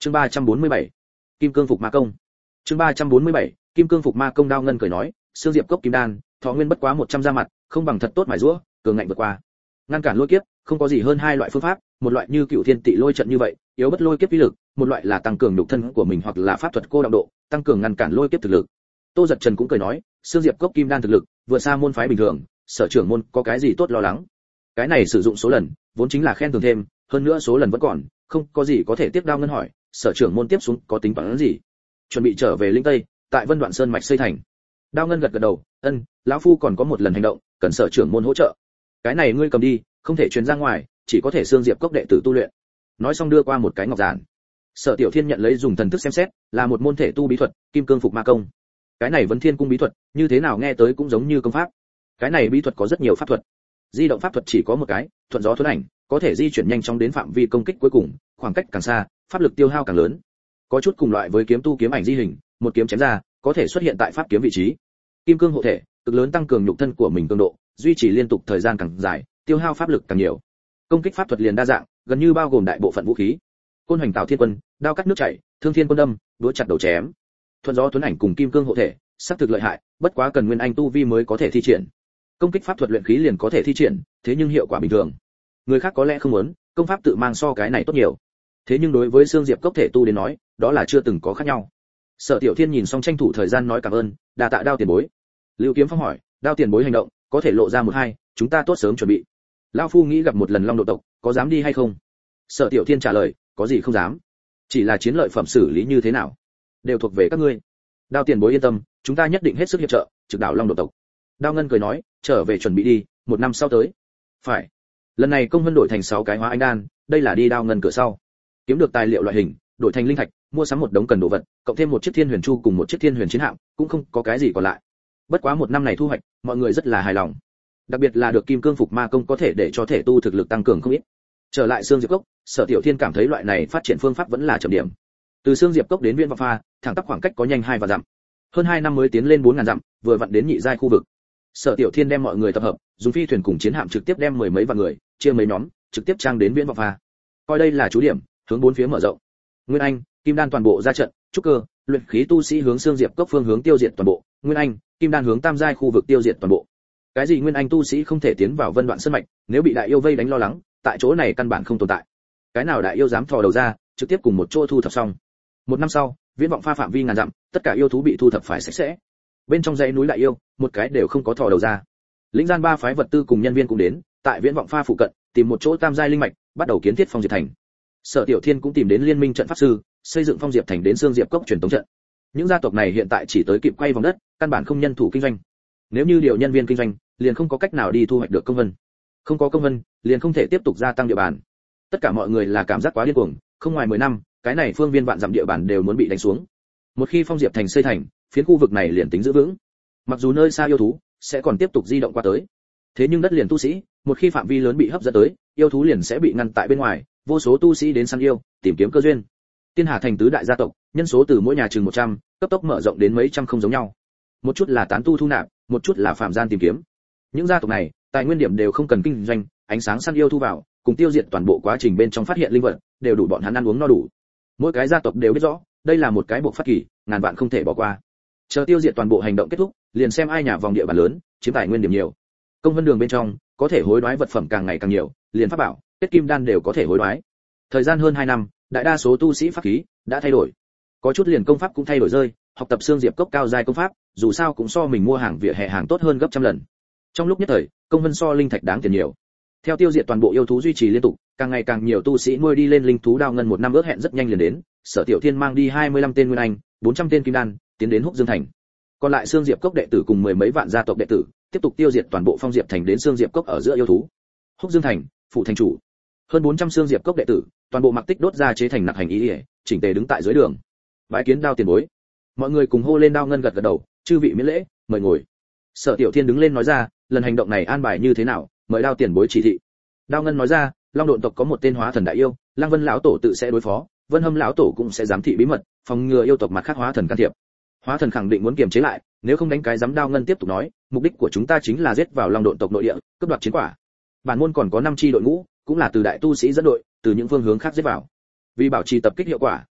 Chương 347. Kim cương phục ma công. Chương 347. Kim cương phục ma công. Đao Ngân cười nói, xương diệp cốc kim đan, thọ nguyên bất quá 100 ra mặt, không bằng thật tốt mài giũa, cường ngạnh vượt qua. Ngăn cản lôi kiếp, không có gì hơn hai loại phương pháp, một loại như Cửu Thiên Tị Lôi trận như vậy, yếu bất lôi kiếp uy lực, một loại là tăng cường nhục thân của mình hoặc là pháp thuật cô động độ, tăng cường ngăn cản lôi kiếp thực lực. Tô Dật Trần cũng cười nói, xương diệp cốc kim đan thực lực, vượt xa môn phái bình thường, sở trưởng môn có cái gì tốt lo lắng. Cái này sử dụng số lần, vốn chính là khen thưởng thêm, hơn nữa số lần vẫn còn, không có gì có thể tiếp. Đao Ngân hỏi, sở trưởng môn tiếp xuống có tính toán gì? Chuẩn bị trở về Linh Tây, tại Vân Đoạn Sơn mạch xây thành. Đao Ngân gật gật đầu, lão phu còn có một lần hành động, cần sở trưởng môn hỗ trợ. Cái này ngươi cầm đi, không thể truyền ra ngoài, chỉ có thể xương diệp cốc đệ tử tu luyện. Nói xong đưa qua một cái ngọc giản. Sở Tiểu Thiên nhận lấy dùng thần thức xem xét, là một môn thể tu bí thuật, Kim cương phục ma công. Cái này Vấn Thiên cung bí thuật, như thế nào nghe tới cũng giống như công pháp. Cái này bí thuật có rất nhiều pháp thuật. Di động pháp thuật chỉ có một cái, thuận gió thuấn ảnh, có thể di chuyển nhanh chóng đến phạm vi công kích cuối cùng, khoảng cách càng xa, pháp lực tiêu hao càng lớn. Có chút cùng loại với kiếm tu kiếm ảnh di hình, một kiếm chém ra, có thể xuất hiện tại pháp kiếm vị trí. Kim cương hộ thể, cực lớn tăng cường nhục thân của mình cường độ, duy trì liên tục thời gian càng dài, tiêu hao pháp lực càng nhiều. Công kích pháp thuật liền đa dạng, gần như bao gồm đại bộ phận vũ khí. Côn Hoành Tạo Thiên Quân, đao cắt nước chảy, thương thiên quân đâm, đũa chặt đầu chém. Thuận gió tuấn ảnh cùng kim cương hộ thể, sắc thực lợi hại, bất quá cần nguyên anh tu vi mới có thể thi triển. Công kích pháp thuật luyện khí liền có thể thi triển, thế nhưng hiệu quả bình thường. Người khác có lẽ không muốn, công pháp tự mang so cái này tốt nhiều. Thế nhưng đối với xương diệp cốc thể tu đến nói, đó là chưa từng có khác nhau. Sở Tiểu Thiên nhìn xong tranh thủ thời gian nói cảm ơn, đa tạ Đao tiền bối. Lưu Kiếm Phong hỏi, Đao tiền bối hành động, có thể lộ ra một hai, chúng ta tốt sớm chuẩn bị. Lão phu nghĩ gặp một lần Long Độ tộc, có dám đi hay không? Sở Tiểu Thiên trả lời, có gì không dám, chỉ là chiến lợi phẩm xử lý như thế nào, đều thuộc về các ngươi. Đao tiền bối yên tâm, chúng ta nhất định hết sức hiệp trợ, trực đảo Long Độ tộc. Đao Ngân cười nói, trở về chuẩn bị đi, một năm sau tới. Phải. Lần này công vân đổi thành 6 cái hóa anh đan, đây là đi Đao Ngân cửa sau. Kiếm được tài liệu loại hình, đổi thành linh thạch, mua sắm một đống cần đồ vật, cộng thêm một chiếc Thiên Huyền Chu cùng một chiếc Thiên Huyền Chiến Hạm, cũng không có cái gì còn lại. Bất quá một năm này thu hoạch, mọi người rất là hài lòng. Đặc biệt là được kim cương phục ma công có thể để cho thể tu thực lực tăng cường không ít. Trở lại xương diệp cốc, Sở Tiểu Thiên cảm thấy loại này phát triển phương pháp vẫn là chậm điểm. Từ xương diệp cốc đến Viễn Vọng Pha, thẳng tắp khoảng cách có nhanh 2 và dặm. Hơn 2 năm mới tiến lên 4000 dặm, vừa vặn đến nhị giai khu vực. Sở Tiểu Thiên đem mọi người tập hợp, dùng phi thuyền cùng chiến hạm trực tiếp đem mười mấy vạn người, chia mấy nhóm, trực tiếp trang đến Viễn Vọng Pha. Coi đây là chú điểm, hướng bốn phía mở rộng. Nguyên Anh, Kim Đan toàn bộ ra trận, trúc cơ, luyện khí tu sĩ hướng xương diệp cốc phương hướng tiêu diệt toàn bộ, Nguyên Anh, Kim Đan hướng tam giai khu vực tiêu diệt toàn bộ. Cái gì Nguyên Anh tu sĩ không thể tiến vào Vân Đoạn Sơn mạch, nếu bị đại yêu vây đánh lo lắng, tại chỗ này căn bản không tồn tại. Cái nào đại yêu dám thò đầu ra, trực tiếp cùng một chỗ thu thập xong. Một năm sau, Viễn Vọng Pha phạm vi ngàn dặm, tất cả yêu thú bị thu thập phải sạch sẽ. Bên trong dãy núi đại yêu, một cái đều không có thò đầu ra. Lĩnh Gian ba phái vật tư cùng nhân viên cũng đến, tại Viễn Vọng Pha phụ cận, tìm một chỗ tam giai linh mạch, bắt đầu kiến thiết Phong Diệp thành. Sở Tiểu Thiên cũng tìm đến Liên Minh trận pháp sư, xây dựng Phong Diệp thành đến xương diệp cốc truyền tống trận. Những gia tộc này hiện tại chỉ tới kịp quay vòng đất, căn bản không nhân thủ kinh doanh. Nếu như điều nhân viên kinh doanh, liền không có cách nào đi thu hoạch được công vân. Không có công vân, liền không thể tiếp tục gia tăng địa bàn. Tất cả mọi người là cảm giác quá điên cuồng, không ngoài 10 năm, cái này phương viên vạn dặm địa bàn đều muốn bị đánh xuống. Một khi Phong Diệp thành xây thành, phiến khu vực này liền tính giữ vững. Mặc dù nơi xa yêu thú sẽ còn tiếp tục di động qua tới, thế nhưng đất liền tu sĩ, một khi phạm vi lớn bị hấp dẫn tới, yêu thú liền sẽ bị ngăn tại bên ngoài, vô số tu sĩ đến săn yêu, tìm kiếm cơ duyên. Tiên Hà thành tứ đại gia tộc, nhân số từ mỗi nhà chừng 100, cấp tốc mở rộng đến mấy trăm không giống nhau. Một chút là tán tu thu nạp, một chút là phạm gian tìm kiếm. Những gia tộc này, tài nguyên điểm đều không cần kinh doanh, ánh sáng săn yêu thu vào, cùng tiêu diệt toàn bộ quá trình bên trong phát hiện linh vật, đều đủ bọn hắn ăn uống no đủ. Mỗi cái gia tộc đều biết rõ, đây là một cái buộc phát kỳ, ngàn vạn không thể bỏ qua. Chờ tiêu diệt toàn bộ hành động kết thúc, liền xem ai nhà vòng địa bàn lớn, chiếm tài nguyên điểm nhiều. Công vân đường bên trong, có thể hối đoái vật phẩm càng ngày càng nhiều, liền pháp bảo, kết kim đan đều có thể hối đoái. Thời gian hơn 2 năm, đại đa số tu sĩ pháp khí đã thay đổi. Có chút liền công pháp cũng thay đổi rơi, học tập xương diệp cốc cao giai công pháp, dù sao cũng so mình mua hàng vỉa hè hàng tốt hơn gấp trăm lần. Trong lúc nhất thời, công vân so linh thạch đáng tiền nhiều. Theo tiêu diệt toàn bộ yêu thú duy trì liên tục, càng ngày càng nhiều tu sĩ nuôi đi lên linh thú Đao Ngân một năm ước hẹn rất nhanh liền đến. Sở Tiểu Thiên mang đi 25 tên nguyên anh, 400 tên kim đan, tiến đến Húc Dương thành. Còn lại xương diệp cốc đệ tử cùng mười mấy vạn gia tộc đệ tử, tiếp tục tiêu diệt toàn bộ Phong Diệp thành đến xương diệp cốc ở giữa yêu thú. Húc Dương thành, phụ thành chủ. Hơn 400 xương diệp cốc đệ tử, toàn bộ mặc tích đốt ra chế thành nặc hành ý ỉa, chỉnh tề đứng tại dưới đường. Bái kiến Đao tiền bối. Mọi người cùng hô lên Đao Ngân gật gật đầu, chư vị miễn lễ, mời ngồi. Sở Tiểu Thiên đứng lên nói ra, lần hành động này an bài như thế nào, mời Đao tiền bối chỉ thị. Đao Ngân nói ra, Long Độn tộc có một tên hóa thần đại yêu, Lăng Vân lão tổ tự sẽ đối phó, Vân Hâm lão tổ cũng sẽ giám thị bí mật, phòng ngừa yêu tộc mặt khác hóa thần can thiệp. Hóa thần khẳng định muốn kiềm chế lại, nếu không đánh cái giám. Đao Ngân tiếp tục nói, mục đích của chúng ta chính là giết vào Long Độn tộc nội địa, cướp đoạt chiến quả. Bản môn còn có 5 chi đội ngũ, cũng là từ đại tu sĩ dẫn đội, từ những phương hướng khác giết vào. Vì bảo trì tập kích hiệu quả,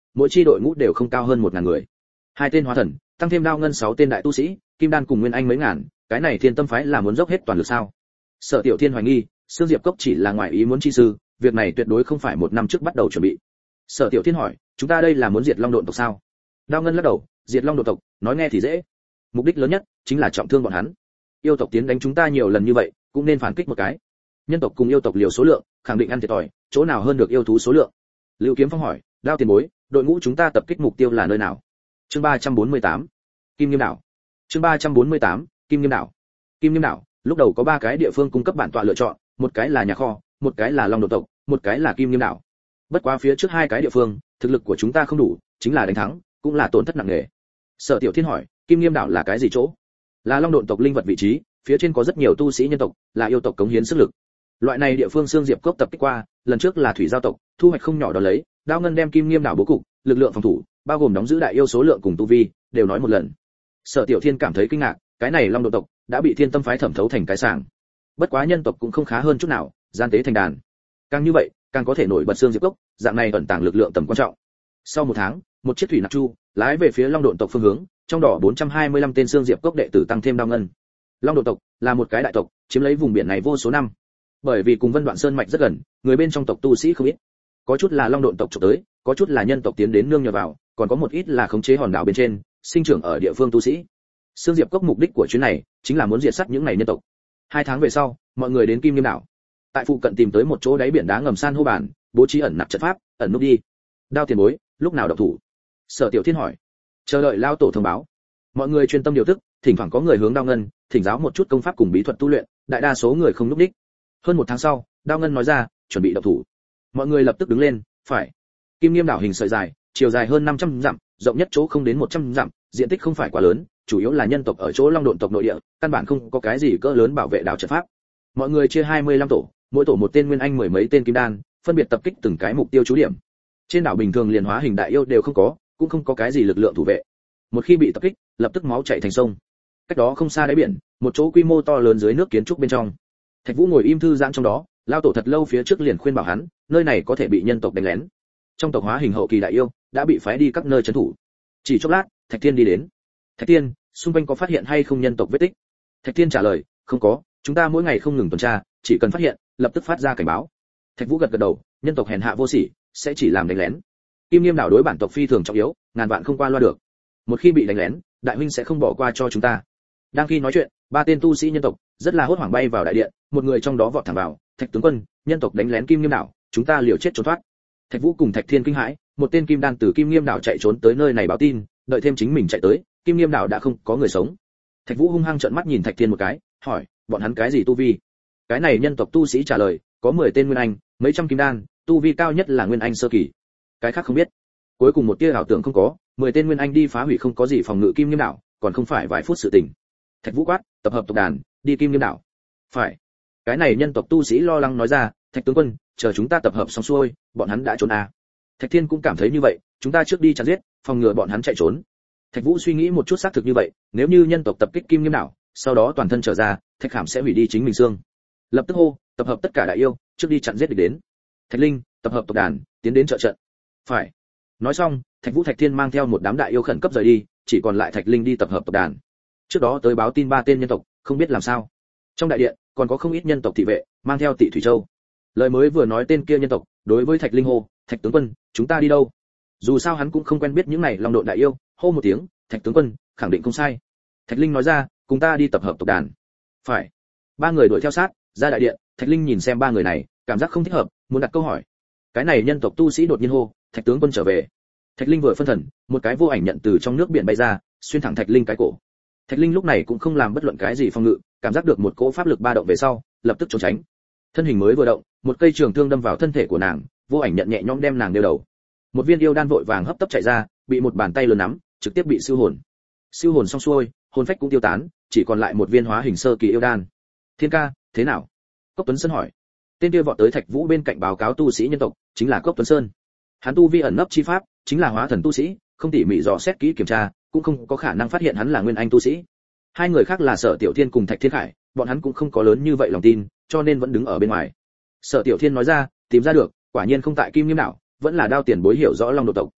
mỗi chi đội ngũ đều không cao hơn 1000 người. Hai tên hóa thần, tăng thêm đao ngân 6 tên đại tu sĩ, kim đan cùng nguyên anh mấy ngàn, cái này Thiên Tâm phái là muốn dốc hết toàn lực sao? Sở Tiểu Thiên hoài nghi, Sương Diệp Cốc chỉ là ngoại ý muốn chi sư, việc này tuyệt đối không phải một năm trước bắt đầu chuẩn bị. Sở Tiểu Thiên hỏi, chúng ta đây là muốn diệt Long Độn tộc sao? Đao ngân lắc đầu, diệt Long Độn tộc, nói nghe thì dễ, mục đích lớn nhất chính là trọng thương bọn hắn. Yêu tộc tiến đánh chúng ta nhiều lần như vậy, cũng nên phản kích một cái. Nhân tộc cùng yêu tộc liều số lượng, khẳng định ăn thiệt thòi, chỗ nào hơn được yêu thú số lượng. Lưu Kiếm Phong hỏi, Đao tiền bối, đội ngũ chúng ta tập kích mục tiêu là nơi nào? Chương 348. Kim Nghiêm đảo. Chương 348. Kim Nghiêm đảo. Kim Nghiêm đảo, lúc đầu có 3 cái địa phương cung cấp bản tọa lựa chọn, một cái là nhà kho, một cái là Long Độn tộc, một cái là Kim Nghiêm đảo. Bất quá phía trước 2 cái địa phương, thực lực của chúng ta không đủ, chính là đánh thắng, cũng là tổn thất nặng nề. Sở Tiểu Thiên hỏi, Kim Nghiêm đảo là cái gì chỗ? Là Long Độn tộc linh vật vị trí, phía trên có rất nhiều tu sĩ nhân tộc, là yêu tộc cống hiến sức lực. Loại này địa phương Sương Diệp Cốc tập kích qua, lần trước là thủy giao tộc, thu hoạch không nhỏ đó lấy, Đao ngân đem Kim Nghiêm đảo bố cục, lực lượng phòng thủ, bao gồm đóng giữ đại yêu số lượng cùng tu vi, đều nói một lần. Sở Tiểu Thiên cảm thấy kinh ngạc, cái này Long Độn tộc đã bị Thiên Tâm phái thẩm thấu thành cái sàng. Bất quá nhân tộc cũng không khá hơn chút nào, gian tế thành đàn. Càng như vậy, càng có thể nổi bật Sương Diệp Cốc, dạng này ẩn tàng lực lượng tầm quan trọng. Sau 1 tháng, một chiếc thủy nặc chu lái về phía Long Độn tộc phương hướng, trong đó 425 tên Sương Diệp Cốc đệ tử tăng thêm Đao ngân. Long Độn tộc là một cái đại tộc, chiếm lấy vùng biển này vô số năm. Bởi vì cùng Vân Đoạn Sơn mạch rất gần, người bên trong tộc tu sĩ không ít. Có chút là Long Độn tộc chụp tới, có chút là nhân tộc tiến đến nương nhờ vào, còn có một ít là khống chế hòn đảo bên trên, sinh trưởng ở địa phương tu sĩ. Sương Diệp Cốc mục đích của chuyến này chính là muốn diệt sát những này nhân tộc. 2 tháng về sau, mọi người đến Kim Nghiêm đảo. Tại phụ cận tìm tới một chỗ đáy biển đá ngầm san hô bản, bố trí ẩn nặc trận pháp, ẩn núp đi. Đao tiền bối, lúc nào động thủ? Sở Tiểu Thiên hỏi. Chờ đợi lao tổ thông báo. Mọi người chuyên tâm điều tức, thỉnh thoảng có người hướng Đao ngân thỉnh giáo một chút công pháp cùng bí thuật tu luyện, đại đa số người không lúc đích. Hơn 1 tháng sau, Đao ngân nói ra, chuẩn bị động thủ. Mọi người lập tức đứng lên, phải. Kim Nghiêm đảo hình sợi dài, chiều dài hơn 500 dặm, rộng nhất chỗ không đến 100 dặm, diện tích không phải quá lớn, chủ yếu là nhân tộc ở chỗ Long Độn tộc nội địa, căn bản không có cái gì cỡ lớn bảo vệ đảo trận pháp. Mọi người chia 25 tổ, mỗi tổ một tên nguyên anh 10 mấy tên kim đan, phân biệt tập kích từng cái mục tiêu trú điểm. Trên đảo bình thường liền hóa hình đại yêu đều không có, cũng không có cái gì lực lượng thủ vệ. Một khi bị tập kích, lập tức máu chảy thành sông. Cách đó không xa đáy biển, một chỗ quy mô to lớn dưới nước kiến trúc bên trong. Thạch Vũ ngồi im thư giãn trong đó, lao tổ thật lâu phía trước liền khuyên bảo hắn, nơi này có thể bị nhân tộc đánh lén. Trong tộc hóa hình hậu kỳ đại yêu đã bị phái đi các nơi trấn thủ. Chỉ chốc lát, Thạch Thiên đi đến. Thạch Thiên, xung quanh có phát hiện hay không nhân tộc vết tích? Thạch Thiên trả lời, không có, chúng ta mỗi ngày không ngừng tuần tra, chỉ cần phát hiện, lập tức phát ra cảnh báo. Thạch Vũ gật gật đầu, nhân tộc hèn hạ vô sỉ, sẽ chỉ làm đánh lén. Kim Nghiêm đảo đối bản tộc phi thường trọng yếu, ngàn vạn không qua loa được. Một khi bị đánh lén, đại huynh sẽ không bỏ qua cho chúng ta. Đang khi nói chuyện, 3 tên tu sĩ nhân tộc rất là hốt hoảng bay vào đại điện, một người trong đó vọt thẳng vào, Thạch tướng quân, nhân tộc đánh lén Kim Nghiêm đảo, chúng ta liều chết trốn thoát. Thạch Vũ cùng Thạch Thiên kinh hãi, một tên kim đan từ Kim Nghiêm đảo chạy trốn tới nơi này báo tin, đợi thêm chính mình chạy tới, Kim Nghiêm đảo đã không có người sống. Thạch Vũ hung hăng trợn mắt nhìn Thạch Thiên một cái, hỏi, bọn hắn cái gì tu vi? Cái này nhân tộc tu sĩ trả lời, có 10 tên nguyên anh, mấy trăm kim đan, tu vi cao nhất là nguyên anh sơ kỳ. Cái khác không biết. Cuối cùng một tia ảo tưởng không có, 10 tên nguyên anh đi phá hủy không có gì phòng ngự Kim Nghiêm đảo, còn không phải vài phút sự tình. Thạch Vũ quát, tập hợp tộc đàn, đi Kim Nghiêm đảo. Phải. Cái này nhân tộc tu sĩ lo lắng nói ra, Thạch tướng quân, chờ chúng ta tập hợp xong xuôi, bọn hắn đã trốn à? Thạch Thiên cũng cảm thấy như vậy, chúng ta trước đi chặn giết, phòng ngừa bọn hắn chạy trốn. Thạch Vũ suy nghĩ một chút xác thực như vậy, nếu như nhân tộc tập kích Kim Nghiêm đảo, sau đó toàn thân trở ra, Thạch Khảm sẽ hủy đi chính mình xương. Lập tức hô, tập hợp tất cả đại yêu, trước đi chặn giết địch đến. Thạch Linh, tập hợp tộc đàn, tiến đến trợ trận. Phải. Nói xong, Thạch Vũ Thạch Thiên mang theo một đám đại yêu khẩn cấp rời đi, chỉ còn lại Thạch Linh đi tập hợp tộc đàn. Trước đó tới báo tin 3 tên nhân tộc, không biết làm sao. Trong đại điện, còn có không ít nhân tộc thị vệ, mang theo Tị Thủy Châu. Lời mới vừa nói tên kia nhân tộc, đối với Thạch Linh hô, Thạch tướng quân, chúng ta đi đâu? Dù sao hắn cũng không quen biết những này Long Độn đại yêu, hô một tiếng, Thạch tướng quân, khẳng định không sai. Thạch Linh nói ra, cùng ta đi tập hợp tộc đàn. Phải. 3 người đuổi theo sát, ra đại điện, Thạch Linh nhìn xem 3 người này, cảm giác không thích hợp, muốn đặt câu hỏi. Cái này nhân tộc tu sĩ đột nhiên hô, Thạch tướng quân trở về. Thạch Linh vừa phân thần, một cái vô ảnh nhận từ trong nước biển bay ra, xuyên thẳng Thạch Linh cái cổ. Thạch Linh lúc này cũng không làm bất luận cái gì phòng ngự, cảm giác được một cỗ pháp lực ba động về sau, lập tức trốn tránh. Thân hình mới vừa động, một cây trường thương đâm vào thân thể của nàng, vô ảnh nhận nhẹ nhõm đem nàng đeo đầu. Một viên yêu đan vội vàng hấp tấp chạy ra, bị một bàn tay lớn nắm, trực tiếp bị siêu hồn. Siêu hồn xong xuôi, hồn phách cũng tiêu tán, chỉ còn lại một viên hóa hình sơ kỳ yêu đan. Thiên ca, thế nào? Cốc Tuấn Sơn hỏi. Tên kia vọt tới Thạch Vũ bên cạnh báo cáo tu sĩ nhân tộc, chính là Cốc Tuấn Sơn. Hắn tu vi ẩn nấp chi pháp, chính là hóa thần tu sĩ, không tỉ mỉ dò xét kỹ kiểm tra, cũng không có khả năng phát hiện hắn là nguyên anh tu sĩ. 2 người khác là Sở Tiểu Thiên cùng Thạch Thiên Khải, bọn hắn cũng không có lớn như vậy lòng tin, cho nên vẫn đứng ở bên ngoài. Sở Tiểu Thiên nói ra, tìm ra được, quả nhiên không tại Kim Nghiêm đảo, vẫn là Đao tiền bối hiểu rõ Long Độn tộc.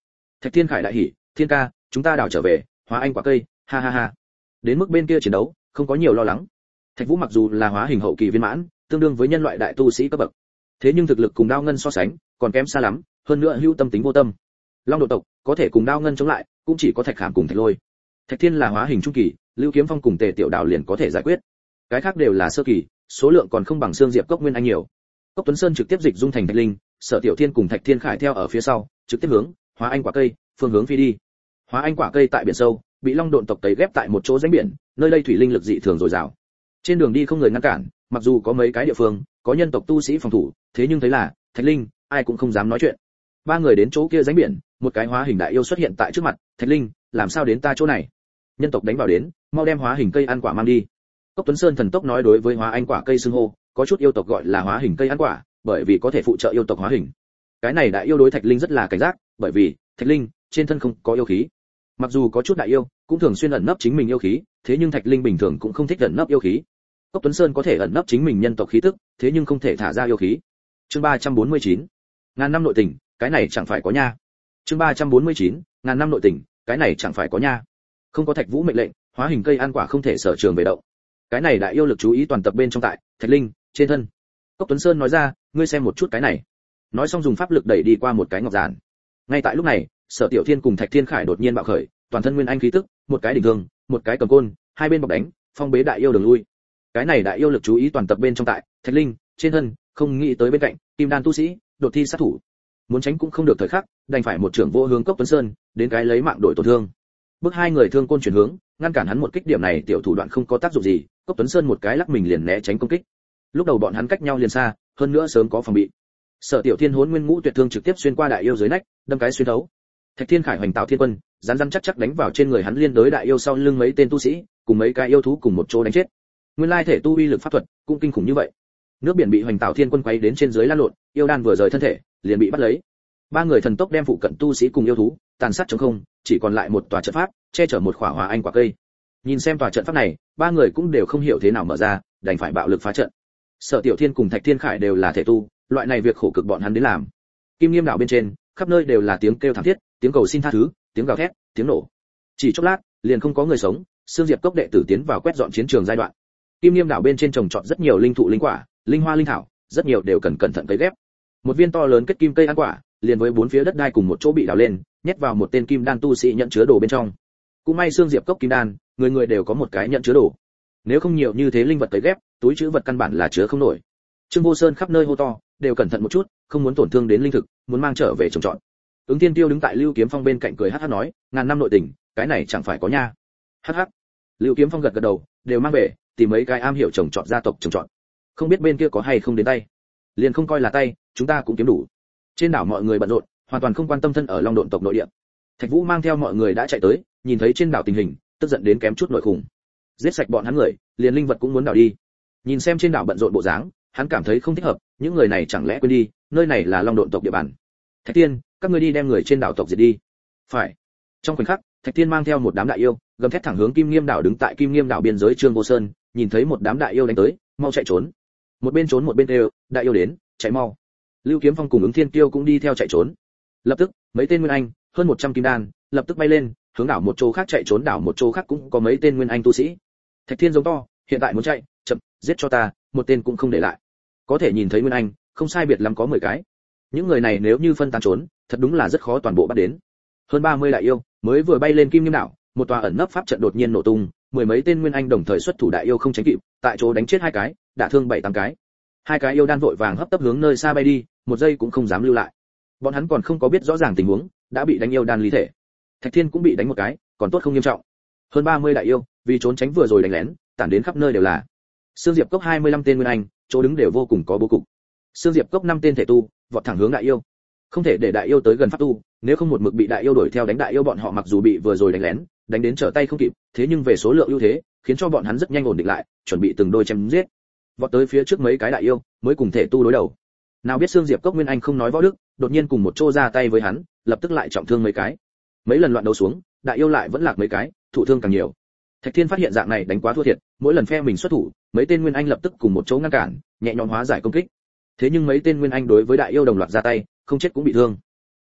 Thạch Thiên Khải đại hỉ, Thiên ca, chúng ta đào trở về, hóa anh quả cây, ha ha ha. Đến mức bên kia chiến đấu, không có nhiều lo lắng. Thạch Vũ mặc dù là hóa hình hậu kỳ viên mãn, tương đương với nhân loại đại tu sĩ cấp bậc, thế nhưng thực lực cùng Đao Ngân so sánh, còn kém xa lắm, hơn nữa hữu tâm tính vô tâm. Long độ tộc có thể cùng Đao Ngân chống lại, cũng chỉ có Thạch Khảm cùng Thạch Lôi. Thạch Thiên là hóa hình trung kỳ, Lưu Kiếm Phong cùng Tề Tiểu Đào liền có thể giải quyết. Cái khác đều là sơ kỳ, số lượng còn không bằng xương diệp cốc nguyên anh nhiều. Cốc Tuấn Sơn trực tiếp dịch dung thành Thạch Linh, Sở Tiểu Thiên cùng Thạch Thiên Khải theo ở phía sau, trực tiếp hướng hóa anh quả cây phương hướng phi đi. Hóa anh quả cây tại biển sâu, bị Long độn tộc tấy ghép tại một chỗ rãnh biển, nơi đây thủy linh lực dị thường dồi dào. Trên đường đi không người ngăn cản, mặc dù có mấy cái địa phương có nhân tộc tu sĩ phòng thủ, thế nhưng thấy là Thạch Linh, ai cũng không dám nói chuyện. Ba người đến chỗ kia rãnh biển, một cái hóa hình đại yêu xuất hiện tại trước mặt, Thạch Linh, làm sao đến ta chỗ này? Nhân tộc đánh vào đến, mau đem hóa hình cây ăn quả mang đi. Cốc Tuấn Sơn thần tốc nói đối với hóa anh quả cây xưng hô, có chút yêu tộc gọi là hóa hình cây ăn quả, bởi vì có thể phụ trợ yêu tộc hóa hình. Cái này đại yêu đối Thạch Linh rất là cảnh giác, bởi vì Thạch Linh trên thân không có yêu khí. Mặc dù có chút đại yêu, cũng thường xuyên ẩn nấp chính mình yêu khí, thế nhưng Thạch Linh bình thường cũng không thích ẩn nấp yêu khí. Cốc Tuấn Sơn có thể ẩn nấp chính mình nhân tộc khí tức, thế nhưng không thể thả ra yêu khí. Chương 349. Ngàn năm nội tình, cái này chẳng phải có nha. Chương 349. Ngàn năm nội tình, cái này chẳng phải có nha. Không có Thạch Vũ mệnh lệnh, hóa hình cây ăn quả không thể sở trường về động. Cái này đại yêu lực chú ý toàn tập bên trong tại Thạch Linh trên thân. Cốc Tuấn Sơn nói ra, ngươi xem một chút cái này. Nói xong dùng pháp lực đẩy đi qua một cái ngọc giản. Ngay tại lúc này, Sở Tiểu Thiên cùng Thạch Thiên Khải đột nhiên bạo khởi, toàn thân nguyên anh khí tức, một cái đỉnh thương, một cái cầm côn, hai bên bọc đánh, phong bế đại yêu đường lui. Cái này đại yêu lực chú ý toàn tập bên trong tại Thạch Linh trên thân, không nghĩ tới bên cạnh kim đan tu sĩ, đột thi sát thủ. Muốn tránh cũng không được thời khắc, đành phải một trưởng vô hướng Cốc Tuấn Sơn, đến cái lấy mạng đổi tổn thương. Bước hai người thương côn chuyển hướng, ngăn cản hắn một kích, điểm này tiểu thủ đoạn không có tác dụng gì, Cốc Tuấn Sơn một cái lắc mình liền né tránh công kích. Lúc đầu bọn hắn cách nhau liền xa, hơn nữa sớm có phòng bị. Sở Tiểu Thiên Hỗn Nguyên Ngũ Tuyệt Thương trực tiếp xuyên qua đại yêu dưới nách, đâm cái xuyên thấu. Thạch Thiên Khải hoành tạo thiên quân, rắn rắn chắc chắc đánh vào trên người hắn, liên đối đại yêu sau lưng mấy tên tu sĩ, cùng mấy cái yêu thú cùng một chỗ đánh chết. Nguyên lai thể tu uy lực pháp thuật cũng kinh khủng như vậy. Nước biển bị hoành tạo thiên quân quấy đến trên dưới lan lộn, yêu đan vừa rời thân thể, liền bị bắt lấy. Ba người thần tốc đem phụ cận tu sĩ cùng yêu thú tàn sát trống không, chỉ còn lại một tòa trận pháp, che chở một khỏa hóa anh quả cây. Nhìn xem tòa trận pháp này, ba người cũng đều không hiểu thế nào mở ra, đành phải bạo lực phá trận. Sở Tiểu Thiên cùng Thạch Thiên Khải đều là thể tu, loại này việc khổ cực bọn hắn đến làm. Kim Nghiêm đảo bên trên, khắp nơi đều là tiếng kêu thảm thiết, tiếng cầu xin tha thứ, tiếng gào thét, tiếng nổ. Chỉ chốc lát, liền không có người sống, Sương Diệp Cốc đệ tử tiến vào quét dọn chiến trường giai đoạn. Kim Nghiêm đảo bên trên trồng trọt rất nhiều linh thụ linh quả, linh hoa linh thảo, rất nhiều đều cần cẩn thận cấy ghép. Một viên to lớn kết kim cây ăn quả, liền với bốn phía đất đai cùng một chỗ bị đào lên, nhét vào một tên kim đan tu sĩ nhận chứa đồ bên trong. Cũng may Sương Diệp Cốc kim đan, người người đều có một cái nhận chứa đồ. Nếu không nhiều như thế linh vật cấy ghép, túi trữ vật căn bản là chứa không nổi. Trương Vô Sơn khắp nơi hô to, đều cẩn thận một chút, không muốn tổn thương đến linh thực, muốn mang trở về trồng trọt. Ứng Tiên Tiêu đứng tại Lưu Kiếm Phong bên cạnh cười hắc hắc nói, ngàn năm nội tình, cái này chẳng phải có nha. Hắc hắc. Lưu Kiếm Phong gật gật đầu, đều mang về, tìm mấy cái am hiểu trồng trọt gia tộc trồng trọt. Không biết bên kia có hay không đến tay. Liền không coi là tay, chúng ta cũng kiếm đủ. Trên đảo mọi người bận rộn, hoàn toàn không quan tâm thân ở Long Độn tộc nội địa. Thạch Vũ mang theo mọi người đã chạy tới, nhìn thấy trên đảo tình hình, tức giận đến kém chút nội khủng. Giết sạch bọn hắn người, liền linh vật cũng muốn đảo đi. Nhìn xem trên đảo bận rộn bộ dáng, hắn cảm thấy không thích hợp, những người này chẳng lẽ quên đi, nơi này là Long Độn tộc địa bàn. Thạch Tiên, các ngươi đi đem người trên đảo tộc diệt đi. Phải. Trong khoảnh khắc, Thạch Tiên mang theo một đám đại yêu, gầm thét thẳng hướng Kim Nghiêm đảo. Đứng tại Kim Nghiêm đảo biên giới Trương Vô Sơn, nhìn thấy một đám đại yêu đánh tới, mau chạy trốn. Một bên trốn một bên kêu, đại yêu đến, chạy mau. Lưu Kiếm Phong cùng Ứng Thiên Kiêu cũng đi theo chạy trốn. Lập tức, mấy tên nguyên anh, hơn 100 kim đan, lập tức bay lên, hướng đảo một chỗ khác chạy trốn. Đảo một chỗ khác cũng có mấy tên nguyên anh tu sĩ. Thạch Thiên giống to, hiện tại muốn chạy, chậm, giết cho ta, một tên cũng không để lại. Có thể nhìn thấy nguyên anh, không sai biệt lắm có 10 cái. Những người này nếu như phân tán trốn, thật đúng là rất khó toàn bộ bắt đến. Hơn 30 đại yêu, mới vừa bay lên Kim Nghiêm đảo, một tòa ẩn nấp pháp trận đột nhiên nổ tung, mười mấy tên nguyên anh đồng thời xuất thủ, đại yêu không tránh kịp, tại chỗ đánh chết 2 cái, đả thương 7-8 cái. 2 cái yêu đan vội vàng hấp tấp hướng nơi xa bay đi, một giây cũng không dám lưu lại. Bọn hắn còn không có biết rõ ràng tình huống, đã bị đánh yêu đan ly thể. Thạch Thiên cũng bị đánh một cái, còn tốt không nghiêm trọng. Hơn 30 đại yêu, vì trốn tránh vừa rồi đánh lén, tản đến khắp nơi đều là. Sương Diệp Cốc 25 tên nguyên anh, chỗ đứng đều vô cùng có bố cục. Sương Diệp Cốc 5 tên thể tu, vọt thẳng hướng đại yêu. Không thể để đại yêu tới gần pháp tu, nếu không một mực bị đại yêu đuổi theo đánh. Đại yêu bọn họ mặc dù bị vừa rồi đánh lén, đánh đến trở tay không kịp, thế nhưng về số lượng ưu thế, khiến cho bọn hắn rất nhanh ổn định lại, chuẩn bị từng đôi chém giết. Vọt tới phía trước mấy cái đại yêu, mới cùng thể tu đối đầu. Nào biết Sương Diệp Cốc nguyên anh không nói võ đức, đột nhiên cùng một chỗ ra tay với hắn, lập tức lại trọng thương mấy cái. Mấy lần loạn đấu xuống, đại yêu lại vẫn lạc mấy cái, thụ thương càng nhiều. Thạch Thiên phát hiện dạng này đánh quá thua thiệt, mỗi lần phe mình xuất thủ, mấy tên nguyên anh lập tức cùng một chỗ ngăn cản, nhẹ nhõm hóa giải công kích. Thế nhưng mấy tên nguyên anh đối với đại yêu đồng loạt ra tay, không chết cũng bị thương.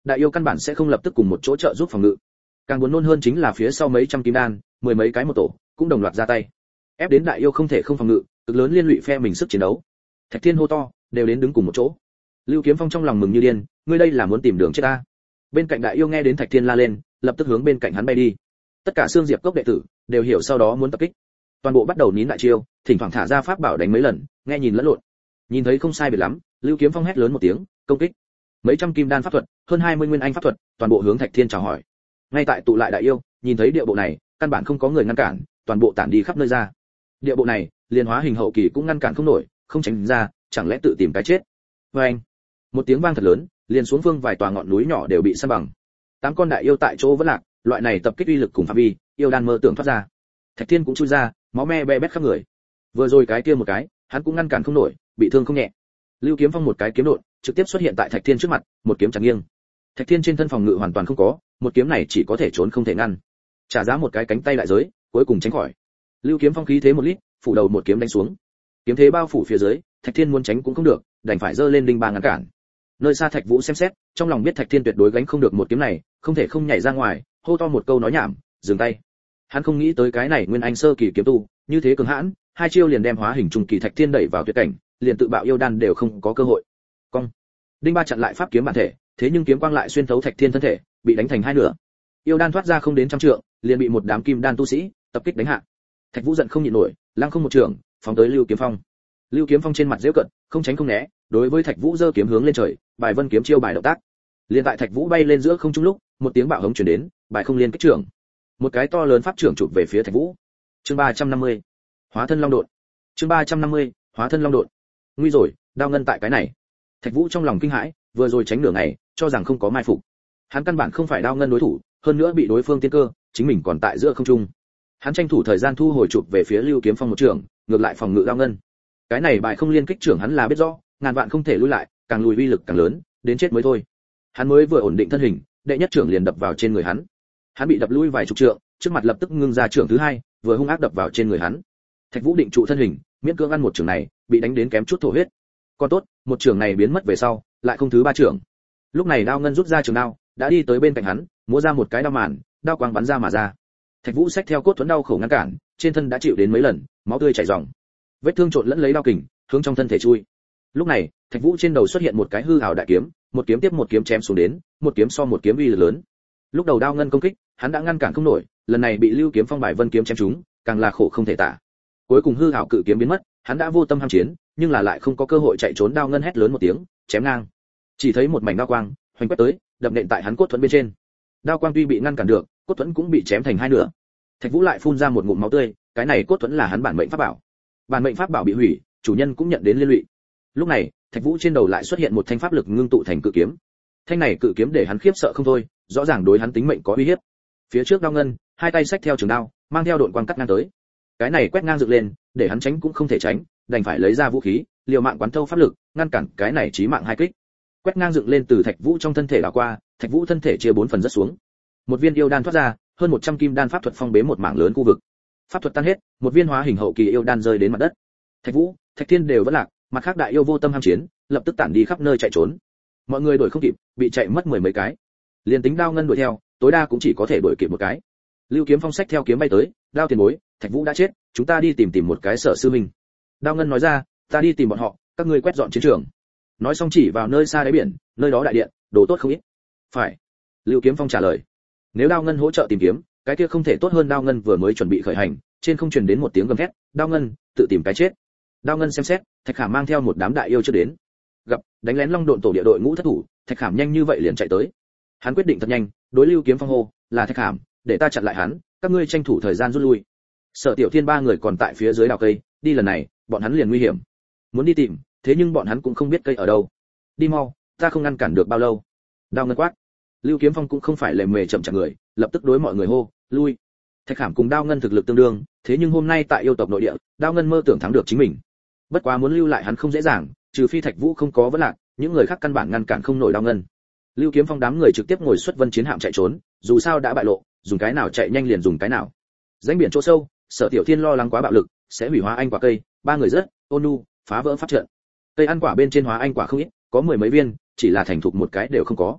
đại yêu căn bản sẽ không lập tức cùng một chỗ trợ giúp phòng ngự. Càng buồn nôn hơn chính là phía sau mấy trăm kim đan, mười mấy cái một tổ, cũng đồng loạt ra tay. Ép đến đại yêu không thể không phòng ngự, cực lớn liên lụy phe mình sức chiến đấu. Thạch Thiên hô to, đều đến đứng cùng một chỗ. Lưu Kiếm Phong trong lòng mừng như điên, ngươi đây là muốn tìm đường chết ta. Bên cạnh đại yêu nghe đến Thạch Thiên la lên, lập tức hướng bên cạnh hắn bay đi. Tất cả xương diệp cốc đệ tử đều hiểu sau đó muốn tập kích. Toàn bộ bắt đầu nín đại chiêu, thỉnh thoảng thả ra pháp bảo đánh mấy lần, nghe nhìn lẫn lộn. Nhìn thấy không sai biệt lắm, Lưu Kiếm Phong hét lớn một tiếng, công kích. Mấy trăm kim đan pháp thuật, hơn 20 nguyên anh pháp thuật, toàn bộ hướng Thạch Thiên chào hỏi. Ngay tại tụ lại đại yêu, nhìn thấy địa bộ này, căn bản không có người ngăn cản, toàn bộ tản đi khắp nơi ra. Địa bộ này, liền hóa hình hậu kỳ cũng ngăn cản không nổi, không tránh ra, chẳng lẽ tự tìm cái chết. Oeng! Một tiếng vang thật lớn, liền xuống phương vài tòa ngọn núi nhỏ đều bị san bằng. 8 con đại yêu tại chỗ vẫn lạc, loại này tập kích uy lực cùng phạm vi, yêu đan mơ tưởng thoát ra. Thạch Thiên cũng chui ra, máu me be bét khắp người. Vừa rồi cái kia một cái, hắn cũng ngăn cản không nổi, bị thương không nhẹ. Lưu Kiếm Phong một cái kiếm đột, trực tiếp xuất hiện tại Thạch Thiên trước mặt, một kiếm chặt nghiêng. Thạch Thiên trên thân phòng ngự hoàn toàn không có, một kiếm này chỉ có thể trốn không thể ngăn. Trả giá một cái cánh tay đại giới, cuối cùng tránh khỏi. Lưu Kiếm Phong khí thế một lít, phủ đầu một kiếm đánh xuống. Kiếm thế bao phủ phía dưới, Thạch Thiên muốn tránh cũng không được, đành phải giơ lên đinh ba ngăn cản. Nơi xa Thạch Vũ xem xét, trong lòng biết Thạch Thiên tuyệt đối gánh không được một kiếm này, không thể không nhảy ra ngoài, hô to một câu nói nhảm, dừng tay. Hắn không nghĩ tới cái này nguyên anh sơ kỳ kiếm tu, như thế cường hãn, hai chiêu liền đem hóa hình trung kỳ Thạch Thiên đẩy vào tuyệt cảnh, liền tự bạo yêu đan đều không có cơ hội. Cong. Đinh ba chặn lại pháp kiếm bản thể, thế nhưng kiếm quang lại xuyên thấu Thạch Thiên thân thể, bị đánh thành hai nửa. Yêu đan thoát ra không đến trăm trượng, liền bị một đám kim đan tu sĩ tập kích đánh hạ. Thạch Vũ giận không nhịn nổi, lăng không một trường, phóng tới Lưu Kiếm Phong. Lưu Kiếm Phong trên mặt giễu cận, không tránh không né, đối với Thạch Vũ giơ kiếm hướng lên trời, bài vân kiếm chiêu bài động tác. Liên tại Thạch Vũ bay lên giữa không trung lúc, một tiếng bạo hống truyền đến, bài không liên kích trưởng. Một cái to lớn pháp trưởng chụp về phía Thạch Vũ. Chương 350. Hóa thân long độn. Chương 350. Hóa thân long độn. Nguy rồi, đao ngân tại cái này. Thạch Vũ trong lòng kinh hãi, vừa rồi tránh nửa ngày, cho rằng không có mai phục. Hắn căn bản không phải đao ngân đối thủ, hơn nữa bị đối phương tiên cơ, chính mình còn tại giữa không trung. Hắn tranh thủ thời gian thu hồi chụp về phía Lưu Kiếm Phong một trường, ngược lại phòng ngự đao ngân. Cái này bài không liên kích trưởng hắn là biết rõ, ngàn vạn không thể lùi lại, càng lùi uy lực càng lớn, đến chết mới thôi. Hắn mới vừa ổn định thân hình, đệ nhất trưởng liền đập vào trên người hắn. Hắn bị đập lui vài chục trượng, trước mặt lập tức ngưng ra trưởng thứ hai, vừa hung ác đập vào trên người hắn. Thạch Vũ định trụ thân hình, miễn cưỡng ăn một trưởng này, bị đánh đến kém chút thổ huyết. Còn tốt, một trưởng này biến mất về sau, lại không thứ ba trưởng. Lúc này đao ngân rút ra trường đao, đã đi tới bên cạnh hắn, múa ra một cái đao màn, đao quang bắn ra mà ra. Thạch Vũ xách theo cốt thuẫn đau khổ ngăn cản, trên thân đã chịu đến mấy lần, máu tươi chảy ròng. Vết thương trộn lẫn lấy đao kình, hướng trong thân thể chui. Lúc này, Thạch Vũ trên đầu xuất hiện một cái hư ảo đại kiếm, một kiếm tiếp một kiếm chém xuống đến, một kiếm so một kiếm uy lực lớn. Lúc đầu đao ngân công kích, hắn đã ngăn cản không nổi, lần này bị Lưu Kiếm Phong bài vân kiếm chém trúng, càng là khổ không thể tả. Cuối cùng hư ảo cự kiếm biến mất, hắn đã vô tâm ham chiến, nhưng là lại không có cơ hội chạy trốn, đao ngân hét lớn một tiếng, chém ngang. Chỉ thấy một mảnh đao quang hoành quét tới, đập nện tại hắn cốt thuẫn bên trên. Đao quang tuy bị ngăn cản được, cốt thuẫn cũng bị chém thành hai nửa. Thạch Vũ lại phun ra một ngụm máu tươi, cái này cốt thuẫn là hắn bản mệnh pháp bảo. Bản mệnh pháp bảo bị hủy, chủ nhân cũng nhận đến liên lụy. Lúc này, Thạch Vũ trên đầu lại xuất hiện một thanh pháp lực ngưng tụ thành cự kiếm. Thanh này cự kiếm để hắn khiếp sợ không thôi, rõ ràng đối hắn tính mệnh có uy hiếp. Phía trước đao ngân, hai tay xách theo trường đao, mang theo độn quang cắt ngang tới. Cái này quét ngang dựng lên, để hắn tránh cũng không thể tránh, đành phải lấy ra vũ khí, liều mạng quán thâu pháp lực, ngăn cản cái này chí mạng hai kích. Quét ngang dựng lên từ Thạch Vũ trong thân thể đảo qua, Thạch Vũ thân thể chia bốn phần rất xuống. Một viên yêu đan thoát ra, hơn 100 kim đan pháp thuật phong bế một mảng lớn khu vực. Pháp thuật tan hết, một viên hóa hình hậu kỳ yêu đan rơi đến mặt đất. Thạch Vũ, Thạch Thiên đều vẫn lạc, mặt khác đại yêu vô tâm ham chiến, lập tức tản đi khắp nơi chạy trốn. Mọi người đuổi không kịp, bị chạy mất mười mấy cái. Liên tính đao ngân đuổi theo, tối đa cũng chỉ có thể đuổi kịp một cái. Lưu Kiếm Phong xách theo kiếm bay tới, đao tiền bối, Thạch Vũ đã chết, chúng ta đi tìm một cái sở sư minh. Đao ngân nói ra, ta đi tìm bọn họ, các ngươi quét dọn chiến trường. Nói xong chỉ vào nơi xa đáy biển, nơi đó đại điện, đồ tốt không ít. Phải. Lưu Kiếm Phong trả lời. Nếu đao ngân hỗ trợ tìm kiếm, cái kia không thể tốt hơn. Đao ngân vừa mới chuẩn bị khởi hành, trên không truyền đến một tiếng gầm thét, đao ngân, tự tìm cái chết. Đao ngân xem xét, Thạch Khảm mang theo một đám đại yêu chưa đến. Gặp đánh lén Long Độn tổ địa đội ngũ thất thủ, Thạch Khảm nhanh như vậy liền chạy tới. Hắn quyết định thật nhanh, đối Lưu Kiếm Phong hô, là Thạch Khảm, để ta chặn lại hắn, các ngươi tranh thủ thời gian rút lui. Sở Tiểu Thiên ba người còn tại phía dưới đào cây, đi lần này, bọn hắn liền nguy hiểm. Muốn đi tìm, thế nhưng bọn hắn cũng không biết cây ở đâu. Đi mau, ta không ngăn cản được bao lâu. Đao ngân quát. Lưu Kiếm Phong cũng không phải lề mề chậm chạp người, lập tức đối mọi người hô, lui. Thạch Khảm cùng Đao ngân thực lực tương đương, thế nhưng hôm nay tại yêu tộc nội địa, Đao ngân mơ tưởng thắng được chính mình. Bất quá muốn lưu lại hắn không dễ dàng, trừ phi Thạch Vũ không có vấn lạc, những người khác căn bản ngăn cản không nổi Đao ngân. Lưu Kiếm Phong đám người trực tiếp ngồi xuất vân chiến hạm chạy trốn, dù sao đã bại lộ, dùng cái nào chạy nhanh liền dùng cái nào. Rãnh biển chỗ sâu, Sở Tiểu Thiên lo lắng quá bạo lực, sẽ hủy hóa anh quả cây, ba người rất ôn nhu, phá vỡ pháp trận. Cây ăn quả bên trên hóa anh quả không ít, có mười mấy viên, chỉ là thành thục một cái đều không có.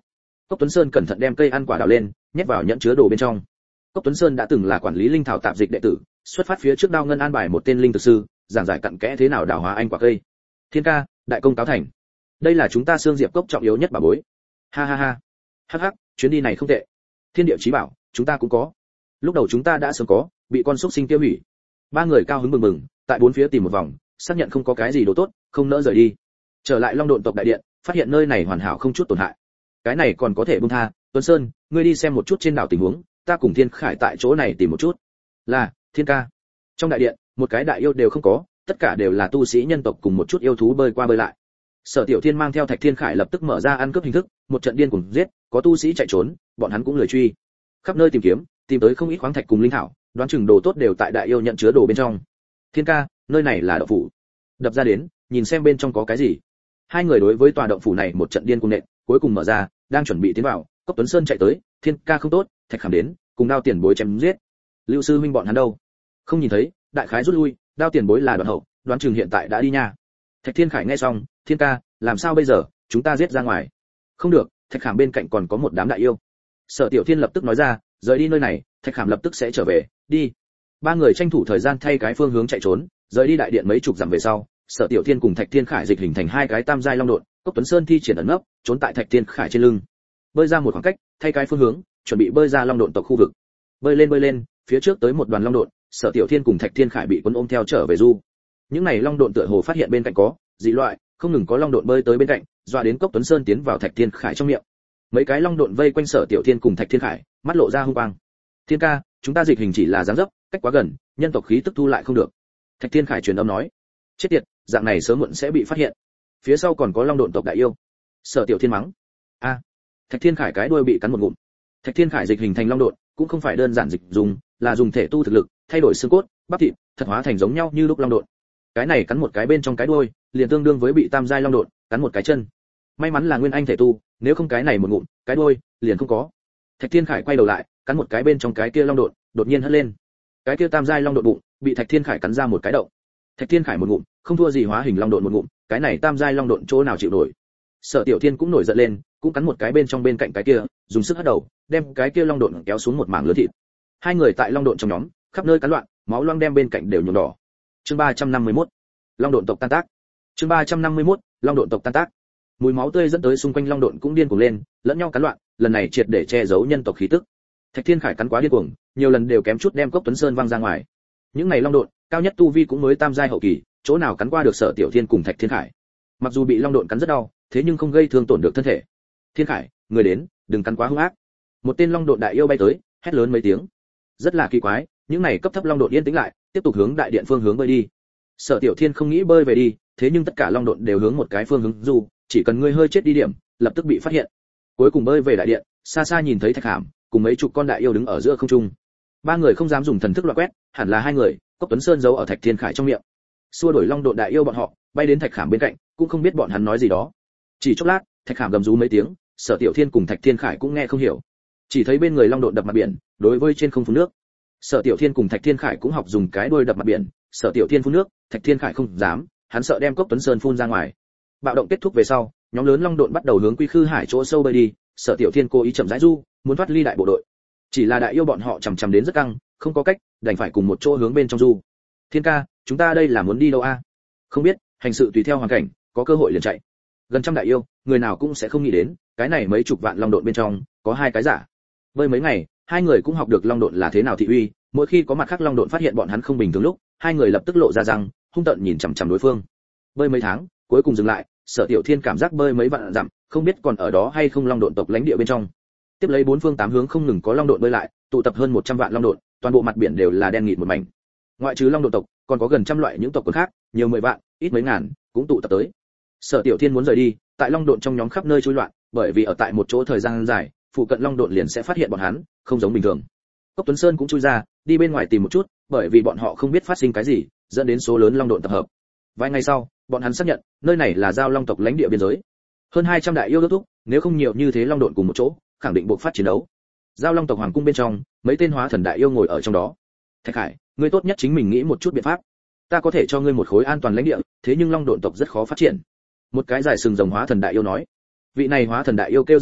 Cốc Tuấn Sơn cẩn thận đem cây ăn quả đào lên, nhét vào nhẫn chứa đồ bên trong. Cốc Tuấn Sơn đã từng là quản lý linh thảo tạp dịch đệ tử, xuất phát phía trước Đao Ngân an bài một tên linh thực sư, giảng giải cặn kẽ thế nào đào hóa anh quả cây. Thiên ca, đại công cáo thành. Đây là chúng ta Xương Diệp Cốc trọng yếu nhất bảo bối. Ha ha ha. Hắc hắc, chuyến đi này không tệ. Thiên địa chí bảo, chúng ta cũng có. Lúc đầu chúng ta đã sớm có, bị con xúc sinh tiêu hủy. Ba người cao hứng mừng mừng, tại bốn phía tìm một vòng, xác nhận không có cái gì đồ tốt, không nỡ rời đi. Trở lại Long Độn tộc đại điện, phát hiện nơi này hoàn hảo không chút tổn hại. Cái này còn có thể buông tha, Tuấn Sơn, ngươi đi xem một chút trên đảo tình huống, ta cùng Thiên Khải tại chỗ này tìm một chút. Là, Thiên ca. Trong đại điện, một cái đại yêu đều không có, tất cả đều là tu sĩ nhân tộc cùng một chút yêu thú bơi qua bơi lại. Sở Tiểu Thiên mang theo Thạch Thiên Khải lập tức mở ra ăn cướp hình thức, một trận điên cuồng giết, có tu sĩ chạy trốn, bọn hắn cũng lười truy. Khắp nơi tìm kiếm, tìm tới không ít khoáng thạch cùng linh thảo, đoán chừng đồ tốt đều tại đại yêu nhận chứa đồ bên trong. Thiên ca, nơi này là động phủ. Đập ra đến, nhìn xem bên trong có cái gì. Hai người đối với tòa động phủ này một trận điên cuồng nện, cuối cùng mở ra, đang chuẩn bị tiến vào, Cốc Tuấn Sơn chạy tới, Thiên ca không tốt, Thạch Khảm đến, cùng Đao Tiền Bối chém giết. Lưu sư huynh bọn hắn đâu? Không nhìn thấy, đại khái rút lui, Đao Tiền Bối là đoạn hậu, đoán chừng hiện tại đã đi nha. Thạch Thiên Khải nghe xong, Thiên ca, làm sao bây giờ, chúng ta giết ra ngoài. Không được, Thạch Khảm bên cạnh còn có một đám đại yêu. Sở Tiểu Thiên lập tức nói ra, rời đi nơi này, Thạch Khảm lập tức sẽ trở về, đi. Ba người tranh thủ thời gian thay cái phương hướng chạy trốn, rời đi đại điện mấy chục dặm về sau, Sở Tiểu Thiên cùng Thạch Thiên Khải dịch hình thành hai cái tam giai long độn, Cốc Tuấn Sơn thi triển ẩn nấp, trốn tại Thạch Thiên Khải trên lưng. Bơi ra một khoảng cách, thay cái phương hướng, chuẩn bị bơi ra long độn tộc khu vực. Bơi lên, phía trước tới một đoàn long độn, Sở Tiểu Thiên cùng Thạch Thiên Khải bị cuốn ôm theo trở về du. Những này long độn tựa hồ phát hiện bên cạnh có dị loại, không ngừng có long độn bơi tới bên cạnh, dọa đến Cốc Tuấn Sơn tiến vào Thạch Thiên Khải trong miệng. Mấy cái long độn vây quanh Sở Tiểu Thiên cùng Thạch Thiên Khải, mắt lộ ra hung quang. Thiên ca, chúng ta dịch hình chỉ là dáng dấp, cách quá gần, nhân tộc khí tức thu lại không được. Thạch Thiên Khải truyền âm nói. Chết tiệt, dạng này sớm muộn sẽ bị phát hiện. Phía sau còn có long độn tộc đại yêu. Sở Tiểu Thiên mắng. A. Thạch Thiên Khải cái đuôi bị cắn một ngụm. Thạch Thiên Khải dịch hình thành long độn, cũng không phải đơn giản dịch dùng, là dùng thể tu thực lực, thay đổi xương cốt, bắp thịt, thật hóa thành giống nhau như lúc long độn. Cái này cắn một cái bên trong cái đuôi, liền tương đương với bị tam giai long độn cắn một cái chân. May mắn là nguyên anh thể tu, nếu không cái này một ngụm, cái đuôi liền không có. Thạch Thiên Khải quay đầu lại, cắn một cái bên trong cái kia long độn, đột nhiên hất lên. Cái kia tam giai long độn bụng, bị Thạch Thiên Khải cắn ra một cái động. Thạch Thiên Khải một ngụm, không thua gì hóa hình long độn một ngụm, cái này tam giai long độn chỗ nào chịu nổi. Sở Tiểu Thiên cũng nổi giận lên, cũng cắn một cái bên trong bên cạnh cái kia, dùng sức hất đầu, đem cái kia long độn kéo xuống một mảng lớn thịt. Hai người tại long độn trong nhóm, khắp nơi cắn loạn, máu loang đem bên cạnh đều nhuộm đỏ. Chương 351. Long độn tộc tan tác. Chương 351. Long độn tộc tan tác. Mùi máu tươi dẫn tới xung quanh long độn cũng điên cuồng lên, lẫn nhau cắn loạn, lần này triệt để che giấu nhân tộc khí tức. Thạch Thiên Khải cắn quá điên cuồng, nhiều lần đều kém chút đem Cốc Tuấn Sơn văng ra ngoài. Những này long độn, cao nhất tu vi cũng mới tam giai hậu kỳ, chỗ nào cắn qua được Sở Tiểu Thiên cùng Thạch Thiên Khải. Mặc dù bị long độn cắn rất đau, thế nhưng không gây thương tổn được thân thể. Thiên Khải, người đến, đừng cắn quá hung ác. Một tên long độn đại yêu bay tới, hét lớn mấy tiếng. Rất là kỳ quái, những này cấp thấp long độn yên tĩnh lại, tiếp tục hướng đại điện phương hướng bơi đi. Sở Tiểu Thiên không nghĩ bơi về đi, thế nhưng tất cả long độn đều hướng một cái phương hướng du, chỉ cần ngươi hơi chết đi điểm, lập tức bị phát hiện. Cuối cùng bơi về đại điện, xa xa nhìn thấy Thạch Hàm cùng mấy chục con đại yêu đứng ở giữa không trung. Ba người không dám dùng thần thức loại quét, hẳn là hai người, Cốc Tuấn Sơn giấu ở Thạch Thiên Khải trong miệng. Xua đuổi long độn đại yêu bọn họ, bay đến Thạch Hàm bên cạnh, cũng không biết bọn hắn nói gì đó. Chỉ chốc lát, Thạch Hàm gầm rú mấy tiếng, Sở Tiểu Thiên cùng Thạch Thiên Khải cũng nghe không hiểu. Chỉ thấy bên người long độn đập mặt biển, đối với trên không phun nước. Sở Tiểu Thiên cùng Thạch Thiên Khải cũng học dùng cái đuôi đập mặt biển, Sở Tiểu Thiên phun nước, Thạch Thiên Khải không dám, hắn sợ đem Cốc Tuấn Sơn phun ra ngoài. Bạo động kết thúc về sau, nhóm lớn long độn bắt đầu hướng Quy Khư Hải chỗ sâu bơi đi, Sở Tiểu Thiên cố ý chậm rãi du, muốn thoát ly đại bộ đội. Chỉ là đại yêu bọn họ chằm chằm đến rất căng, không có cách, đành phải cùng một chỗ hướng bên trong du. Thiên ca, chúng ta đây là muốn đi đâu a? Không biết, hành sự tùy theo hoàn cảnh, có cơ hội liền chạy. Gần trăm đại yêu, người nào cũng sẽ không nghĩ đến, cái này mấy chục vạn long độn bên trong, có hai cái giả. Bơi mấy ngày, hai người cũng học được long độn là thế nào thị uy, mỗi khi có mặt khác long độn phát hiện bọn hắn không bình thường lúc, hai người lập tức lộ ra răng, hung tợn nhìn chằm chằm đối phương. Bơi mấy tháng, cuối cùng dừng lại, Sở Tiểu Thiên cảm giác bơi mấy vạn dặm, không biết còn ở đó hay không long độn tộc lãnh địa bên trong. Tiếp lấy bốn phương tám hướng không ngừng có long độn bơi lại, tụ tập hơn 100 vạn long độn, toàn bộ mặt biển đều là đen nghịt một mảnh. Ngoại trừ long độn tộc, còn có gần trăm loại những tộc quần khác, nhiều 10 vạn, ít mấy ngàn, cũng tụ tập tới. Sở Tiểu Thiên muốn rời đi, tại long độn trong nhóm khắp nơi chui loạn, bởi vì ở tại một chỗ thời gian dài, phụ cận long độn liền sẽ phát hiện bọn hắn, không giống bình thường. Cốc Tuấn Sơn cũng chui ra, đi bên ngoài tìm một chút, bởi vì bọn họ không biết phát sinh cái gì, dẫn đến số lớn long độn tập hợp. Vài ngày sau, bọn hắn xác nhận, nơi này là giao long tộc lãnh địa biên giới. Hơn 200 đại yêu đốc thúc, nếu không nhiều như thế long độn cùng một chỗ, khẳng định buộc phát chiến đấu. Giao long tộc hoàng cung bên trong, mấy tên hóa thần đại yêu ngồi ở trong đó. Thạch Khải, ngươi tốt nhất chính mình nghĩ một chút biện pháp. Ta có thể cho ngươi một khối an toàn lãnh địa, thế nhưng long độn tộc rất khó phát triển. Một cái dài sừng rồng hóa thần đại yêu nói. Vị này hóa thần đại yêu kêu Giao Vận,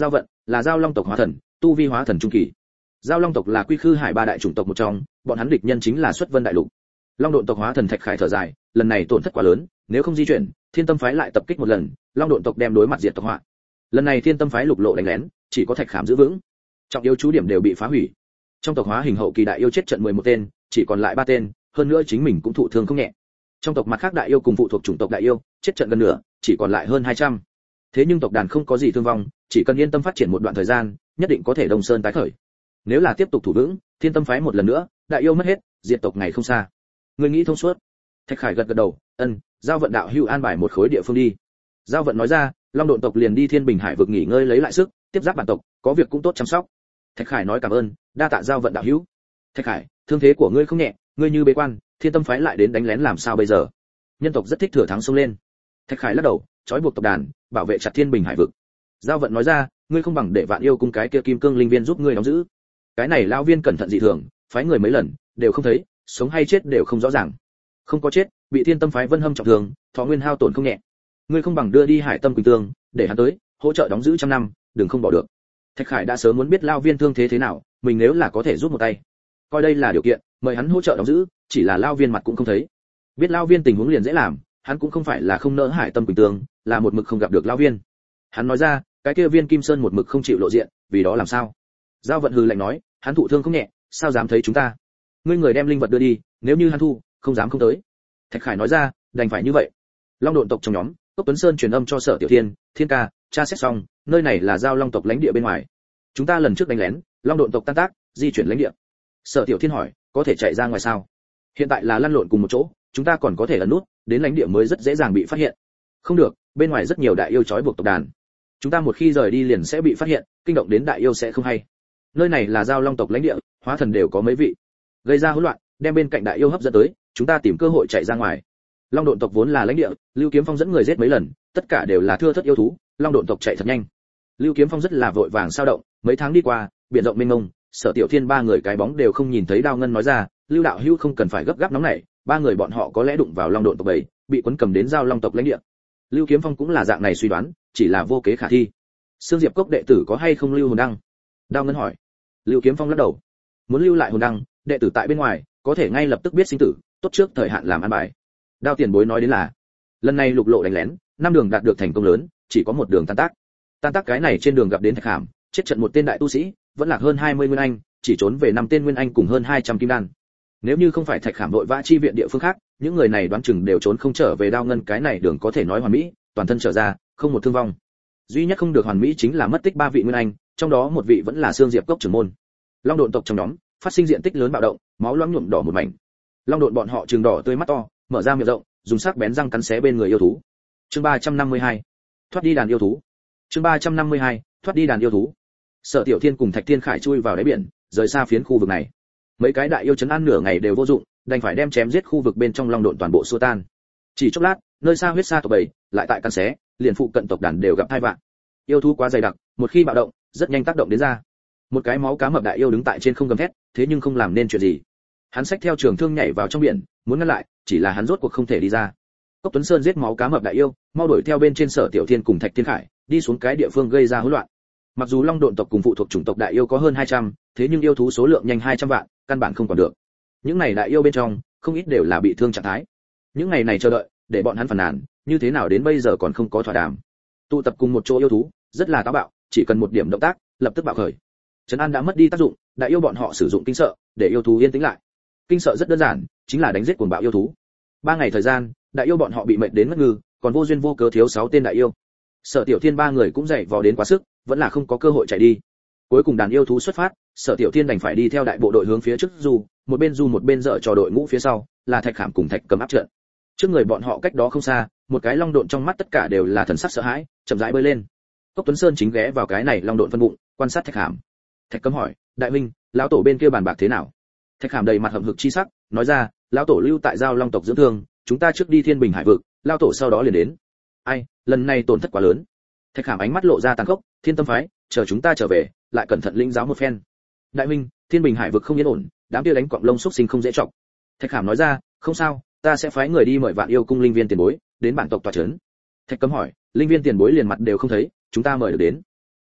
là giao long tộc hóa thần, tu vi hóa thần trung kỳ. Giao long tộc là quy khư hải ba đại chủng tộc một trong, bọn hắn địch nhân chính là xuất vân đại lục. Long độn tộc hóa thần Thạch Khải thở dài, lần này tổn thất quá lớn, nếu không di chuyển, Thiên Tâm phái lại tập kích một lần, Long độn tộc đem đối mặt diệt tộc họa. Lần này Thiên Tâm phái lục lộ đánh lén, chỉ có Thạch Khảm giữ vững, trọng yếu chú điểm đều bị phá hủy. Trong tộc hóa hình hậu kỳ đại yêu chết trận 11 tên, chỉ còn lại 3 tên, hơn nữa chính mình cũng thụ thương không nhẹ. Trong tộc mặt khác đại yêu cùng phụ thuộc chủng tộc đại yêu, chết trận gần nửa, chỉ còn lại hơn 200. Thế nhưng tộc đàn không có gì thương vong, chỉ cần yên tâm phát triển một đoạn thời gian, nhất định có thể Đông Sơn tái khởi. Nếu là tiếp tục thủ vững, Thiên Tâm phái một lần nữa, đại yêu mất hết, diệt tộc ngày không xa. Người nghĩ thông suốt. Thạch Khải gật gật đầu, giao vận đạo hữu an bài một khối địa phương đi. Giao vận nói ra, Long độn tộc liền đi Thiên Bình Hải vực nghỉ ngơi lấy lại sức, tiếp giáp bản tộc, có việc cũng tốt chăm sóc. Thạch Khải nói cảm ơn, đa tạ giao vận đạo hữu. Thạch Khải, thương thế của ngươi không nhẹ, ngươi như bế quan, Thiên Tâm phái lại đến đánh lén làm sao bây giờ? Nhân tộc rất thích thừa thắng xông lên. Thạch Khải lắc đầu, trói buộc tộc đàn, bảo vệ chặt Thiên Bình Hải vực. Giao vận nói ra, ngươi không bằng để Vạn Yêu cung cái kia Kim Cương linh viên giúp ngươi đóng giữ. Cái này lão viên cẩn thận dị thường, phái người mấy lần đều không thấy, sống hay chết đều không rõ ràng. Không có chết, bị Thiên Tâm phái Vân Hâm trọng thương, thọ nguyên hao tổn không nhẹ. Ngươi không bằng đưa đi Hải Tâm Quỳnh Tương, để hắn tới, hỗ trợ đóng giữ trăm năm, đừng không bỏ được. Thạch Khải đã sớm muốn biết lão viên thương thế thế nào, mình nếu là có thể giúp một tay, coi đây là điều kiện, mời hắn hỗ trợ đóng giữ, chỉ là lão viên mặt cũng không thấy. Biết lão viên tình huống liền dễ làm, hắn cũng không phải là không nỡ Hải Tâm Quỳnh Tương, là một mực không gặp được lão viên. Hắn nói ra, cái kia viên Kim Sơn một mực không chịu lộ diện, vì đó làm sao? Giao vận hừ lạnh nói, hắn thụ thương không nhẹ, sao dám thấy chúng ta? Ngươi người đem linh vật đưa đi, nếu như hắn thu, không dám không tới. Thạch Khải nói ra, đành phải như vậy. Long độn tộc trong nhóm, Cốc Tuấn Sơn truyền âm cho Sở Tiểu Thiên, Thiên ca, tra xét xong, nơi này là giao long tộc lãnh địa bên ngoài. Chúng ta lần trước đánh lén, Long độn tộc tan tác, di chuyển lãnh địa. Sở Tiểu Thiên hỏi, có thể chạy ra ngoài sao? Hiện tại là lăn lộn cùng một chỗ, chúng ta còn có thể ẩn nút, đến lãnh địa mới rất dễ dàng bị phát hiện. Không được, bên ngoài rất nhiều đại yêu trói buộc tộc đàn. Chúng ta một khi rời đi liền sẽ bị phát hiện, kinh động đến đại yêu sẽ không hay. Nơi này là giao long tộc lãnh địa, hóa thần đều có mấy vị. Gây ra hỗn loạn, đem bên cạnh đại yêu hấp dẫn tới, chúng ta tìm cơ hội chạy ra ngoài. Long độn tộc vốn là lãnh địa, Lưu Kiếm Phong dẫn người giết mấy lần, tất cả đều là thưa thất yêu thú, Long độn tộc chạy thật nhanh. Lưu Kiếm Phong rất là vội vàng sao động, mấy tháng đi qua, biển rộng mênh mông, Sở Tiểu Thiên ba người cái bóng đều không nhìn thấy. Đao Ngân nói ra, Lưu đạo hữu không cần phải gấp gáp nóng nảy, ba người bọn họ có lẽ đụng vào Long độn tộc bầy, bị quấn cầm đến giao long tộc lãnh địa. Lưu Kiếm Phong cũng là dạng này suy đoán, chỉ là vô kế khả thi. Sương Diệp Cốc đệ tử có hay không lưu hồn đăng? Đao Ngân hỏi. Lưu Kiếm Phong lắc đầu. Muốn lưu lại hồn đăng, đệ tử tại bên ngoài, có thể ngay lập tức biết sinh tử, tốt trước thời hạn làm an bài. Đao tiền bối nói đến là, lần này lục lộ đánh lén, 5 đường đạt được thành công lớn, chỉ có một đường tan tác. Tan tác cái này trên đường gặp đến Thạch Khảm, chết trận một tên đại tu sĩ, vẫn lạc hơn 20 nguyên anh, chỉ trốn về 5 tên nguyên anh cùng hơn 200 kim đan. Nếu như không phải Thạch Khảm vội vã chi viện địa phương khác, những người này đoán chừng đều trốn không trở về. Đao Ngân cái này đường có thể nói hoàn mỹ, toàn thân trở ra, không một thương vong. Duy nhất không được hoàn mỹ chính là mất tích 3 vị nguyên anh, trong đó một vị vẫn là Sương Diệp Cốc trưởng môn. Long độn tộc trong nhóm phát sinh diện tích lớn bạo động, máu loãng nhuộm đỏ một mảnh. Long độn bọn họ trừng đỏ tươi mắt to, mở ra miệng rộng, dùng sắc bén răng cắn xé bên người yêu thú. Chương 352. Thoát đi đàn yêu thú. Chương 352. Thoát đi đàn yêu thú. Sở Tiểu Thiên cùng Thạch Thiên Khải chui vào đáy biển, rời xa phiến khu vực này. Mấy cái đại yêu trấn an nửa ngày đều vô dụng, đành phải đem chém giết khu vực bên trong long độn toàn bộ xua tan. Chỉ chốc lát, nơi xa huyết sa tộc bầy lại tại căn xé, liền phụ cận tộc đàn đều gặp tai vạn. Yêu thú quá dày đặc, một khi bạo động, rất nhanh tác động đến ra. Một cái máu cá mập đại yêu đứng tại trên không gầm thét, thế nhưng không làm nên chuyện gì. Hắn xách theo trường thương nhảy vào trong biển, muốn ngăn lại, chỉ là hắn rốt cuộc không thể đi ra. Cốc Tuấn Sơn giết máu cá mập đại yêu, mau đuổi theo bên trên Sở Tiểu Thiên cùng Thạch Thiên Khải, đi xuống cái địa phương gây ra hỗn loạn. Mặc dù long độn tộc cùng phụ thuộc chủng tộc đại yêu có hơn 200, thế nhưng yêu thú số lượng nhanh 200 vạn, căn bản không còn được. Những này đại yêu bên trong, không ít đều là bị thương trạng thái. Những ngày này chờ đợi, để bọn hắn phàn nàn, như thế nào đến bây giờ còn không có thỏa đàm. Tụ tập cùng một chỗ yêu thú, rất là táo bạo, chỉ cần một điểm động tác, lập tức bạo khởi. Trấn an đã mất đi tác dụng, đại yêu bọn họ sử dụng kinh sợ, để yêu thú yên tĩnh lại. Kinh sợ rất đơn giản, chính là đánh giết cuồng bạo yêu thú. 3 ngày thời gian, đại yêu bọn họ bị mệt đến ngất ngư, còn vô duyên vô cớ thiếu 6 tên đại yêu. Sở Tiểu Thiên ba người cũng dậy vò đến quá sức, vẫn là không có cơ hội chạy đi. Cuối cùng đàn yêu thú xuất phát, Sở Tiểu Thiên đành phải đi theo đại bộ đội hướng phía trước du một bên dở trò đội ngũ phía sau, là Thạch Khảm cùng Thạch Cầm áp trận. Trước người bọn họ cách đó không xa, một cái long độn trong mắt tất cả đều là thần sắc sợ hãi, chậm rãi bơi lên. Cốc Tuấn Sơn chính ghé vào cái này long độn phân bụng, quan sát Thạch Khảm. Thạch Cầm hỏi, đại huynh, lão tổ bên kia bàn bạc thế nào? Thạch Khảm đầy mặt hậm hực chi sắc, nói ra, lão tổ lưu tại giao long tộc dưỡng thương, chúng ta trước đi Thiên Bình Hải vực, lão tổ sau đó liền đến. Ai, lần này tổn thất quá lớn. Thạch Khảm ánh mắt lộ ra tàn khốc, Thiên Tâm phái, chờ chúng ta trở về, lại cẩn thận lĩnh giáo một phen. Đại huynh, Thiên Bình Hải vực không yên ổn, đám kia đánh quặng lông xúc sinh không dễ trọng. Thạch Khảm nói ra, không sao, ta sẽ phái người đi mời Vạn Yêu cung linh viên tiền bối đến bản tộc tọa trấn. Thạch Cấm hỏi, linh viên tiền bối liền mặt đều không thấy, chúng ta mời được đến.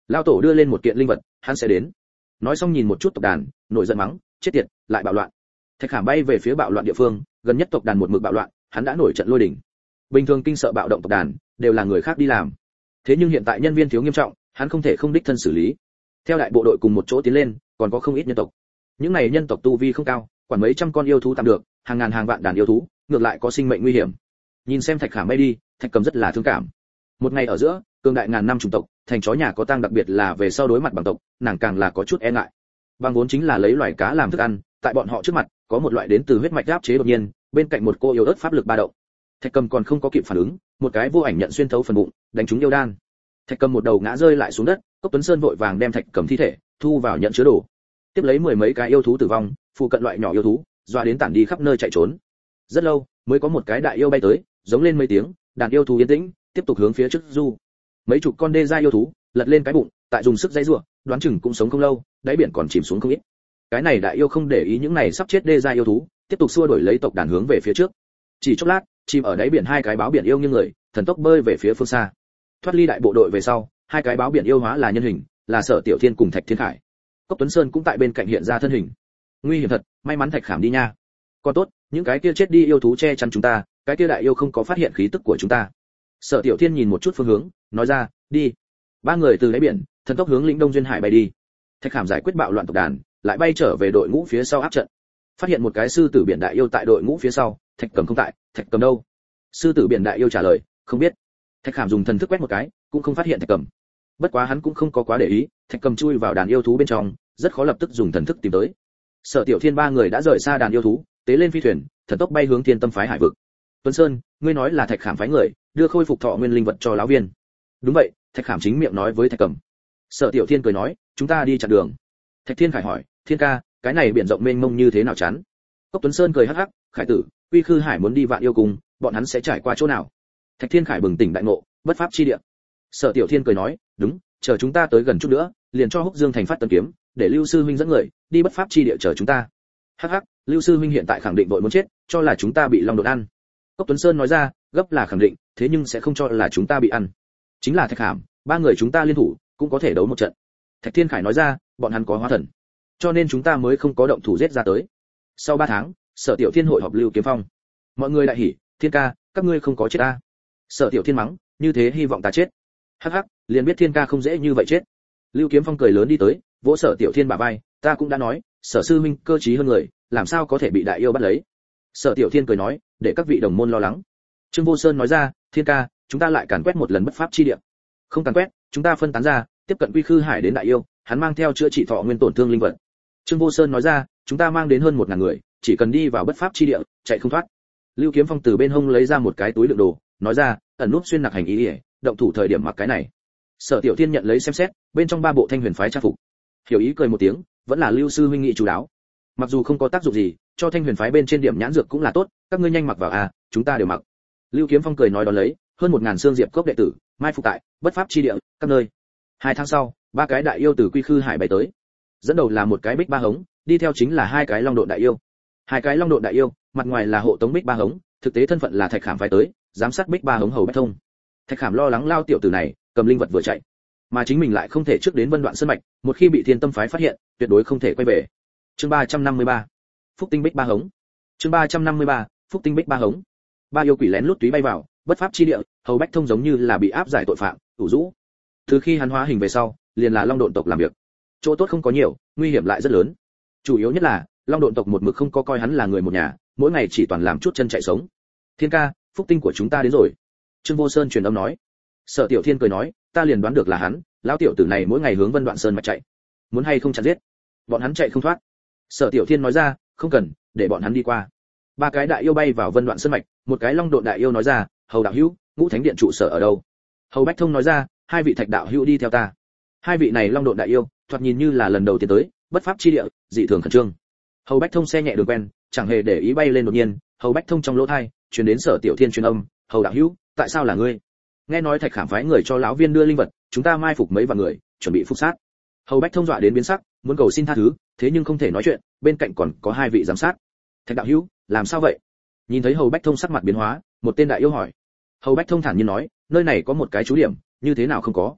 Lão tổ đưa lên một kiện linh vật, hắn sẽ đến. Nói xong nhìn một chút tộc đàn, nổi giận mắng, chết tiệt, lại bạo loạn. Thạch Khảm bay về phía bạo loạn địa phương, gần nhất tộc đàn một mực bạo loạn, hắn đã nổi trận lôi đình. Bình thường kinh sợ bạo động tộc đàn, đều là người khác đi làm. Thế nhưng hiện tại nhân viên thiếu nghiêm trọng, hắn không thể không đích thân xử lý. Theo đại bộ đội cùng một chỗ tiến lên, còn có không ít nhân tộc. Những này nhân tộc tu vi không cao, quản mấy trăm con yêu thú tạm được, hàng ngàn hàng vạn đàn yêu thú, ngược lại có sinh mệnh nguy hiểm. Nhìn xem Thạch Khảm bay đi, Thạch Cầm rất là thương cảm. Một ngày ở giữa, cường đại ngàn năm chủng tộc, thành chó nhà có tang, đặc biệt là về sau đối mặt bằng tộc, nàng càng là có chút e ngại. Bằng vốn chính là lấy loài cá làm thức ăn, tại bọn họ trước mặt, có một loại đến từ huyết mạch áp chế đột nhiên, bên cạnh một cô yêu ớt pháp lực ba động. Thạch Cầm còn không có kịp phản ứng, một cái vô ảnh nhận xuyên thấu phần bụng, đánh trúng yêu đan. Thạch Cầm một đầu ngã rơi lại xuống đất, Cốc Tuấn Sơn vội vàng đem Thạch Cầm thi thể thu vào nhận chứa đồ. Tiếp lấy mười mấy cái yêu thú tử vong, phụ cận loại nhỏ yêu thú, doa đến tản đi khắp nơi chạy trốn. Rất lâu, mới có một cái đại yêu bay tới, giống lên mấy tiếng, đàn yêu thú yên tĩnh, tiếp tục hướng phía trước du. Mấy chục con đê gia yêu thú, lật lên cái bụng, tại dùng sức dãy rủa, đoán chừng cũng sống không lâu, đáy biển còn chìm xuống không ít. Cái này đại yêu không để ý những này sắp chết đê gia yêu thú, tiếp tục xua đuổi lấy tộc đàn hướng về phía trước. Chỉ chốc lát, chìm ở đáy biển hai cái báo biển yêu như người, thần tốc bơi về phía phương xa. Thoát ly đại bộ đội về sau, hai cái báo biển yêu hóa là nhân hình, là Sở Tiểu Thiên cùng Thạch Thiên Khải. Cốc Tuấn Sơn cũng tại bên cạnh hiện ra thân hình. Nguy hiểm thật, may mắn Thạch Khảm đi nha. Còn tốt, những cái kia chết đi yêu thú che chắn chúng ta, cái kia đại yêu không có phát hiện khí tức của chúng ta. Sở Tiểu Thiên nhìn một chút phương hướng, nói ra, đi. Ba người từ đáy biển, thần tốc hướng lĩnh Đông Duyên Hải bay đi. Thạch Khảm giải quyết bạo loạn tộc đàn, lại bay trở về đội ngũ phía sau áp trận. Phát hiện một cái sư tử biển đại yêu tại đội ngũ phía sau, Thạch Cầm không tại, Thạch Cầm đâu? Sư tử biển đại yêu trả lời, không biết. Thạch Khảm dùng thần thức quét một cái, cũng không phát hiện Thạch Cầm. Bất quá hắn cũng không có quá để ý, Thạch Cầm chui vào đàn yêu thú bên trong, rất khó lập tức dùng thần thức tìm tới. Sở Tiểu Thiên ba người đã rời xa đàn yêu thú, tế lên phi thuyền, thần tốc bay hướng Thiên Tâm phái hải vực. Tuấn Sơn, ngươi nói là Thạch Khảm phái người, đưa khôi phục thọ nguyên linh vật cho lão viên. Đúng vậy, Thạch Khảm chính miệng nói với Thạch Cầm. Sở Tiểu Thiên cười nói, chúng ta đi chặn đường. Thạch Thiên Khải hỏi, Thiên ca, cái này biển rộng mênh mông như thế nào chán? Cốc Tuấn Sơn cười hắc hắc, Khải tử, Uy Khư Hải muốn đi Vạn Yêu Cung, bọn hắn sẽ trải qua chỗ nào? Thạch Thiên Khải bừng tỉnh đại ngộ, bất pháp chi địa. Sở Tiểu Thiên cười nói, đúng, chờ chúng ta tới gần chút nữa, liền cho Húc Dương thành phát tân kiếm, để Lưu sư huynh dẫn người đi bất pháp chi địa chờ chúng ta. Hắc hắc, Lưu sư huynh hiện tại khẳng định vội muốn chết, cho là chúng ta bị long đột ăn. Cốc Tuấn Sơn nói ra, gấp là khẳng định, thế nhưng sẽ không cho là chúng ta bị ăn. Chính là Thạch Khảm, ba người chúng ta liên thủ, cũng có thể đấu một trận. Thạch Thiên Khải nói ra, bọn hắn có hóa thần, cho nên chúng ta mới không có động thủ giết ra tới. Sau 3 tháng, Sở Tiểu Thiên hội họp Lưu Kiếm Phong. Mọi người đại hỉ, Thiên ca, các ngươi không có chết ta. Sở Tiểu Thiên mắng, như thế hy vọng ta chết. Hắc hắc, liền biết Thiên ca không dễ như vậy chết. Lưu Kiếm Phong cười lớn đi tới, vỗ Sở Tiểu Thiên bả vai, ta cũng đã nói, Sở sư minh cơ trí hơn người, làm sao có thể bị đại yêu bắt lấy. Sở Tiểu Thiên cười nói, để các vị đồng môn lo lắng. Trương Vô Sơn nói ra, Thiên ca, chúng ta lại càn quét một lần bất pháp chi địa. Không càn quét, chúng ta phân tán ra, tiếp cận Quy Khư Hải đến đại yêu, hắn mang theo chữa trị thọ nguyên tổn thương linh vật. Trương Vô Sơn nói ra, chúng ta mang đến hơn 1000 người, chỉ cần đi vào bất pháp chi địa, chạy không thoát. Lưu Kiếm Phong từ bên hông lấy ra một cái túi đựng đồ, nói ra, ẩn nút xuyên nặc hành ý, động thủ thời điểm mặc cái này. Sở Tiểu Thiên nhận lấy xem xét, bên trong 3 bộ Thanh Huyền phái trang phục. Hiểu ý cười một tiếng, vẫn là Lưu sư huynh nghị chú đáo. Mặc dù không có tác dụng gì, cho Thanh Huyền phái bên trên điểm nhãn dược cũng là tốt, các ngươi nhanh mặc vào à, chúng ta đều mặc. Lưu Kiếm Phong cười nói đón lấy, hơn 1000 xương diệp cốc đệ tử, mai phục tại bất pháp chi địa, các nơi. 2 tháng sau, 3 cái đại yêu từ Quy Khư Hải bay tới. Dẫn đầu là một cái Bích Ba Hống, đi theo chính là 2 cái Long Độn đại yêu. 2 cái Long Độn đại yêu, mặt ngoài là hộ tống Bích Ba Hống, thực tế thân phận là Thạch Khảm phái tới, giám sát Bích Ba Hống hầu Bách Thông. Thạch Khảm lo lắng lao tiểu tử này, cầm linh vật vừa chạy, mà chính mình lại không thể trước đến Vân Đoạn Sơn mạch, một khi bị Thiên Tâm phái phát hiện, tuyệt đối không thể quay về. Chương 353. Phúc Tinh Bích Ba Hống. Chương 353. Phúc Tinh Bích Ba Hống. 3 yêu quỷ lén lút túy bay vào, bất pháp chi địa, hầu Bách Thông giống như là bị áp giải tội phạm, ủ rũ. Từ khi hắn hóa hình về sau, liền là Long Độn tộc làm việc. Chỗ tốt không có nhiều, nguy hiểm lại rất lớn. Chủ yếu nhất là, Long Độn tộc một mực không có coi hắn là người một nhà, mỗi ngày chỉ toàn làm chút chân chạy sống. Thiên ca, phúc tinh của chúng ta đến rồi. Trương Vô Sơn truyền âm nói. Sở Tiểu Thiên cười nói, ta liền đoán được là hắn, lão tiểu tử này mỗi ngày hướng Vân Đoạn Sơn mà chạy. Muốn hay không chặn giết? Bọn hắn chạy không thoát. Sở Tiểu Thiên nói ra, không cần, để bọn hắn đi qua. 3 cái đại yêu bay vào Vân Đoạn Sơn mạch, một cái Long Độn đại yêu nói ra, hầu đạo hữu, Ngũ Thánh điện trụ sở ở đâu? Hầu Bách Thông nói ra, 2 vị Thạch đạo hữu đi theo ta. 2 vị này Long Độn đại yêu, thoạt nhìn như là lần đầu tiên tới, bất pháp chi địa, dị thường khẩn trương. Hầu Bách Thông xe nhẹ đường quen, chẳng hề để ý bay lên đột nhiên, Hầu Bách Thông trong lỗ tai truyền đến Sở Tiểu Thiên truyền âm, hầu đạo hữu, tại sao là ngươi? Nghe nói Thạch Khảm phái người cho lão viên đưa linh vật, chúng ta mai phục mấy vạn người, chuẩn bị phục sát. Hầu Bách Thông dọa đến biến sắc, muốn cầu xin tha thứ, thế nhưng không thể nói chuyện, bên cạnh còn có 2 vị giám sát. Thạch đạo hữu, làm sao vậy? Nhìn thấy Hầu Bách Thông sắc mặt biến hóa, một tên đại yêu hỏi. Hầu Bách Thông thản nhiên nói, nơi này có một cái chú điểm, như thế nào không có?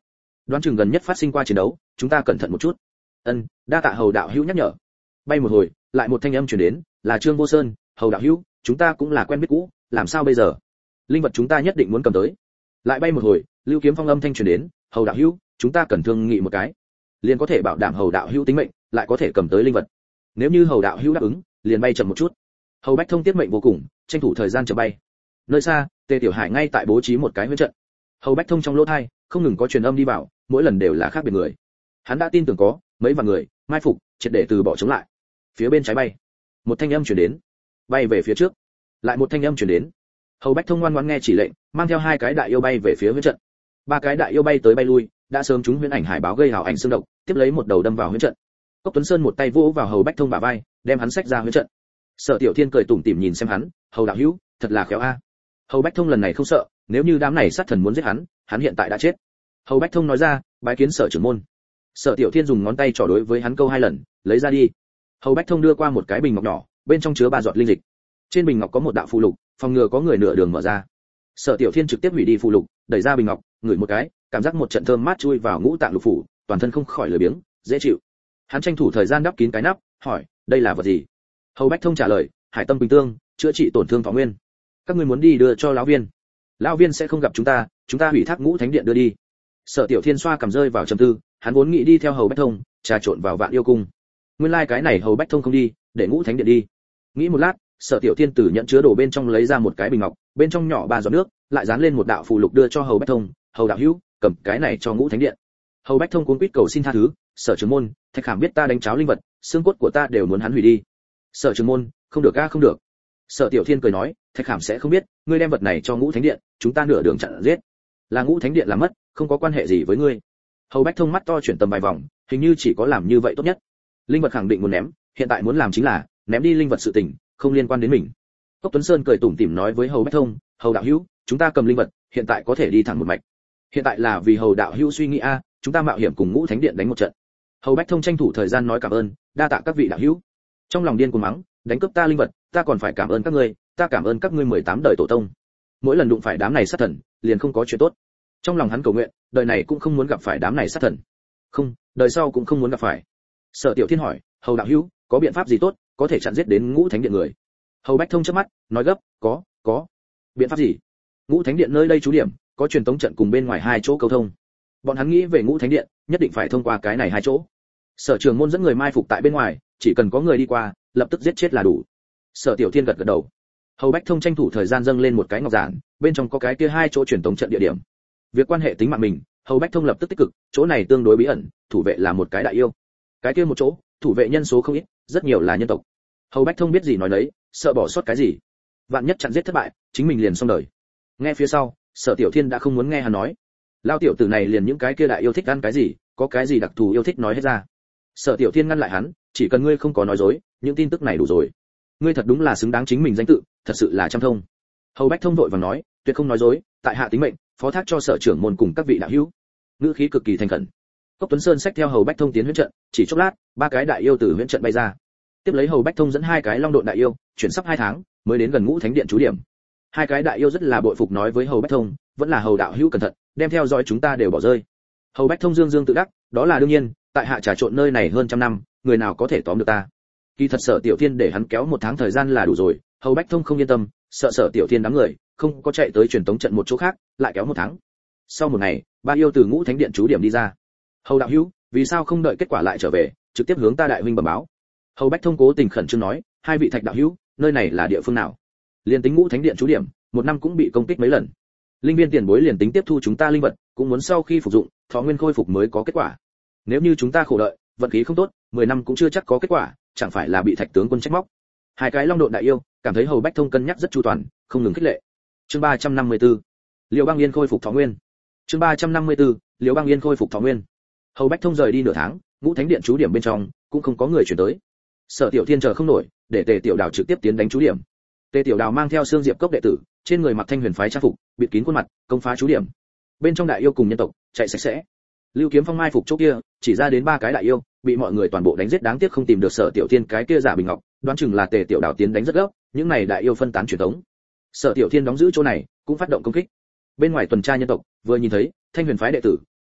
Đoán chừng gần nhất phát sinh qua chiến đấu, chúng ta cẩn thận một chút. Ân, đa tạ hầu đạo hữu nhắc nhở. Bay một hồi, lại một thanh âm truyền đến, là Trương Vô Sơn. Hầu đạo hữu, chúng ta cũng là quen biết cũ, làm sao bây giờ? Linh vật chúng ta nhất định muốn cầm tới. Lại bay một hồi, Lưu Kiếm Phong âm thanh truyền đến, hầu đạo hữu, chúng ta cần thương nghị một cái, liền có thể bảo đảm hầu đạo hữu tính mệnh, lại có thể cầm tới linh vật. Nếu như hầu đạo hữu đáp ứng, liền bay chậm một chút. Hầu Bách Thông tiết mệnh vô cùng, tranh thủ thời gian chậm bay. Nơi xa, Tề Tiểu Hải ngay tại bố trí một cái huyễn trận. Hầu Bách Thông trong lỗ tai không ngừng có truyền âm đi vào, mỗi lần đều là khác biệt người. Hắn đã tin tưởng có mấy vạn người mai phục, triệt để từ bỏ chống lại. Phía bên trái bay, một thanh âm truyền đến, bay về phía trước. Lại một thanh âm truyền đến. Hầu Bách Thông ngoan ngoãn nghe chỉ lệnh, mang theo hai cái đại yêu bay về phía huyễn trận. Ba cái đại yêu bay tới bay lui, đã sớm chúng huyễn ảnh hải báo gây hào ảnh xương độc, tiếp lấy một đầu đâm vào huyễn trận. Cốc Tuấn Sơn một tay vỗ vào Hầu Bách Thông bả vai, đem hắn xách ra huyễn trận. Sở Tiểu Thiên cười tủm tỉm nhìn xem hắn, "Hầu đạo hữu, thật là khéo a." Hầu Bách Thông lần này không sợ, nếu như đám này sát thần muốn giết hắn, hắn hiện tại đã chết. Hầu Bách Thông nói ra, "Bái kiến Sở trưởng môn." Sở Tiểu Thiên dùng ngón tay trỏ đối với hắn câu hai lần, lấy ra đi. Hầu Bách Thông đưa qua một cái bình ngọc nhỏ, bên trong chứa 3 giọt linh dịch. Trên bình ngọc có một đạo phù lục, phòng ngừa có người nửa đường mở ra. Sở Tiểu Thiên trực tiếp hủy đi phù lục, đẩy ra bình ngọc, ngửi một cái, cảm giác một trận thơm mát chui vào ngũ tạng lục phủ, toàn thân không khỏi lười biếng, dễ chịu. Hắn tranh thủ thời gian đắp kín cái nắp, hỏi, "Đây là vật gì?" Hầu Bách Thông trả lời, "Hải tâm bình tương, chữa trị tổn thương thọ nguyên. Các ngươi muốn đi đưa cho lão viên. Lão viên sẽ không gặp chúng ta hủy thác Ngũ Thánh Điện đưa đi." Sở Tiểu Thiên xoa cầm rơi vào trầm tư, hắn vốn nghĩ đi theo Hầu Bách Thông, trà trộn vào Vạn Yêu cung. Nguyên lai cái này Hầu Bách Thông không đi, để Ngũ Thánh Điện đi. Nghĩ một lát, Sở Tiểu Thiên từ nhận chứa đồ bên trong lấy ra một cái bình ngọc, bên trong nhỏ 3 giọt nước, lại dán lên một đạo phù lục đưa cho Hầu Bách Thông, "Hầu đạo hữu, cầm cái này cho Ngũ Thánh Điện." Hầu Bách Thông cuống quýt cầu xin tha thứ, "Sở trưởng môn, Thạch Khảm biết ta đánh cháo linh vật, xương cốt của ta đều muốn hắn hủy đi." "Sở trưởng môn, không được a, không được." Sở Tiểu Thiên cười nói, "Thạch Khảm sẽ không biết, ngươi đem vật này cho Ngũ Thánh Điện, chúng ta nửa đường chặn giết. Là Ngũ Thánh Điện làm mất, không có quan hệ gì với ngươi." Hầu Bách Thông mắt to chuyển tầm vài vòng, hình như chỉ có làm như vậy tốt nhất. Linh vật khẳng định muốn ném, hiện tại muốn làm chính là ném đi linh vật sự tình, không liên quan đến mình. Cốc Tuấn Sơn cười tủm tỉm nói với Hầu Bách Thông, "Hầu đạo hữu, chúng ta cầm linh vật, hiện tại có thể đi thẳng một mạch. Hiện tại là vì Hầu đạo hữu suy nghĩ a, chúng ta mạo hiểm cùng Ngũ Thánh Điện đánh một trận." Hầu Bách Thông tranh thủ thời gian nói cảm ơn, "Đa tạ các vị đạo hữu." Trong lòng điên cuồng mắng, "Đánh cướp ta linh vật, ta còn phải cảm ơn các ngươi, ta cảm ơn các ngươi 18 đời tổ tông. Mỗi lần đụng phải đám này sát thần, liền không có chuyện tốt." Trong lòng hắn cầu nguyện, đời này cũng không muốn gặp phải đám này sát thần. Không, đời sau cũng không muốn gặp phải. Sở Tiểu Thiên hỏi, "Hầu đạo hữu, có biện pháp gì tốt, có thể chặn giết đến Ngũ Thánh Điện người?" Hầu Bách Thông chớp mắt, nói gấp, có. Biện pháp gì?" Ngũ Thánh Điện nơi đây trú điểm, có truyền tống trận cùng bên ngoài 2 chỗ cầu thông. Bọn hắn nghĩ về Ngũ Thánh Điện, nhất định phải thông qua cái này 2 chỗ. Sở Trường môn dẫn người mai phục tại bên ngoài, chỉ cần có người đi qua, lập tức giết chết là đủ. Sở Tiểu Thiên gật gật đầu. Hầu Bách Thông tranh thủ thời gian dâng lên một cái ngọc giản, bên trong có cái kia 2 chỗ truyền tống trận địa điểm. Việc quan hệ tính mạng mình, Hầu Bách Thông lập tức tích cực, chỗ này tương đối bí ẩn, thủ vệ là một cái đại yêu. Cái kia một chỗ, thủ vệ nhân số không ít, rất nhiều là nhân tộc. Hầu Bách Thông biết gì nói nấy, sợ bỏ sót cái gì. Vạn nhất chặn giết thất bại, chính mình liền xong đời. Nghe phía sau, Sở Tiểu Thiên đã không muốn nghe hắn nói. Lao tiểu tử này liền những cái kia đại yêu thích ăn cái gì, có cái gì đặc thù yêu thích nói hết ra. Sở Tiểu Thiên ngăn lại hắn, "Chỉ cần ngươi không có nói dối, những tin tức này đủ rồi. Ngươi thật đúng là xứng đáng chính mình danh tự, thật sự là trăm thông." Hầu Bách Thông vội vàng nói, "Tuyệt không nói dối, tại hạ tính mệnh, phó thác cho Sở trưởng môn cùng các vị đạo hữu." Ngữ khí cực kỳ thành khẩn. Cốc Tuấn Sơn xách theo Hầu Bách Thông tiến huyễn trận, chỉ chốc lát, 3 cái đại yêu từ huyễn trận bay ra. Tiếp lấy Hầu Bách Thông dẫn 2 cái long độn đại yêu, chuyển sắp 2 tháng, mới đến gần Ngũ Thánh Điện trú điểm. 2 cái đại yêu rất là bội phục nói với Hầu Bách Thông, "Vẫn là Hầu đạo hữu cẩn thận, đem theo dõi chúng ta đều bỏ rơi." Hầu Bách Thông dương dương tự đắc, "Đó là đương nhiên, tại hạ trà trộn nơi này hơn trăm năm, người nào có thể tóm được ta." Kỳ thật Sở Tiểu Thiên để hắn kéo 1 tháng thời gian là đủ rồi, Hầu Bách Thông không yên tâm, sợ Sở Tiểu Thiên đám người không có chạy tới truyền tống trận một chỗ khác, lại kéo 1 tháng. Sau một ngày, 3 yêu từ Ngũ Thánh Điện trú điểm đi ra. "Hầu đạo hữu, vì sao không đợi kết quả lại trở về, trực tiếp hướng ta đại huynh bẩm báo?" Hầu Bách Thông cố tình khẩn trương nói, "2 vị Thạch đạo hữu, nơi này là địa phương nào? Liên tính Ngũ Thánh Điện trú điểm, 1 năm cũng bị công kích mấy lần. Linh viên tiền bối liền tính tiếp thu chúng ta linh vật, cũng muốn sau khi phục dụng, thọ nguyên khôi phục mới có kết quả. Nếu như chúng ta khổ đợi, vận khí không tốt, 10 năm cũng chưa chắc có kết quả, chẳng phải là bị Thạch tướng quân trách móc." 2 cái long độn đại yêu cảm thấy Hầu Bách Thông cân nhắc rất chu toàn, không ngừng khích lệ. Chương 354. Liễu Băng Yên khôi phục thọ nguyên. Chương 354. Liễu Băng Yên khôi phục thọ nguyên. Hầu Bách Thông rời đi nửa tháng, Ngũ Thánh Điện trú điểm bên trong cũng không có người chuyển tới. Sở Tiểu Thiên chờ không nổi, để Tề Tiểu Đào trực tiếp tiến đánh trú điểm. Tề Tiểu Đào mang theo Xương Diệp Cốc đệ tử, trên người mặc Thanh Huyền phái trang phục, bịt kín khuôn mặt, công phá trú điểm. Bên trong đại yêu cùng nhân tộc chạy sạch sẽ. Lưu Kiếm Phong mai phục chỗ kia, chỉ ra đến 3 cái đại yêu, bị mọi người toàn bộ đánh giết, đáng tiếc không tìm được Sở Tiểu Thiên cái kia giả bình ngọc, đoán chừng là Tề Tiểu Đào tiến đánh rất gấp, những này đại yêu phân tán truyền tống. Sở Tiểu Thiên đóng giữ chỗ này, cũng phát động công kích. Bên ngoài tuần tra nhân tộc, vừa nhìn thấy Thanh Huyền phái đệ tử,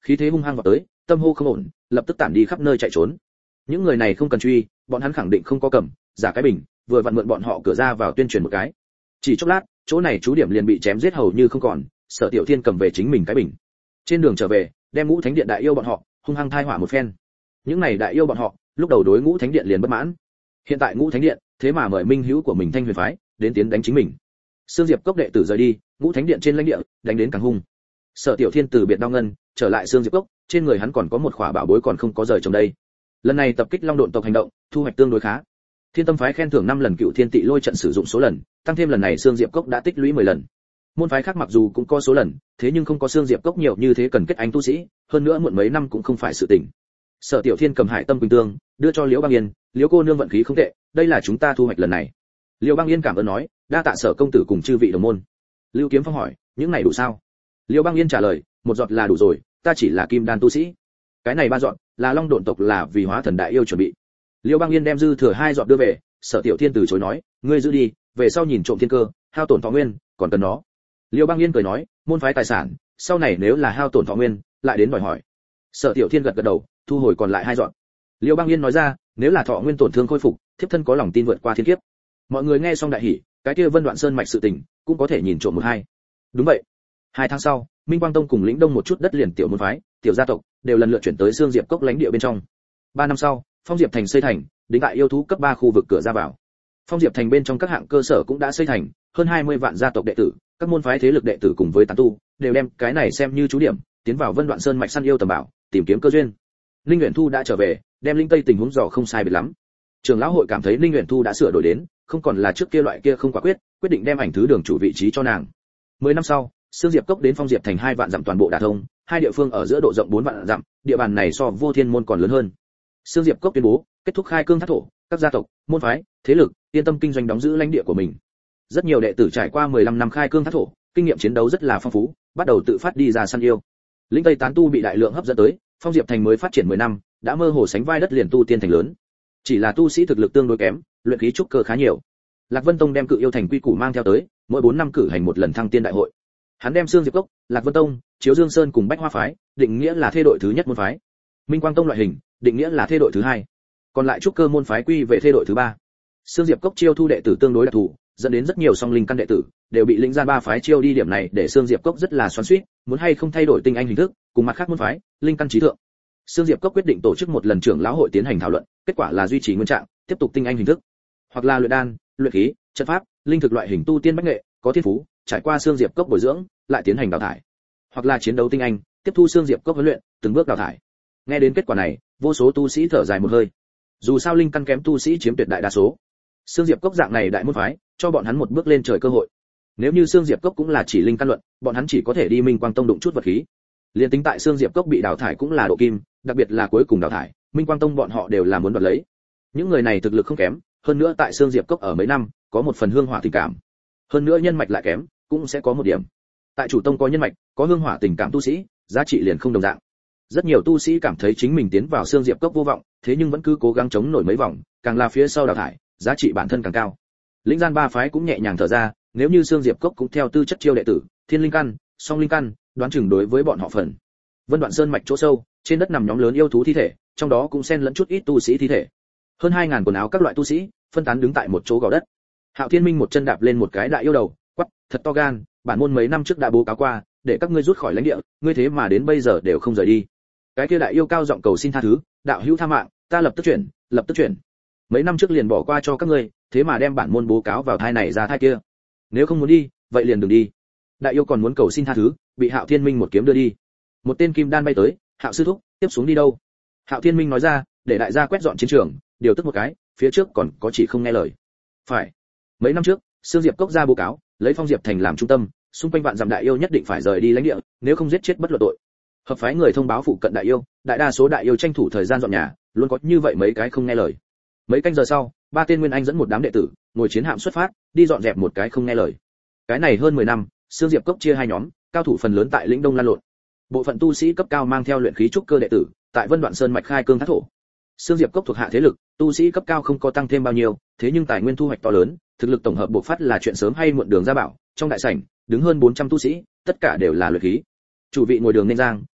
khí thế hung hăng vào tới, tâm hô không ổn, lập tức tản đi khắp nơi chạy trốn. Những người này không cần truy, bọn hắn khẳng định không có cầm giả cái bình, vừa vặn mượn bọn họ cửa ra vào tuyên truyền một cái. Chỉ chốc lát, chỗ này chú điểm liền bị chém giết hầu như không còn, Sở Tiểu Thiên cầm về chính mình cái bình. Trên đường trở về, đem Ngũ Thánh Điện đại yêu bọn họ hung hăng thai hỏa một phen. Những này đại yêu bọn họ, lúc đầu đối Ngũ Thánh Điện liền bất mãn. Hiện tại Ngũ Thánh Điện, thế mà mời minh hữu của mình Thanh Huyền phái đến tiến đánh chính mình. Sương Diệp Cốc đệ tử rời đi, Ngũ Thánh Điện trên lãnh địa, đánh đến càng hung. Sở Tiểu Thiên từ biệt Đao Ngân, trở lại Sương Diệp Cốc, trên người hắn còn có một khỏa bảo bối còn không có rời trong đây. Lần này tập kích Long Độn tộc hành động, thu hoạch tương đối khá. Thiên Tâm phái khen thưởng 5 lần Cựu Thiên Tị Lôi trận sử dụng số lần, tăng thêm lần này Sương Diệp Cốc đã tích lũy 10 lần. Môn phái khác mặc dù cũng có số lần, thế nhưng không có Sương Diệp Cốc nhiều như thế cần kết anh tu sĩ, hơn nữa muộn mấy năm cũng không phải sự tình. Sở Tiểu Thiên cầm Hải Tâm Quỳnh Tương, đưa cho Liễu Băng Yên, Liễu cô nương vận khí không tệ, đây là chúng ta thu hoạch lần này. Liễu Băng Yên cảm ơn nói, đa tạ Sở công tử cùng chư vị đồng môn. Lưu Kiếm Phong hỏi, những này đủ sao? Liễu Băng Yên trả lời, một giọt là đủ rồi, ta chỉ là kim đan tu sĩ. Cái này 3 giọt là Long Độn tộc là vì hóa thần đại yêu chuẩn bị. Liễu Băng Yên đem dư thừa 2 giọt đưa về, Sở Tiểu Thiên từ chối nói, ngươi giữ đi, về sau nhìn trộm thiên cơ, hao tổn thọ nguyên, còn cần nó. Liễu Băng Yên cười nói, môn phái tài sản, sau này nếu là hao tổn thọ nguyên, lại đến đòi hỏi. Sở Tiểu Thiên gật gật đầu, thu hồi còn lại 2 giọt. Liễu Băng Yên nói ra, nếu là thọ nguyên tổn thương khôi phục, thiếp thân có lòng tin vượt qua thiên kiếp. Mọi người nghe xong đại hỉ, cái kia Vân Đoạn Sơn mạch sự tình, cũng có thể nhìn trộm một hai. Đúng vậy. 2 tháng sau, Minh Quang Tông cùng Lĩnh Đông một chút đất liền tiểu môn phái, tiểu gia tộc, đều lần lượt chuyển tới Sương Diệp Cốc lãnh địa bên trong. 3 năm sau, Phong Diệp Thành xây thành, đính tại yêu thú cấp 3 khu vực cửa ra vào. Phong Diệp Thành bên trong các hạng cơ sở cũng đã xây thành, hơn 20 vạn gia tộc đệ tử, các môn phái thế lực đệ tử cùng với tán tu, đều đem cái này xem như trú điểm, tiến vào Vân Đoạn Sơn mạch săn yêu tầm bảo, tìm kiếm cơ duyên. Linh Uyển Thu đã trở về, đem linh tây tình huống dò không sai biệt lắm. Trường lão hội cảm thấy Linh Uyển Thu đã sửa đổi đến, không còn là trước kia loại kia không quả quyết, quyết định đem ảnh thứ đường chủ vị trí cho nàng. 10 năm sau, Sương Diệp Cốc đến Phong Diệp Thành 2 vạn dặm toàn bộ đả thông, hai địa phương ở giữa độ rộng 4 vạn dặm, địa bàn này so Vô Thiên môn còn lớn hơn. Sương Diệp Cốc tuyên bố, kết thúc khai cương thác thổ, các gia tộc, môn phái, thế lực, yên tâm kinh doanh đóng giữ lãnh địa của mình. Rất nhiều đệ tử trải qua 15 năm khai cương thác thổ, kinh nghiệm chiến đấu rất là phong phú, bắt đầu tự phát đi ra săn yêu. Linh Tây tán tu bị đại lượng hấp dẫn tới, Phong Diệp Thành mới phát triển 10 năm, đã mơ hồ sánh vai đất liền tu tiên thành lớn. Chỉ là tu sĩ thực lực tương đối kém, luyện khí trúc cơ khá nhiều. Lạc Vân Tông đem Cự Yêu Thành quy củ mang theo tới, mỗi 4 năm cử hành một lần thăng tiên đại hội. Hắn đem Sương Diệp Cốc, Lạc Vân Tông, Chiếu Dương Sơn cùng Bách Hoa phái, định nghĩa là thê đội thứ nhất môn phái. Minh Quang Tông loại hình, định nghĩa là thê đội thứ hai. Còn lại trúc cơ môn phái quy về thê đội thứ ba. Sương Diệp Cốc chiêu thu đệ tử tương đối đặc thù, dẫn đến rất nhiều song linh căn đệ tử đều bị lĩnh gian 3 phái chiêu đi, điểm này để Sương Diệp Cốc rất là xoắn xuýt, muốn hay không thay đổi tinh anh hình thức, cùng mặt khác môn phái, linh căn trí thượng. Sương Diệp Cốc quyết định tổ chức một lần trưởng lão hội tiến hành thảo luận, kết quả là duy trì nguyên trạng, tiếp tục tinh anh hình thức, hoặc là luyện đan, luyện khí, trận pháp, linh thực loại hình tu tiên bách nghệ, có thiên phú, trải qua Sương Diệp Cốc bồi dưỡng, lại tiến hành đào thải, hoặc là chiến đấu tinh anh, tiếp thu Sương Diệp Cốc huấn luyện, từng bước đào thải. Nghe đến kết quả này, vô số tu sĩ thở dài một hơi. Dù sao linh căn kém tu sĩ chiếm tuyệt đại đa số, Sương Diệp Cốc dạng này đại môn phái, cho bọn hắn một bước lên trời cơ hội. Nếu như Sương Diệp Cốc cũng là chỉ linh căn luận, bọn hắn chỉ có thể đi Minh Quang Tông đụng chút vật khí. Liên tính tại Sương Diệp Cốc bị đào thải cũng là độ kim, đặc biệt là cuối cùng đào thải, Minh Quang Tông bọn họ đều là muốn đoạt lấy. Những người này thực lực không kém, hơn nữa tại Sương Diệp Cốc ở mấy năm, có một phần hương hỏa tình cảm. Hơn nữa nhân mạch lại kém, cũng sẽ có một điểm. Tại chủ tông có nhân mạch, có hương hỏa tình cảm tu sĩ, giá trị liền không đồng dạng. Rất nhiều tu sĩ cảm thấy chính mình tiến vào Sương Diệp Cốc vô vọng, thế nhưng vẫn cứ cố gắng chống nổi mấy vòng, càng là phía sau đào thải, giá trị bản thân càng cao. Lĩnh gian 3 phái cũng nhẹ nhàng thở ra, nếu như Sương Diệp Cốc cũng theo tư chất chiêu đệ tử, thiên linh căn, song linh căn, đoán chừng đối với bọn họ phần. Vân Đoạn Sơn mạch chỗ sâu, trên đất nằm nhóm lớn yêu thú thi thể, trong đó cũng xen lẫn chút ít tu sĩ thi thể. Hơn 2000 quần áo các loại tu sĩ, phân tán đứng tại một chỗ gò đất. Hạo Thiên Minh một chân đạp lên một cái đại yêu đầu, quắc, thật to gan, bản môn mấy năm trước đã bố cáo qua, để các ngươi rút khỏi lãnh địa, ngươi thế mà đến bây giờ đều không rời đi. Cái kia đại yêu cao giọng cầu xin tha thứ, đạo hữu tha mạng, ta lập tức chuyển. Mấy năm trước liền bỏ qua cho các ngươi, thế mà đem bản môn bố cáo vào thai này ra thai kia. Nếu không muốn đi, vậy liền đừng đi. Đại yêu còn muốn cầu xin tha thứ, bị Hạo Thiên Minh một kiếm đưa đi. Một tên kim đan bay tới, Hạo sư thúc, tiếp xuống đi đâu? Hạo Thiên Minh nói ra, để đại gia quét dọn chiến trường, điều tức một cái, phía trước còn có chỉ không nghe lời. Phải. Mấy năm trước, Sương Diệp Cốc ra báo cáo, lấy Phong Diệp Thành làm trung tâm, xung quanh vạn dặm đại yêu nhất định phải rời đi lãnh địa, nếu không giết chết bất luận tội. Hợp phái người thông báo phụ cận đại yêu, đại đa số đại yêu tranh thủ thời gian dọn nhà, luôn có như vậy mấy cái không nghe lời. Mấy canh giờ sau, 3 tên nguyên anh dẫn một đám đệ tử, ngồi chiến hạm xuất phát, đi dọn dẹp một cái không nghe lời. Cái này hơn 10 năm, Sương Diệp Cốc chia 2 nhóm, cao thủ phần lớn tại lĩnh Đông lan lộn. Bộ phận tu sĩ cấp cao mang theo luyện khí trúc cơ đệ tử, tại Vân Đoạn Sơn mạch khai cương thác thổ. Sương Diệp Cốc thuộc hạ thế lực, tu sĩ cấp cao không có tăng thêm bao nhiêu, thế nhưng tài nguyên thu hoạch to lớn, thực lực tổng hợp bộc phát là chuyện sớm hay muộn đường ra bảo. Trong đại sảnh, đứng hơn 400 tu sĩ, tất cả đều là luyện khí. Chủ vị ngồi đường nên giang,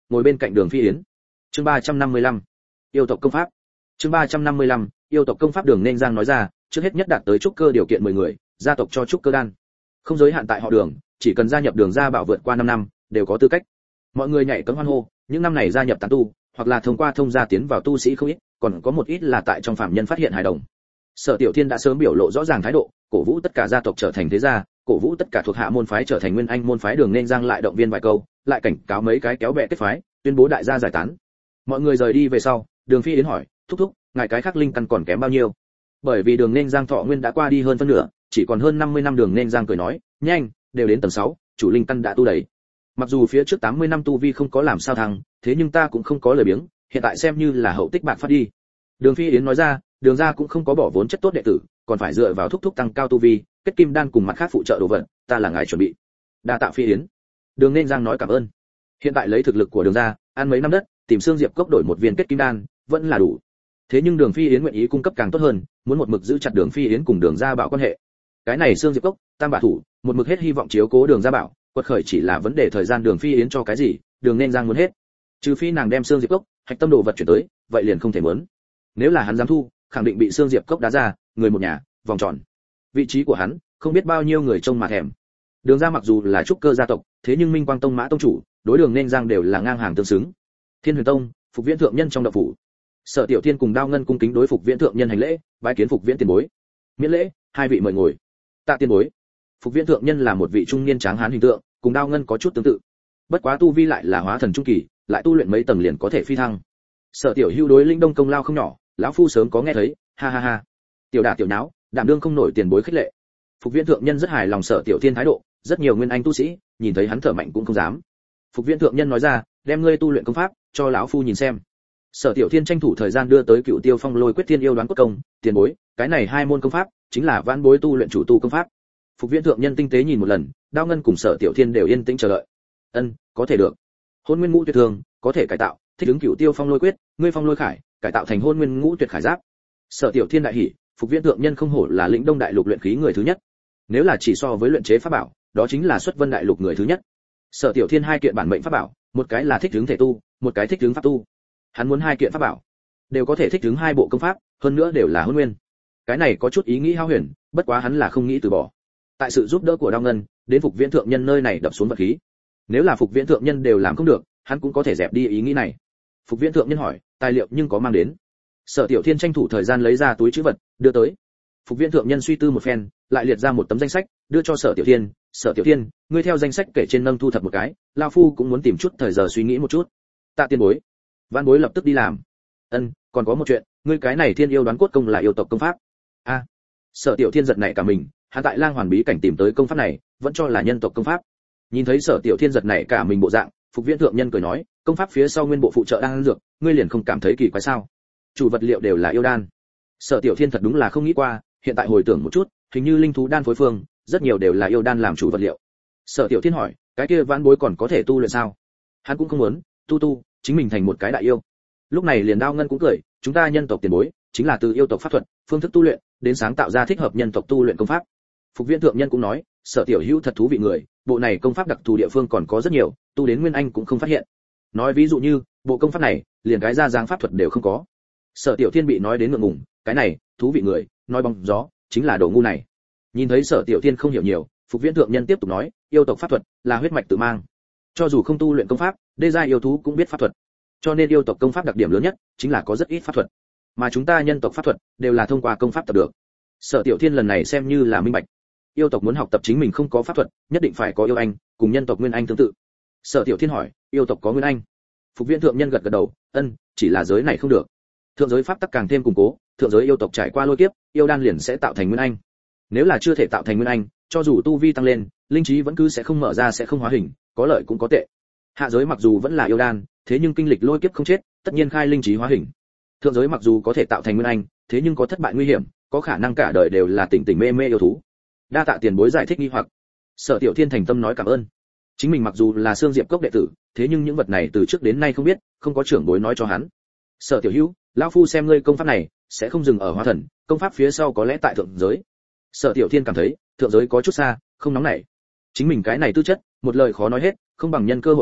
ngồi bên cạnh Đường Phi Yến. Chương 355. Yêu tộc công pháp. Chương 355. Yêu tộc công pháp. Đường Nên Giang nói ra, trước hết nhất đạt tới trúc cơ điều kiện 10 người, gia tộc cho trúc cơ đan. Không giới hạn tại họ Đường, chỉ cần gia nhập Đường gia bảo vượt qua 5 năm, đều có tư cách. Mọi người nhảy cẫng hoan hô, những năm này gia nhập tán tu, hoặc là thông qua thông gia tiến vào tu sĩ không ít, còn có một ít là tại trong phạm nhân phát hiện hài đồng. Sở Tiểu Thiên đã sớm biểu lộ rõ ràng thái độ, cổ vũ tất cả gia tộc trở thành thế gia, cổ vũ tất cả thuộc hạ môn phái trở thành nguyên anh môn phái. Đường Nên Giang lại động viên vài câu, lại cảnh cáo mấy cái kéo bè kết phái, tuyên bố đại gia giải tán. Mọi người rời đi về sau, Đường Phi Yến hỏi, thúc thúc, ngài cái khác linh căn còn kém bao nhiêu? Bởi vì Đường Nên Giang thọ nguyên đã qua đi hơn phân nửa, chỉ còn hơn 50 năm. Đường Nên Giang cười nói, nhanh, đều đến tầng 6, chủ linh căn đã tu đầy. Mặc dù phía trước 80 năm tu vi không có làm sao thăng, thế nhưng ta cũng không có lời biếng, hiện tại xem như là hậu tích bạc phát đi. Đường Phi Yến nói ra, Đường gia cũng không có bỏ vốn chất tốt đệ tử, còn phải dựa vào thúc thúc tăng cao tu vi, kết kim đan cùng mặt khác phụ trợ đồ vật, ta là ngài chuẩn bị. Đa tạ Phi Yến. Đường Nên Giang nói cảm ơn. Hiện tại lấy thực lực của Đường gia, ăn mấy năm đất, tìm xương diệp cốc đổi một viên kết kim đan, vẫn là đủ. Thế nhưng Đường Phi Yến nguyện ý cung cấp càng tốt hơn, muốn một mực giữ chặt Đường Phi Yến cùng Đường gia bảo quan hệ. Cái này xương diệp cốc, tam bả thủ, một mực hết hy vọng chiếu cố Đường gia bảo, quật khởi chỉ là vấn đề thời gian. Đường Phi Yến cho cái gì, Đường Nên Giang muốn hết. Trừ phi nàng đem xương diệp cốc, hạch tâm đồ vật chuyển tới, vậy liền không thể muốn. Nếu là hắn dám thu, khẳng định bị xương diệp cốc đá ra, người một nhà, vòng tròn. Vị trí của hắn, không biết bao nhiêu người trông mà thèm. Đường gia mặc dù là trúc cơ gia tộc, thế nhưng Minh Quang Tông Mã tông chủ, đối Đường Nên Giang đều là ngang hàng tương xứng. Thiên Huyền Tông, Phục Viễn thượng nhân trong đạo phủ. Sở Tiểu Thiên cùng Đao Ngân cung kính đối Phục Viễn thượng nhân hành lễ, bái kiến Phục Viễn tiền bối. Miễn lễ, hai vị mời ngồi. Tạ tiền bối. Phục Viễn thượng nhân là một vị trung niên tráng hán hình tượng, cùng Đao Ngân có chút tương tự. Bất quá tu vi lại là hóa thần trung kỳ, lại tu luyện mấy tầng liền có thể phi thăng. Sở Tiểu Hưu đối Linh Đông công lao không nhỏ, lão phu sớm có nghe thấy, ha ha ha. Tiểu đả tiểu náo, đảm đương không nổi tiền bối khích lệ. Phục Viễn thượng nhân rất hài lòng Sở Tiểu Thiên thái độ, rất nhiều nguyên anh tu sĩ nhìn thấy hắn thở mạnh cũng không dám. Phục Viễn thượng nhân nói ra, đem ngươi tu luyện công pháp cho lão phu nhìn xem. Sở Tiểu Thiên tranh thủ thời gian đưa tới Cựu Tiêu Phong Lôi Quyết Thiên Yêu Đoán Cốt Công, tiền bối, cái này hai môn công pháp chính là vãn bối tu luyện chủ tu công pháp. Phục Viễn thượng nhân tinh tế nhìn một lần, Đao Ngân cùng Sở Tiểu Thiên đều yên tĩnh chờ đợi. Ân, có thể được. Hôn Nguyên Ngũ Tuyệt Thường, có thể cải tạo, thích ứng Cựu Tiêu Phong Lôi Quyết, ngươi Phong Lôi Khải, cải tạo thành Hôn Nguyên Ngũ Tuyệt Khải Giáp. Sở Tiểu Thiên đại hỉ, Phục Viễn thượng nhân không hổ là lĩnh Đông đại lục luyện khí người thứ nhất. Nếu là chỉ so với luyện chế pháp bảo, đó chính là xuất Vân đại lục người thứ nhất. Sở Tiểu Thiên hai kiện bản mệnh pháp bảo, một cái là thích ứng thể tu, một cái thích ứng pháp tu. Hắn muốn hai kiện pháp bảo, đều có thể thích ứng hai bộ công pháp, hơn nữa đều là Hôn Nguyên. Cái này có chút ý nghĩ hao huyền, bất quá hắn là không nghĩ từ bỏ. Tại sự giúp đỡ của Đao Ngân, đến Phục Viễn thượng nhân nơi này đập xuống vật khí. Nếu là Phục Viễn thượng nhân đều làm không được, hắn cũng có thể dẹp đi ý nghĩ này. Phục Viễn thượng nhân hỏi, tài liệu nhưng có mang đến. Sở Tiểu Thiên tranh thủ thời gian lấy ra túi trữ vật, đưa tới. Phục Viễn thượng nhân suy tư một phen, lại liệt ra một tấm danh sách, đưa cho Sở Tiểu Thiên. Sở Tiểu Thiên, ngươi theo danh sách kể trên nâng thu thập một cái, lão phu cũng muốn tìm chút thời giờ suy nghĩ một chút. Tạ tiền bối. Vãn bối lập tức đi làm. Ân, còn có một chuyện, ngươi cái này Thiên Yêu Đoán Cốt Công là yêu tộc công pháp. A. Sở Tiểu Thiên giật nảy cả mình, hắn tại Lang Hoàn bí cảnh tìm tới công pháp này, vẫn cho là nhân tộc công pháp. Nhìn thấy Sở Tiểu Thiên giật nảy cả mình bộ dạng, Phục Viễn thượng nhân cười nói, công pháp phía sau nguyên bộ phụ trợ đang dược, ngươi liền không cảm thấy kỳ quái sao? Chủ vật liệu đều là yêu đan. Sở Tiểu Thiên thật đúng là không nghĩ qua, hiện tại hồi tưởng một chút, hình như linh thú đan phối phương, rất nhiều đều là yêu đan làm chủ vật liệu. Sở Tiểu Thiên hỏi, cái kia vãn bối còn có thể tu luyện sao? Hắn cũng không muốn, tu, chính mình thành một cái đại yêu. Lúc này liền Đao Ngân cũng cười, chúng ta nhân tộc tiền bối, chính là từ yêu tộc pháp thuật, phương thức tu luyện, đến sáng tạo ra thích hợp nhân tộc tu luyện công pháp. Phục Viễn thượng nhân cũng nói, Sở Tiểu Hữu thật thú vị người, bộ này công pháp đặc thù địa phương còn có rất nhiều, tu đến nguyên anh cũng không phát hiện. Nói ví dụ như, bộ công pháp này, liền cái ra dáng pháp thuật đều không có. Sở Tiểu Thiên bị nói đến ngượng ngùng, cái này, thú vị người, nói bóng gió, chính là đồ ngu này. Nhìn thấy Sở Tiểu Thiên không hiểu nhiều, Phục Viễn thượng nhân tiếp tục nói, yêu tộc pháp thuật là huyết mạch tự mang. Cho dù không tu luyện công pháp, đê gia yêu thú cũng biết pháp thuật. Cho nên yêu tộc công pháp đặc điểm lớn nhất chính là có rất ít pháp thuật. Mà chúng ta nhân tộc pháp thuật đều là thông qua công pháp tập được. Sở Tiểu Thiên lần này xem như là minh bạch. Yêu tộc muốn học tập chính mình không có pháp thuật, nhất định phải có yêu anh, cùng nhân tộc nguyên anh tương tự. Sở Tiểu Thiên hỏi, yêu tộc có nguyên anh? Phục Viễn thượng nhân gật gật đầu, ân, chỉ là giới này không được. Thượng giới pháp tắc càng thêm củng cố, thượng giới yêu tộc trải qua lôi kiếp, yêu đan liền sẽ tạo thành nguyên anh. Nếu là chưa thể tạo thành nguyên anh, cho dù tu vi tăng lên, linh trí vẫn cứ sẽ không mở ra, sẽ không hóa hình, có lợi cũng có tệ. Hạ giới mặc dù vẫn là yêu đan, thế nhưng kinh lịch lôi kiếp không chết, tất nhiên khai linh trí hóa hình. Thượng giới mặc dù có thể tạo thành nguyên anh, thế nhưng có thất bại nguy hiểm, có khả năng cả đời đều là tỉnh tỉnh mê mê yêu thú. Đa tạ tiền bối giải thích nghi hoặc. Sở Tiểu Thiên thành tâm nói cảm ơn. Chính mình mặc dù là xương diệp cốc đệ tử, thế nhưng những vật này từ trước đến nay không biết, không có trưởng bối nói cho hắn. Sở Tiểu Hữu, lão phu xem ngươi công pháp này sẽ không dừng ở hóa thần, công pháp phía sau có lẽ tại thượng giới. Sở Tiểu Thiên cảm thấy thượng giới có chút xa, không nóng nảy. Chính mình cái này tư chất, một lời khó nói hết, không bằng nhân cơ hội này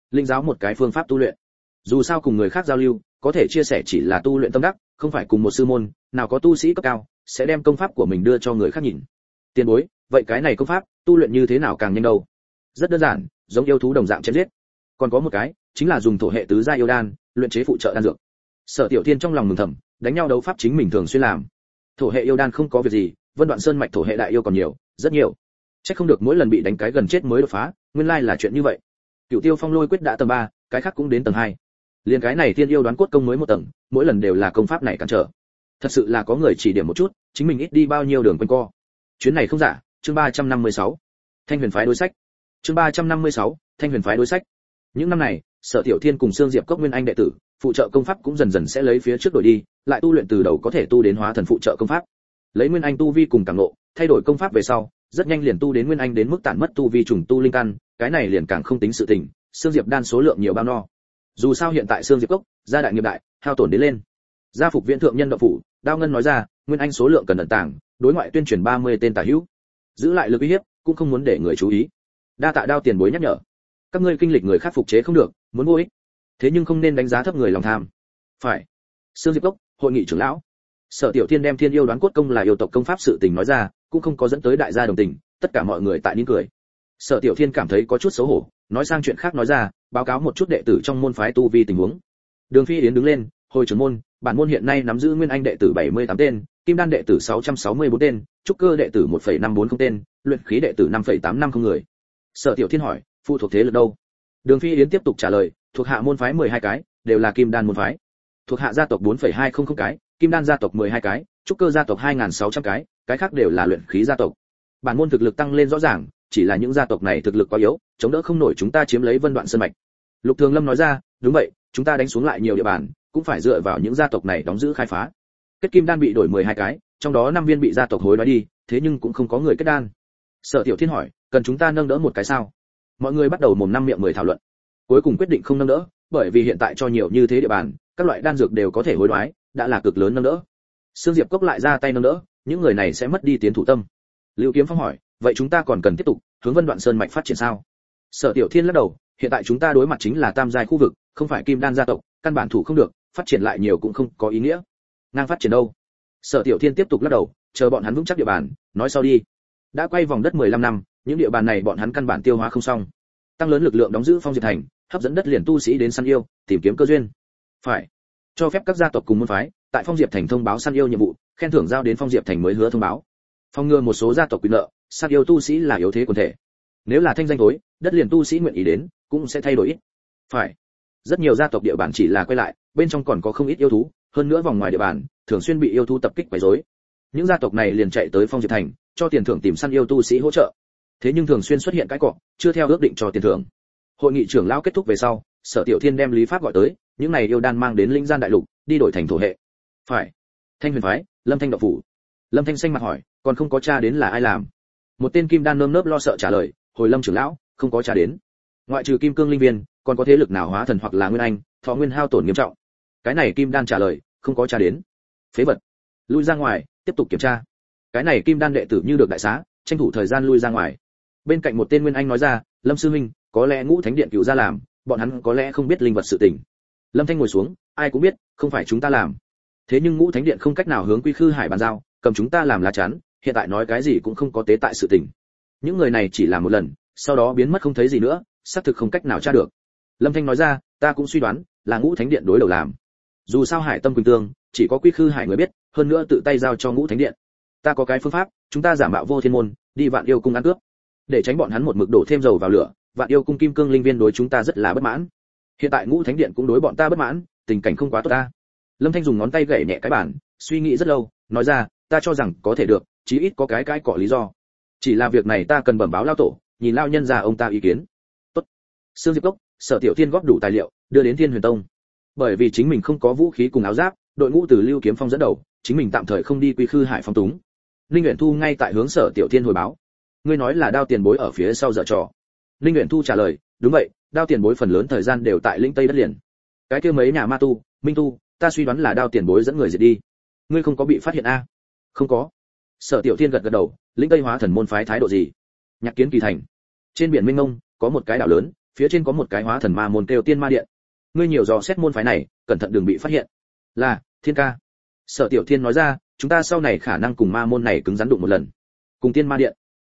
linh giáo một cái phương pháp tu luyện. Dù sao cùng người khác giao lưu, có thể chia sẻ chỉ là tu luyện tâm đắc, không phải cùng một sư môn, nào có tu sĩ cấp cao sẽ đem công pháp của mình đưa cho người khác nhìn. Tiền bối, vậy cái này công pháp tu luyện như thế nào càng nhanh đâu? Rất đơn giản, giống yêu thú đồng dạng chém giết. Còn có một cái, chính là dùng thổ hệ tứ gia yêu đan, luyện chế phụ trợ đan dược. Sở Tiểu Thiên trong lòng mừng thầm, đánh nhau đấu pháp chính mình thường xuyên làm. Thổ hệ yêu đan không có việc gì, Vân Đoạn Sơn mạch thổ hệ đại yêu còn nhiều, rất nhiều. Chắc không được mỗi lần bị đánh cái gần chết mới đột phá, nguyên lai là chuyện như vậy. Cửu Tiêu Phong Lôi quyết đã tầng 3, cái khác cũng đến tầng 2. Liên cái này Thiên yêu đoán cốt công mới một tầng, mỗi lần đều là công pháp này cản trở. Thật sự là có người chỉ điểm một chút, chính mình ít đi bao nhiêu đường quanh co. Chuyến này không giả, chương 356. Thanh Huyền phái đối sách. Chương 356, Thanh Huyền phái đối sách. Những năm này, Sở Tiểu Thiên cùng Sương Diệp Cốc Nguyên Anh đệ tử, phụ trợ công pháp cũng dần dần sẽ lấy phía trước đổi đi, lại tu luyện từ đầu có thể tu đến hóa thần phụ trợ công pháp. Lấy Nguyên Anh tu vi cùng cảm ngộ, thay đổi công pháp về sau, rất nhanh liền tu đến Nguyên Anh đến mức tản mất tu vi trùng tu linh căn, cái này liền càng không tính sự tình, Sương Diệp đan số lượng nhiều bao no. Dù sao hiện tại Sương Diệp Cốc, gia đại nghiệp đại, hao tổn đến lên. Gia phục viện thượng nhân đạo phủ, Đao Ngân nói ra, Nguyên Anh số lượng cần ẩn tàng, đối ngoại tuyên truyền 30 tên tả hữu. Giữ lại lực uy hiếp, cũng không muốn để người chú ý. Đa tạ Đao tiền bối nhắc nhở. Các ngươi kinh lịch người khác phục chế không được, muốn vô ích. Thế nhưng không nên đánh giá thấp người lòng tham. Phải. Sương Diệp Cốc, hội nghị trưởng lão. Sở Tiểu Thiên đem Thiên yêu đoán cốt công là yêu tộc công pháp sự tình nói ra, cũng không có dẫn tới đại gia đồng tình, tất cả mọi người tại nín cười. Sở Tiểu Thiên cảm thấy có chút xấu hổ, nói sang chuyện khác nói ra, báo cáo một chút đệ tử trong môn phái tu vi tình huống. Đường Phi Yến đứng lên, hồi trưởng môn, bản môn hiện nay nắm giữ Nguyên Anh đệ tử 78 tên, Kim Đan đệ tử 664 tên, Trúc Cơ đệ tử 1,540 tên, Luyện Khí đệ tử 5,850 người. Sở Tiểu Thiên hỏi, phụ thuộc thế lực đâu? Đường Phi Yến tiếp tục trả lời, thuộc hạ môn phái 12 cái, đều là Kim Đan môn phái. Thuộc hạ gia tộc 4,200 cái, Kim Đan gia tộc 12 cái, Trúc Cơ gia tộc 2600 cái, cái khác đều là Luyện Khí gia tộc. Bản môn thực lực tăng lên rõ ràng, chỉ là những gia tộc này thực lực quá yếu, chống đỡ không nổi chúng ta chiếm lấy Vân Đoạn Sơn mạch. Lục Thường Lâm nói ra, đúng vậy, chúng ta đánh xuống lại nhiều địa bàn, cũng phải dựa vào những gia tộc này đóng giữ khai phá. Kết kim đan bị đổi 12 cái, trong đó 5 viên bị gia tộc hối đoái đi, thế nhưng cũng không có người kết đan. Sở Tiểu Thiên hỏi, cần chúng ta nâng đỡ một cái sao? Mọi người bắt đầu mồm năm miệng mười thảo luận. Cuối cùng quyết định không nâng đỡ, bởi vì hiện tại cho nhiều như thế địa bàn, các loại đan dược đều có thể hối đoái, đã là cực lớn nâng đỡ. Sương Diệp Cốc lại ra tay nâng đỡ, những người này sẽ mất đi tiến thủ tâm. Lưu Kiếm Phong hỏi, vậy chúng ta còn cần tiếp tục hướng Vân Đoạn Sơn mạch phát triển sao? Sở Tiểu Thiên lắc đầu, hiện tại chúng ta đối mặt chính là tam giai khu vực, không phải kim đan gia tộc, căn bản thủ không được, phát triển lại nhiều cũng không có ý nghĩa. Ngang phát triển đâu? Sở Tiểu Thiên tiếp tục lắc đầu, chờ bọn hắn vững chắc địa bàn, nói sau đi. Đã quay vòng đất 15 năm, những địa bàn này bọn hắn căn bản tiêu hóa không xong. Tăng lớn lực lượng đóng giữ Phong Diệp thành, hấp dẫn đất liền tu sĩ đến săn yêu, tìm kiếm cơ duyên. Phải. Cho phép các gia tộc cùng môn phái, tại Phong Diệp thành thông báo săn yêu nhiệm vụ, khen thưởng giao đến Phong Diệp thành mới hứa thông báo. Phong ngừa một số gia tộc quyền nợ, săn yêu tu sĩ là yếu thế quần thể. Nếu là thanh danh tối, đất liền tu sĩ nguyện ý đến, cũng sẽ thay đổi ít. Phải. Rất nhiều gia tộc địa bàn chỉ là quay lại, bên trong còn có không ít yêu thú, hơn nữa vòng ngoài địa bàn, thường xuyên bị yêu thú tập kích quấy rối. Những gia tộc này liền chạy tới Phong Diệp thành, cho tiền thưởng tìm săn yêu tu sĩ hỗ trợ. Thế nhưng thường xuyên xuất hiện cái cọ, chưa theo ước định cho tiền thưởng. Hội nghị trưởng lão kết thúc về sau, Sở Tiểu Thiên đem Lý Pháp gọi tới, những này yêu đan mang đến Linh Gian đại lục, đi đổi thành thổ hệ. Phải. Thanh Huyền phái, Lâm Thanh đạo phủ. Lâm Thanh xanh mặt hỏi, còn không có tra đến là ai làm? Một tên kim đan nơm nớp lo sợ trả lời, hồi Lâm trưởng lão, không có tra đến. Ngoại trừ Kim Cương linh viên, còn có thế lực nào hóa thần hoặc là nguyên anh, thọ nguyên hao tổn nghiêm trọng. Cái này kim đan trả lời, không có tra đến. Phế vật. Lui ra ngoài, tiếp tục kiểm tra. Cái này kim đan đệ tử như được đại xá, tranh thủ thời gian lui ra ngoài. Bên cạnh một tên nguyên anh nói ra, Lâm sư huynh, có lẽ Ngũ Thánh điện cựu ra làm, bọn hắn có lẽ không biết linh vật sự tình. Lâm Thanh ngồi xuống, ai cũng biết, không phải chúng ta làm. Thế nhưng Ngũ Thánh điện không cách nào hướng Quy Khư Hải bàn giao, cầm chúng ta làm lá chắn, hiện tại nói cái gì cũng không có tế tại sự tình. Những người này chỉ làm một lần, sau đó biến mất không thấy gì nữa, xác thực không cách nào tra được. Lâm Thanh nói ra, ta cũng suy đoán là Ngũ Thánh điện đối đầu làm. Dù sao Hải Tâm Quỳnh Tương, chỉ có Quy Khư Hải người biết, hơn nữa tự tay giao cho Ngũ Thánh điện. Ta có cái phương pháp, chúng ta giả mạo Vô Thiên môn, đi Vạn Yêu cung ăn cướp, để tránh bọn hắn một mực đổ thêm dầu vào lửa. Vạn Yêu cung Kim Cương linh viên đối chúng ta rất là bất mãn. Hiện tại Ngũ Thánh điện cũng đối bọn ta bất mãn, tình cảnh không quá tốt ta. Lâm Thanh dùng ngón tay gảy nhẹ cái bàn, suy nghĩ rất lâu, nói ra, ta cho rằng có thể được, chí ít có cái cọ lý do. Chỉ là việc này ta cần bẩm báo lao tổ, nhìn lao nhân già ông ta ý kiến. Tốt. Sương Diệp Cốc, Sở Tiểu Thiên góp đủ tài liệu, đưa đến Thiên Huyền Tông. Bởi vì chính mình không có vũ khí cùng áo giáp, đội ngũ từ Lưu Kiếm Phong dẫn đầu, chính mình tạm thời không đi Quy Khư Hải phong túng. Linh Uyển Thu ngay tại hướng Sở Tiểu Thiên hồi báo. Ngươi nói là Đao tiền bối ở phía sau dở trò. Linh Uyển Thu trả lời, đúng vậy, Đao tiền bối phần lớn thời gian đều tại lĩnh Tây đất liền. Cái kia mấy nhà ma tu, minh tu, ta suy đoán là Đao tiền bối dẫn người diệt đi. Ngươi không có bị phát hiện a? Không có. Sở Tiểu Thiên gật gật đầu, lĩnh Tây hóa thần môn phái thái độ gì? Nhạc Kiến Kỳ thành. Trên biển mênh mông, có một cái đảo lớn, phía trên có một cái hóa thần ma môn kêu Tiên Ma Điện. Ngươi nhiều dò xét môn phái này, cẩn thận đừng bị phát hiện. Là, Thiên ca. Sở Tiểu Thiên nói ra, chúng ta sau này khả năng cùng ma môn này cứng rắn đụng một lần. Cùng Tiên Ma Điện.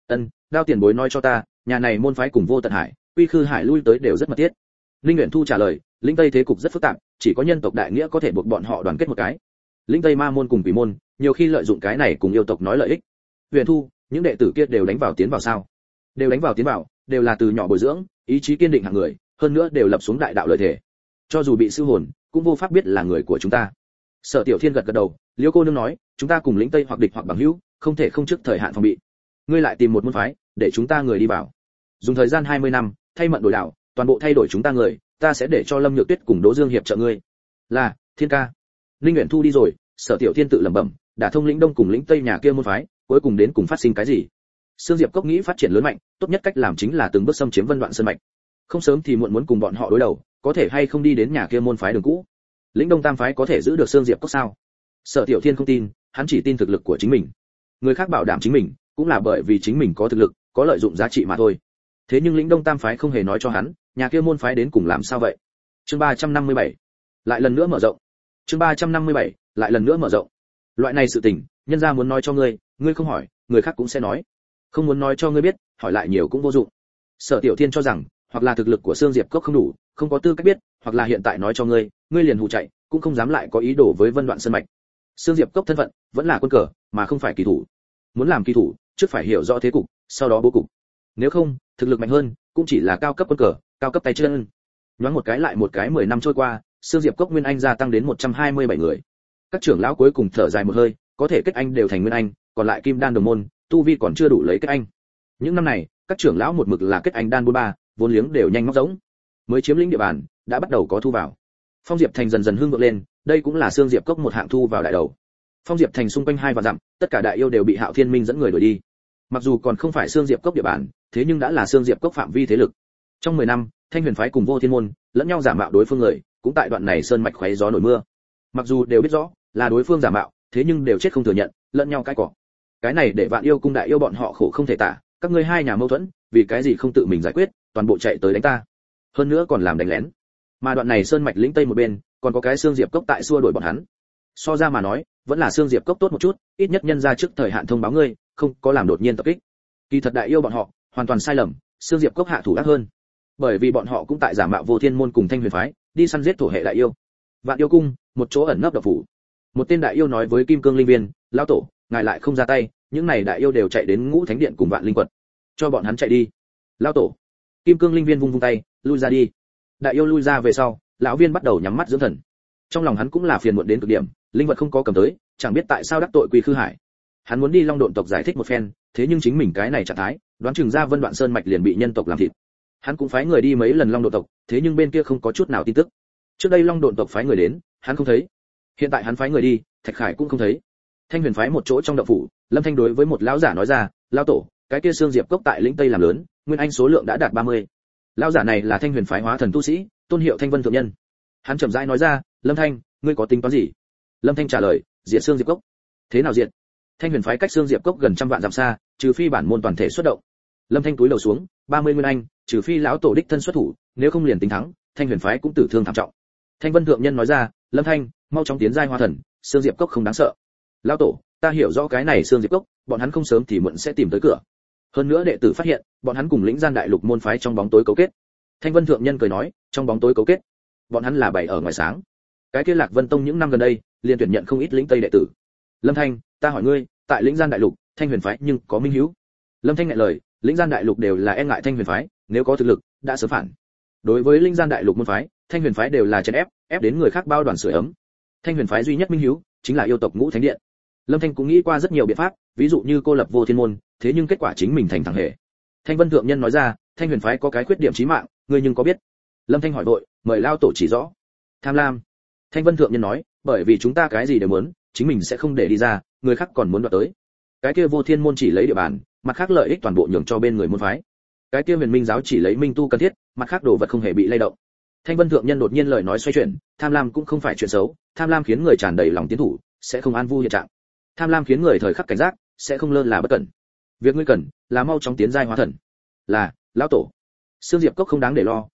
Đao tiền bối nói cho ta, nhà này môn phái cùng Vô Tận Hải, Quy Khư Hải lui tới đều rất mật thiết. Linh Uyển Thu trả lời, Linh Tây thế cục rất phức tạp, chỉ có nhân tộc đại nghĩa có thể buộc bọn họ đoàn kết một cái. Linh Tây ma môn cùng quỷ môn, nhiều khi lợi dụng cái này cùng yêu tộc nói lợi ích. Uyển Thu, những đệ tử kia đều đánh vào tiến vào sao? Đều đánh vào tiến vào, đều là từ nhỏ bồi dưỡng, ý chí kiên định hạng người, hơn nữa đều lập xuống đại đạo lợi thể. Cho dù bị siêu hồn, cũng vô pháp biết là người của chúng ta. Sở Tiểu Thiên gật gật đầu, Liễu cô nương nói, chúng ta cùng Lĩnh Tây hoặc địch hoặc bằng hữu, không thể không trước thời hạn phòng bị. Ngươi lại tìm một môn phái, để chúng ta người đi vào. Dùng thời gian 20 năm, thay mận đổi đạo, toàn bộ thay đổi chúng ta người, ta sẽ để cho Lâm Nhược Tuyết cùng Đỗ Dương hiệp trợ ngươi. Là, Thiên ca. Linh Uyển Thu đi rồi, Sở Tiểu Thiên tự lẩm bẩm, đã thông Lĩnh Đông cùng Lĩnh Tây nhà kia môn phái, cuối cùng đến cùng phát sinh cái gì? Sương Diệp Cốc nghĩ phát triển lớn mạnh, tốt nhất cách làm chính là từng bước xâm chiếm Vân Đoạn Sơn mạch. Không sớm thì muộn muốn cùng bọn họ đối đầu, có thể hay không đi đến nhà kia môn phái đường cũ. Lĩnh Đông Tam phái có thể giữ được Sương Diệp Cốc sao? Sở Tiểu Thiên không tin, hắn chỉ tin thực lực của chính mình. Người khác bảo đảm chính mình, cũng là bởi vì chính mình có thực lực, có lợi dụng giá trị mà thôi. Thế nhưng Lĩnh Đông Tam phái không hề nói cho hắn, nhà kia môn phái đến cùng làm sao vậy? Chương 357, lại lần nữa mở rộng. Chương 357, lại lần nữa mở rộng. Loại này sự tình, nhân gia muốn nói cho ngươi, ngươi không hỏi, người khác cũng sẽ nói. Không muốn nói cho ngươi biết, hỏi lại nhiều cũng vô dụng. Sở Tiểu Thiên cho rằng, hoặc là thực lực của Sương Diệp Cốc không đủ, không có tư cách biết, hoặc là hiện tại nói cho ngươi, ngươi liền hù chạy, cũng không dám lại có ý đồ với Vân Đoạn Sơn mạch. Sương Diệp Cốc thân phận vẫn là quân cờ, mà không phải kỳ thủ. Muốn làm kỳ thủ, trước phải hiểu rõ thế cục, sau đó bố cục. Nếu không, thực lực mạnh hơn, cũng chỉ là cao cấp quân cờ, cao cấp tay chân. Nhoáng một cái lại một cái 10 năm trôi qua, Sương Diệp Cốc Nguyên Anh gia tăng đến 127 người. Các trưởng lão cuối cùng thở dài một hơi, có thể kết anh đều thành Nguyên Anh, còn lại Kim Đan đồng môn, tu vi còn chưa đủ lấy kết anh. Những năm này, các trưởng lão một mực là kết anh đan 43, vốn liếng đều nhanh móc giống. Mới chiếm lĩnh địa bàn, đã bắt đầu có thu vào. Phong Diệp Thành dần dần hưng vượng lên, đây cũng là Sương Diệp Cốc một hạng thu vào đại đầu. Phong Diệp Thành xung quanh 2 vạn dặm, tất cả đại yêu đều bị Hạo Thiên Minh dẫn người đuổi đi. Mặc dù còn không phải Sương Diệp Cốc địa bàn, thế nhưng đã là Sương Diệp Cốc phạm vi thế lực. Trong 10 năm, Thanh Huyền phái cùng Vô Thiên môn, lẫn nhau giả mạo đối phương người, cũng tại đoạn này sơn mạch khoé gió nổi mưa. Mặc dù đều biết rõ là đối phương giả mạo, thế nhưng đều chết không thừa nhận, lẫn nhau cãi cọ. Cái này để Vạn Yêu cung đại yêu bọn họ khổ không thể tả, các ngươi hai nhà mâu thuẫn, vì cái gì không tự mình giải quyết, toàn bộ chạy tới đánh ta. Hơn nữa còn làm đánh lén. Mà đoạn này sơn mạch lĩnh tây một bên, còn có cái Sương Diệp Cốc tại xua đuổi bọn hắn. So ra mà nói, vẫn là Sương Diệp Cốc tốt một chút, ít nhất nhân ra trước thời hạn thông báo ngươi, không có làm đột nhiên tập kích. Kỳ thật đại yêu bọn họ hoàn toàn sai lầm, Sương Diệp Cốc hạ thủ ác hơn. Bởi vì bọn họ cũng tại giả mạo Vô Thiên môn cùng Thanh Huyền phái, đi săn giết thổ hệ đại yêu. Vạn Yêu cung, một chỗ ẩn nấp độc phủ. Một tên đại yêu nói với Kim Cương Linh Viên, lão tổ, ngài lại không ra tay, những này đại yêu đều chạy đến Ngũ Thánh điện cùng Vạn Linh quật. Cho bọn hắn chạy đi. Lão tổ. Kim Cương Linh Viên vung vung tay, lui ra đi. Đại yêu lui ra về sau, lão viên bắt đầu nhắm mắt dưỡng thần. Trong lòng hắn cũng là phiền muộn đến cực điểm, linh vật không có cầm tới, chẳng biết tại sao đắc tội Quy Khư Hải. Hắn muốn đi Long Độn tộc giải thích một phen, thế nhưng chính mình cái này trạng thái, đoán chừng ra Vân Đoạn Sơn mạch liền bị nhân tộc làm thịt. Hắn cũng phái người đi mấy lần Long Độn tộc, thế nhưng bên kia không có chút nào tin tức. Trước đây Long Độn tộc phái người đến, hắn không thấy. Hiện tại hắn phái người đi, Thạch Khải cũng không thấy. Thanh Huyền phái một chỗ trong động phủ, Lâm Thanh đối với một lão giả nói ra, lão tổ, cái kia Sương Diệp Cốc tại lĩnh Tây làm lớn, nguyên anh số lượng đã đạt 30. Lão giả này là Thanh Huyền phái hóa thần tu sĩ, tôn hiệu Thanh Vân thượng nhân. Hắn chậm rãi nói ra, Lâm Thanh, ngươi có tính toán gì? Lâm Thanh trả lời, diệt Sương Diệp Cốc. Thế nào diệt? Thanh Huyền phái cách Sương Diệp Cốc gần trăm vạn dặm xa, trừ phi bản môn toàn thể xuất động. Lâm Thanh túi lầu xuống, 30 nguyên anh, trừ phi lão tổ đích thân xuất thủ, nếu không liền tính thắng, Thanh Huyền phái cũng tử thương thảm trọng. Thanh Vân thượng nhân nói ra, Lâm Thanh, mau chóng tiến giai hóa thần, Sương Diệp Cốc không đáng sợ. Lão tổ, ta hiểu rõ cái này Sương Diệp Cốc, bọn hắn không sớm thì muộn sẽ tìm tới cửa. Hơn nữa đệ tử phát hiện, bọn hắn cùng Lĩnh Gian Đại Lục môn phái trong bóng tối cấu kết. Thanh Vân thượng nhân cười nói, trong bóng tối cấu kết, bọn hắn là bày ở ngoài sáng. Cái kia Lạc Vân Tông những năm gần đây, liên tuyển nhận không ít lĩnh Tây đệ tử. Lâm Thanh, ta hỏi ngươi, tại Lĩnh Gian Đại Lục, Thanh Huyền phái nhưng có minh hữu? Lâm Thanh ngại lời, Lĩnh Gian Đại Lục đều là e ngại Thanh Huyền phái, nếu có thực lực, đã sớm phản. Đối với Lĩnh Gian Đại Lục môn phái, Thanh Huyền phái đều là chèn ép đến người khác bao đoàn sưởi ấm. Thanh Huyền phái duy nhất minh hữu chính là yêu tộc Ngũ Thánh điện. Lâm Thanh cũng nghĩ qua rất nhiều biện pháp, ví dụ như cô lập Vô Thiên môn, thế nhưng kết quả chính mình thành thằng hề. Thanh Vân thượng nhân nói ra, Thanh Huyền phái có cái khuyết điểm chí mạng, ngươi nhưng có biết? Lâm Thanh hỏi vội, mời lao tổ chỉ rõ. Tham lam. Thanh Vân thượng nhân nói, bởi vì chúng ta cái gì đều muốn, chính mình sẽ không để đi ra, người khác còn muốn đoạt tới. Cái kia Vô Thiên môn chỉ lấy địa bàn, mặt khác lợi ích toàn bộ nhường cho bên người môn phái. Cái kia Huyền Minh giáo chỉ lấy minh tu cần thiết, mặt khác đồ vật không hề bị lay động. Thanh Vân thượng nhân đột nhiên lời nói xoay chuyển, tham lam cũng không phải chuyện xấu, tham lam khiến người tràn đầy lòng tiến thủ, sẽ không an vui hiện trạng. Tham lam khiến người thời khắc cảnh giác, sẽ không lơ là bất cẩn. Việc ngươi cần là mau chóng tiến giai hóa thần. Là, lão tổ. Sương Diệp Cốc không đáng để lo,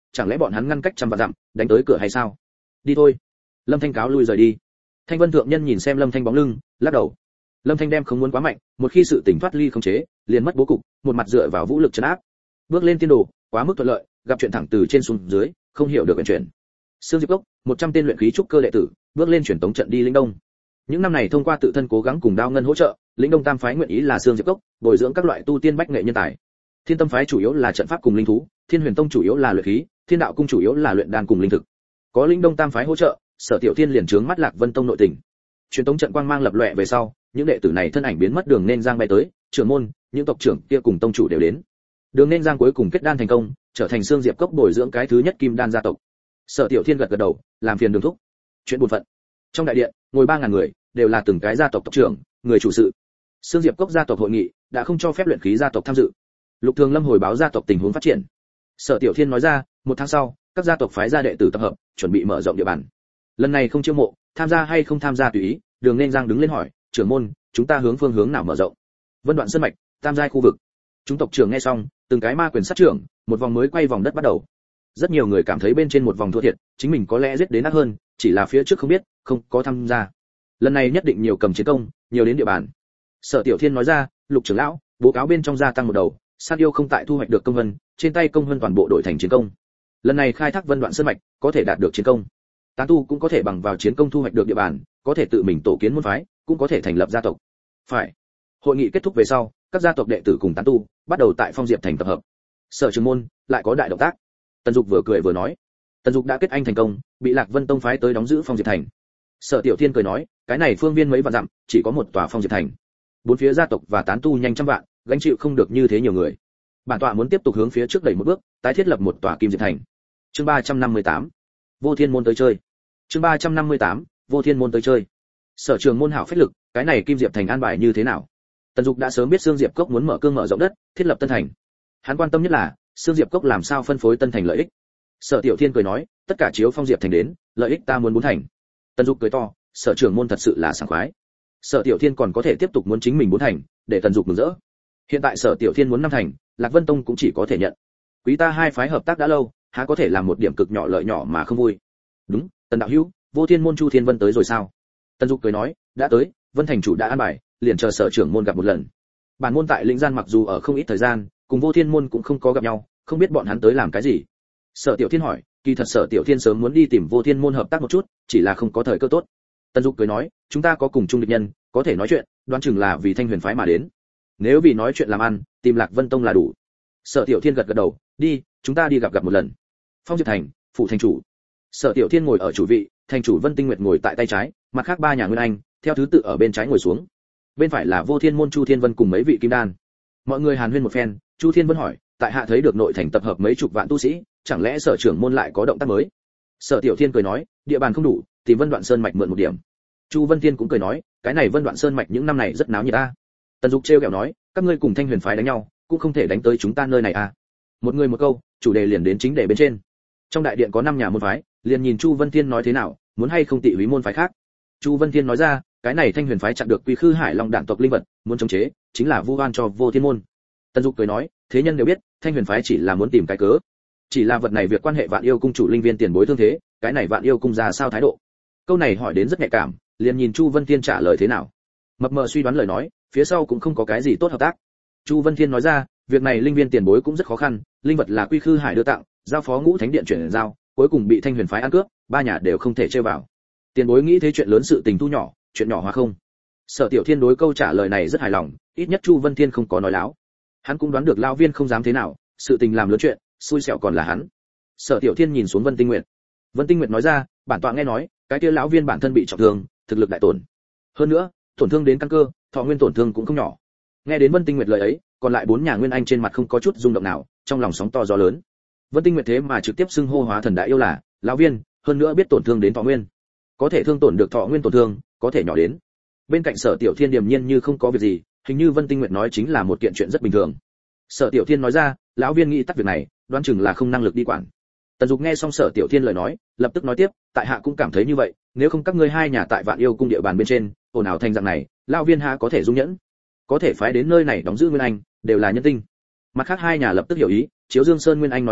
chẳng lẽ bọn hắn ngăn cách trăm vạn dặm đánh tới cửa hay sao? Đi thôi. Lâm Thanh cáo lui rời đi. Thanh Vân thượng nhân nhìn xem Lâm Thanh bóng lưng, lắc đầu. Lâm Thanh đem không muốn quá mạnh, một khi sự tỉnh thoát ly không chế, liền mất bố cục, một mặt dựa vào vũ lực trấn áp. Bước lên tiên đồ, quá mức thuận lợi, gặp chuyện thẳng từ trên xuống dưới, không hiểu được vận chuyển. Sương Diệp Cốc, 100 tên luyện khí trúc cơ đệ tử, bước lên truyền tống trận đi Lĩnh Đông. Những năm này thông qua tự thân cố gắng cùng Đao Ngân hỗ trợ, Lĩnh Đông Tam phái nguyện ý là Sương Diệp Cốc, bồi dưỡng các loại tu tiên bách nghệ nhân tài. Thiên Tâm phái chủ yếu là trận pháp cùng linh thú, Thiên Huyền Tông chủ yếu là luyện khí, Thiên Đạo cung chủ yếu là luyện đan cùng linh thực. Có Lĩnh Đông Tam phái hỗ trợ, Sở Tiểu Thiên liền trướng mắt Lạc Vân Tông nội tình. Truyền tống trận quang mang lập lòe về sau, những đệ tử này thân ảnh biến mất, Đường Nên Giang bay tới, trưởng môn, những tộc trưởng kia cùng tông chủ đều đến. Đường Nên Giang cuối cùng kết đan thành công, trở thành Sương Diệp Cốc bồi dưỡng cái thứ nhất kim đan gia tộc. Sở Tiểu Thiên gật gật đầu, làm phiền Đường thúc. Chuyện buồn phận. Trong đại điện, ngồi 3000 người, đều là từng cái gia tộc tộc trưởng, người chủ sự. Sương Diệp Cốc gia tộc hội nghị đã không cho phép luyện khí gia tộc tham dự. Lục Thường Lâm hồi báo gia tộc tình huống phát triển. Sở Tiểu Thiên nói ra, 1 tháng sau, các gia tộc phái ra đệ tử tập hợp, chuẩn bị mở rộng địa bàn. Lần này không chiêu mộ, tham gia hay không tham gia tùy ý. Đường Nên Giang đứng lên hỏi, trưởng môn, chúng ta hướng phương hướng nào mở rộng? Vân Đoạn Sơn mạch, Tam giai khu vực. Chúng tộc trưởng nghe xong, từng cái ma quyền sát trưởng, một vòng mới quay vòng đất bắt đầu. Rất nhiều người cảm thấy bên trên một vòng thua thiệt, chính mình có lẽ giết đến ác hơn, chỉ là phía trước không biết, không có tham gia. Lần này nhất định nhiều cầm chiến công, nhiều đến địa bàn. Sở Tiểu Thiên nói ra, Lục trưởng lão, bố cáo bên trong gia tăng một đầu, sát yêu không tại thu hoạch được công vân, trên tay công vân toàn bộ đổi thành chiến công. Lần này khai thác Vân Đoạn Sơn mạch, có thể đạt được chiến công. Tán tu cũng có thể bằng vào chiến công thu hoạch được địa bàn, có thể tự mình tổ kiến môn phái, cũng có thể thành lập gia tộc. Phải. Hội nghị kết thúc về sau, các gia tộc đệ tử cùng tán tu bắt đầu tại Phong Diệp thành tập hợp. Sở trưởng môn lại có đại động tác. Tần Dục vừa cười vừa nói, Tần Dục đã kết anh thành công, bị Lạc Vân Tông phái tới đóng giữ Phong Diệp thành. Sở Tiểu Thiên cười nói, cái này phương viên mấy vạn dặm, chỉ có một tòa Phong Diệp thành. Bốn phía gia tộc và tán tu nhanh trăm vạn, gánh chịu không được như thế nhiều người. Bản tọa muốn tiếp tục hướng phía trước đẩy một bước, tái thiết lập một tòa Kim Diệp thành. Chương 358. Vô Thiên môn tới chơi. Chương 358. Vô Thiên môn tới chơi. Sở trường môn hảo phách lực, cái này Kim Diệp thành an bài như thế nào? Tần Dục đã sớm biết Sương Diệp Cốc muốn mở cương mở rộng đất, thiết lập tân thành. Hắn quan tâm nhất là Sương Diệp Cốc làm sao phân phối tân thành lợi ích. Sở Tiểu Thiên cười nói, tất cả chiếu Phong Diệp thành đến, lợi ích ta muốn 4 thành. Tần Dục cười to, sở trưởng môn thật sự là sảng khoái. Sở Tiểu Thiên còn có thể tiếp tục muốn chính mình 4 thành, để Tần Dục mừng rỡ. Hiện tại Sở Tiểu Thiên muốn 5 thành, Lạc Vân Tông cũng chỉ có thể nhận. Quý ta hai phái hợp tác đã lâu, há có thể làm một điểm cực nhỏ lợi nhỏ mà không vui. Đúng, Tần đạo hữu, Vô Thiên môn Chu Thiên Vân tới rồi sao? Tần Dục cười nói, đã tới, Vân thành chủ đã an bài, liền chờ sở trưởng môn gặp một lần. Bản môn tại Lĩnh Gian mặc dù ở không ít thời gian, cùng Vô Thiên môn cũng không có gặp nhau, không biết bọn hắn tới làm cái gì. Sở Tiểu Thiên hỏi, kỳ thật Sở Tiểu Thiên sớm muốn đi tìm Vô Thiên môn hợp tác một chút, chỉ là không có thời cơ tốt. Tần Dục cười nói, chúng ta có cùng chung địch nhân, có thể nói chuyện, đoán chừng là vì Thanh Huyền phái mà đến. Nếu vì nói chuyện làm ăn, tìm Lạc Vân Tông là đủ. Sở Tiểu Thiên gật gật đầu, đi, chúng ta đi gặp một lần. Phong Diệp thành, phủ thành chủ. Sở Tiểu Thiên ngồi ở chủ vị, thành chủ Vân Tinh Nguyệt ngồi tại tay trái, mặt khác 3 nhà Nguyên Anh theo thứ tự ở bên trái ngồi xuống. Bên phải là Vô Thiên môn Chu Thiên Vân cùng mấy vị kim đan. Mọi người hàn huyên một phen, Chu Thiên Vân hỏi, tại hạ thấy được nội thành tập hợp mấy chục vạn tu sĩ, chẳng lẽ sở trưởng môn lại có động tác mới? Sở Tiểu Thiên cười nói, địa bàn không đủ, tìm Vân Đoạn Sơn mạch mượn một điểm. Chu Vân Thiên cũng cười nói, cái này Vân Đoạn Sơn mạch những năm này rất náo nhiệt ta. Tần Dục trêu ghẹo nói, các ngươi cùng Thanh Huyền phái đánh nhau, cũng không thể đánh tới chúng ta nơi này à? Một người một câu, chủ đề liền đến chính đề bên trên. Trong đại điện có 5 nhà môn phái, liền nhìn Chu Vân Thiên nói thế nào, muốn hay không tị húy môn phái khác. Chu Vân Thiên nói ra, cái này Thanh Huyền phái chặn được Quy Khư Hải Long đạn tộc linh vật, muốn chống chế, chính là vu oan cho Vô Thiên môn. Tần Dục cười nói, thế nhân đều biết, Thanh Huyền phái chỉ là muốn tìm cái cớ. Chỉ là vật này việc quan hệ Vạn Yêu cung chủ linh viên tiền bối thương thế, cái này Vạn Yêu cung ra sao thái độ? Câu này hỏi đến rất nhạy cảm, liền nhìn Chu Vân Thiên trả lời thế nào. Mập mờ suy đoán lời nói, phía sau cũng không có cái gì tốt hợp tác. Chu Vân Thiên nói ra, việc này linh viên tiền bối cũng rất khó khăn, linh vật là Quy Khư Hải đưa tặng, giao phó Ngũ Thánh điện chuyển giao, cuối cùng bị Thanh Huyền phái ăn cướp, 3 nhà đều không thể chơi vào. Tiền bối nghĩ thế chuyện lớn sự tình thu nhỏ, chuyện nhỏ hóa không. Sở Tiểu Thiên đối câu trả lời này rất hài lòng, ít nhất Chu Vân Thiên không có nói láo. Hắn cũng đoán được lão viên không dám thế nào, sự tình làm lớn chuyện, xui xẻo còn là hắn. Sở Tiểu Thiên nhìn xuống Vân Tinh Nguyệt. Vân Tinh Nguyệt nói ra, bản tọa nghe nói, cái kia lão viên bản thân bị trọng thương, thực lực đại tổn. Hơn nữa, tổn thương đến căn cơ, thọ nguyên tổn thương cũng không nhỏ. Nghe đến Vân Tinh Nguyệt lời ấy, còn lại 4 nhà Nguyên Anh trên mặt không có chút rung động nào, trong lòng sóng to gió lớn. Vân Tinh Nguyệt thế mà trực tiếp xưng hô hóa thần đại yêu là lão viên, hơn nữa biết tổn thương đến thọ nguyên. Có thể thương tổn được thọ nguyên tổn thương, có thể nhỏ đến. Bên cạnh Sở Tiểu Thiên điềm nhiên như không có việc gì, hình như Vân Tinh Nguyệt nói chính là một kiện chuyện rất bình thường. Sở Tiểu Thiên nói ra, lão viên nghĩ tắt việc này, đoán chừng là không năng lực đi quản. Tần Dục nghe xong Sở Tiểu Thiên lời nói, lập tức nói tiếp, tại hạ cũng cảm thấy như vậy, nếu không các ngươi 2 nhà tại Vạn Yêu cung địa bàn bên trên, ồn ào thành dạng này, lão viên há có thể dung nhẫn. Có thể phái đến nơi này đóng giữ Nguyên Anh, đều là nhân tinh. Mặt khác 2 nhà lập tức hiểu ý, Chiếu Dương Sơn Nguyên Anh nói ra,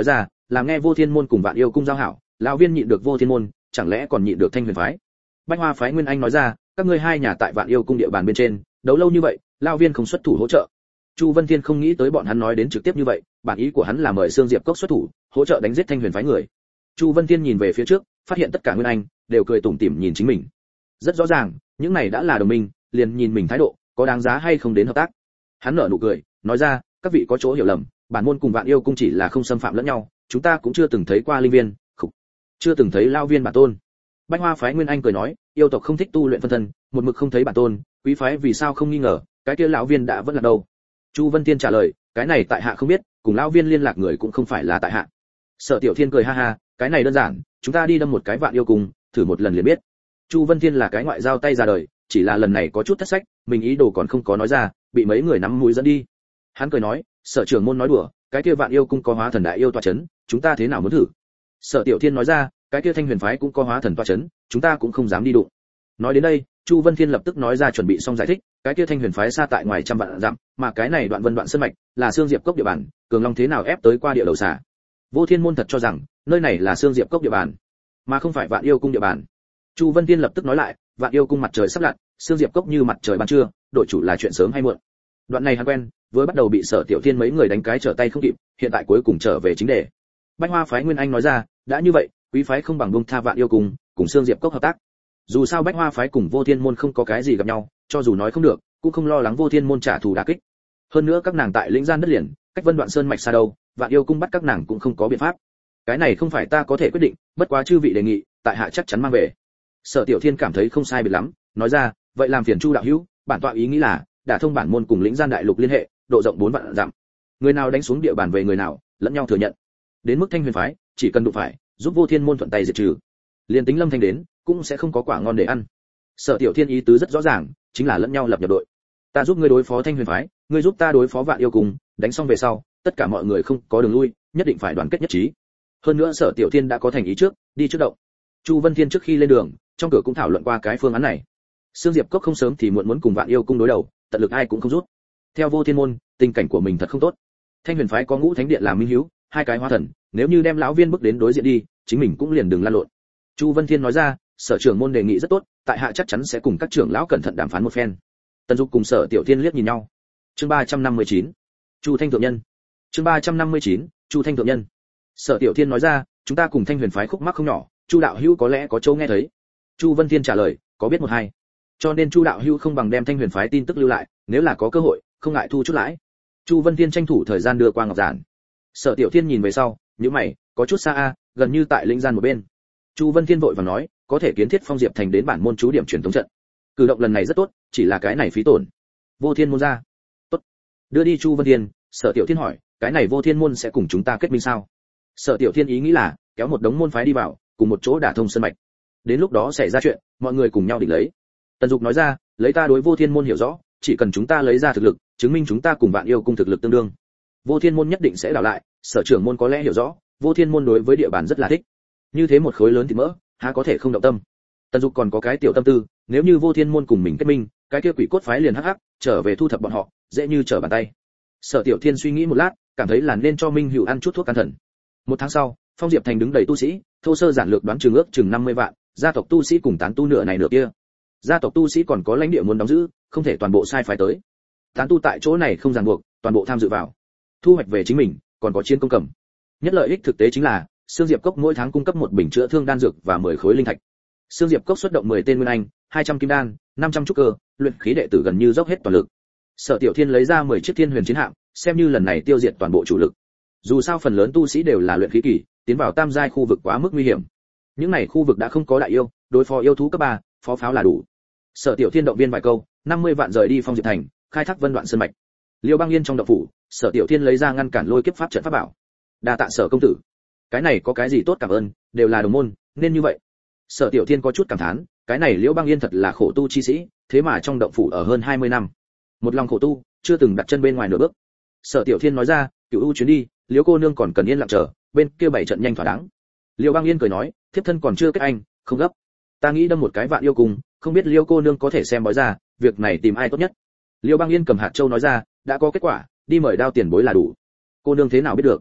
làm nghe Vô Thiên môn cùng Vạn Yêu cung giao hảo, lão viên nhịn được Vô Thiên môn, chẳng lẽ còn nhịn được Thanh Huyền phái? Bách Hoa phái Nguyên Anh nói ra, các ngươi hai nhà tại Vạn Yêu cung địa bàn bên trên, đấu lâu như vậy, lão viên không xuất thủ hỗ trợ. Chu Vân Thiên không nghĩ tới bọn hắn nói đến trực tiếp như vậy, bản ý của hắn là mời Sương Diệp Cốc xuất thủ, hỗ trợ đánh giết Thanh Huyền phái người. Chu Vân Thiên nhìn về phía trước, phát hiện tất cả Nguyên Anh đều cười tủm tỉm nhìn chính mình. Rất rõ ràng, những này đã là đồng minh, liền nhìn mình thái độ, có đáng giá hay không đến hợp tác. Hắn nở nụ cười, nói ra, các vị có chỗ hiểu lầm, bản môn cùng Vạn Yêu cung chỉ là không xâm phạm lẫn nhau, chúng ta cũng chưa từng thấy qua linh viên, chưa từng thấy lao viên bản tôn. Bách Hoa phái Nguyên Anh cười nói, yêu tộc không thích tu luyện phân thân, một mực không thấy bản tôn, quý phái vì sao không nghi ngờ, cái kia lão viên đã vẫn là đâu? Chu Vân Thiên trả lời, cái này tại hạ không biết, cùng lão viên liên lạc người cũng không phải là tại hạ. Sở Tiểu Thiên cười ha ha, cái này đơn giản, chúng ta đi đâm một cái Vạn Yêu cung, thử một lần liền biết. Chu Vân Thiên là cái ngoại giao tay ra đời, chỉ là lần này có chút thất sách, mình ý đồ còn không có nói ra, bị mấy người nắm mũi dẫn đi. Hắn cười nói, Sở trưởng môn nói đùa, cái kia Vạn Yêu cung có hóa thần đại yêu tọa chấn, chúng ta thế nào muốn thử? Sở Tiểu Thiên nói ra, cái kia Thanh Huyền phái cũng có hóa thần tọa chấn, chúng ta cũng không dám đi đụng. Nói đến đây, Chu Vân Thiên lập tức nói ra chuẩn bị xong giải thích, cái kia Thanh Huyền phái xa tại ngoài trăm vạn dặm, mà cái này Đoạn Vân Đoạn Sơn mạch là Sương Diệp Cốc địa bàn, Cường Long thế nào ép tới qua địa đầu xà. Vô Thiên môn thật cho rằng nơi này là Sương Diệp Cốc địa bàn, mà không phải Vạn Yêu cung địa bàn. Chu Vân Thiên lập tức nói lại, Vạn Yêu cung mặt trời sắp lặn, Sương Diệp Cốc như mặt trời ban trưa, đổi chủ là chuyện sớm hay muộn. Đoạn này hắn quen, với bắt đầu bị Sở Tiểu Thiên mấy người đánh cái trở tay không kịp, hiện tại cuối cùng trở về chính đề. Bách Hoa phái Nguyên Anh nói ra, đã như vậy, quý phái không bằng buông tha Vạn Yêu cung, cùng Sương Diệp Cốc hợp tác. Dù sao Bách Hoa phái cùng Vô Thiên môn không có cái gì gặp nhau, cho dù nói không được, cũng không lo lắng Vô Thiên môn trả thù đả kích. Hơn nữa các nàng tại lĩnh gian đất liền, cách Vân Đoạn Sơn mạch xa đâu, Vạn Yêu cung bắt các nàng cũng không có biện pháp. Cái này không phải ta có thể quyết định, bất quá chư vị đề nghị, tại hạ chắc chắn mang về. Sở Tiểu Thiên cảm thấy không sai biệt lắm, nói ra, vậy làm phiền Chu đạo hữu, bản tọa ý nghĩ là, đả thông bản môn cùng lĩnh gian đại lục liên hệ, độ rộng 4 vạn dặm. Người nào đánh xuống địa bàn về người nào, lẫn nhau thừa nhận. Đến mức Thanh Huyền phái, chỉ cần đụng phải, giúp Vô Thiên môn thuận tay diệt trừ. Liên tính Lâm Thanh đến, cũng sẽ không có quả ngon để ăn. Sở Tiểu Thiên ý tứ rất rõ ràng, chính là lẫn nhau lập nhập đội. Ta giúp ngươi đối phó Thanh Huyền phái, ngươi giúp ta đối phó Vạn Yêu cung, đánh xong về sau, tất cả mọi người không có đường lui, nhất định phải đoàn kết nhất trí. Hơn nữa Sở Tiểu Thiên đã có thành ý trước, đi trước động. Chu Vân Thiên trước khi lên đường, trong cửa cũng thảo luận qua cái phương án này. Sương Diệp Cốc không sớm thì muộn muốn cùng Vạn Yêu cung đối đầu, tận lực ai cũng không rút. Theo Vô Thiên môn, tình cảnh của mình thật không tốt. Thanh Huyền phái có Ngũ Thánh điện làm minh hiếu, hai cái hóa thần, nếu như đem lão viên bước đến đối diện đi, chính mình cũng liền đừng lan lộn. Chu Vân Thiên nói ra, Sở trưởng môn đề nghị rất tốt, tại hạ chắc chắn sẽ cùng các trưởng lão cẩn thận đàm phán một phen. Tần Dục cùng Sở Tiểu Thiên liếc nhìn nhau. Chương 359. Chu Thanh thượng nhân. Chương 359. Chu Thanh thượng nhân. Sở Tiểu Thiên nói ra, chúng ta cùng Thanh Huyền phái khúc mắc không nhỏ, Chu đạo hữu có lẽ có chỗ nghe thấy. Chu Vân Thiên trả lời, có biết một hai. Cho nên Chu đạo hữu không bằng đem Thanh Huyền phái tin tức lưu lại, nếu là có cơ hội, không ngại thu chút lãi. Chu Vân Thiên tranh thủ thời gian đưa qua ngọc giản. Sở Tiểu Thiên nhìn về sau, nhíu mày, có chút xa a, gần như tại linh gian một bên. Chu Vân Thiên vội vàng nói, có thể kiến thiết Phong Diệp thành đến bản môn chú điểm truyền thống trận. Cử động lần này rất tốt, chỉ là cái này phí tổn. Vô Thiên môn ra. Tốt. Đưa đi Chu Vân Thiên, Sở Tiểu Thiên hỏi, cái này Vô Thiên môn sẽ cùng chúng ta kết minh sao? Sở Tiểu Thiên ý nghĩ là, kéo một đống môn phái đi vào, cùng một chỗ đả thông sơn mạch. Đến lúc đó xảy ra chuyện, mọi người cùng nhau định lấy. Tần Dục nói ra, lấy ta đối Vô Thiên môn hiểu rõ, chỉ cần chúng ta lấy ra thực lực, chứng minh chúng ta cùng Vạn Yêu cung thực lực tương đương. Vô Thiên môn nhất định sẽ đảo lại, Sở trưởng môn có lẽ hiểu rõ, Vô Thiên môn đối với địa bàn rất là thích. Như thế một khối lớn thịt mỡ, há có thể không động tâm. Tần Dục còn có cái tiểu tâm tư, nếu như Vô Thiên môn cùng mình kết minh, cái kia quỷ cốt phái liền hắc hắc, trở về thu thập bọn họ, dễ như trở bàn tay. Sở Tiểu Thiên suy nghĩ một lát, cảm thấy là nên cho Minh Hữu ăn chút thuốc can thần. Một tháng sau, Phong Diệp thành đứng đầy tu sĩ, thô sơ giản lược đoán chừng ước chừng 50 vạn, gia tộc tu sĩ cùng tán tu nửa này nửa kia. Gia tộc tu sĩ còn có lãnh địa muốn đóng giữ, không thể toàn bộ sai phái tới. Tán tu tại chỗ này không ràng buộc, toàn bộ tham dự vào. Thu hoạch về chính mình, còn có chiến công cầm. Nhất lợi ích thực tế chính là, Sương Diệp Cốc mỗi tháng cung cấp một bình chữa thương đan dược và 10 khối linh thạch. Sương Diệp Cốc xuất động 10 tên nguyên anh, 200 kim đan, 500 trúc cơ, luyện khí đệ tử gần như dốc hết toàn lực. Sở Tiểu Thiên lấy ra 10 chiếc thiên huyền chiến hạm, xem như lần này tiêu diệt toàn bộ chủ lực. Dù sao phần lớn tu sĩ đều là luyện khí kỳ, tiến vào tam giai khu vực quá mức nguy hiểm. Những này khu vực đã không có đại yêu, đối phó yêu thú cấp 3, phó pháo là đủ. Sở Tiểu Thiên động viên vài câu, 50 vạn rời đi Phong Diệp thành, khai thác Vân Đoạn sơn mạch. Liêu Băng Yên trong động phủ, Sở Tiểu Thiên lấy ra ngăn cản lôi kiếp pháp trận pháp bảo. Đa tạ Sở công tử. Cái này có cái gì tốt cảm ơn, đều là đồng môn, nên như vậy. Sở Tiểu Thiên có chút cảm thán, cái này Liễu Băng Yên thật là khổ tu chi sĩ, thế mà trong động phủ ở hơn 20 năm. Một lòng khổ tu, chưa từng đặt chân bên ngoài nửa bước. Sở Tiểu Thiên nói ra, Cửu U chuyến đi, Liễu cô nương còn cần yên lặng chờ, bên kia bảy trận nhanh thỏa đáng. Liễu Băng Yên cười nói, thiếp thân còn chưa kết anh, không gấp. Ta nghĩ đâm một cái Vạn Yêu cùng, không biết Liễu cô nương có thể xem bói ra, việc này tìm ai tốt nhất. Liễu Băng Yên cầm hạt châu nói ra, đã có kết quả, đi mời Đao tiền bối là đủ. Cô nương thế nào biết được?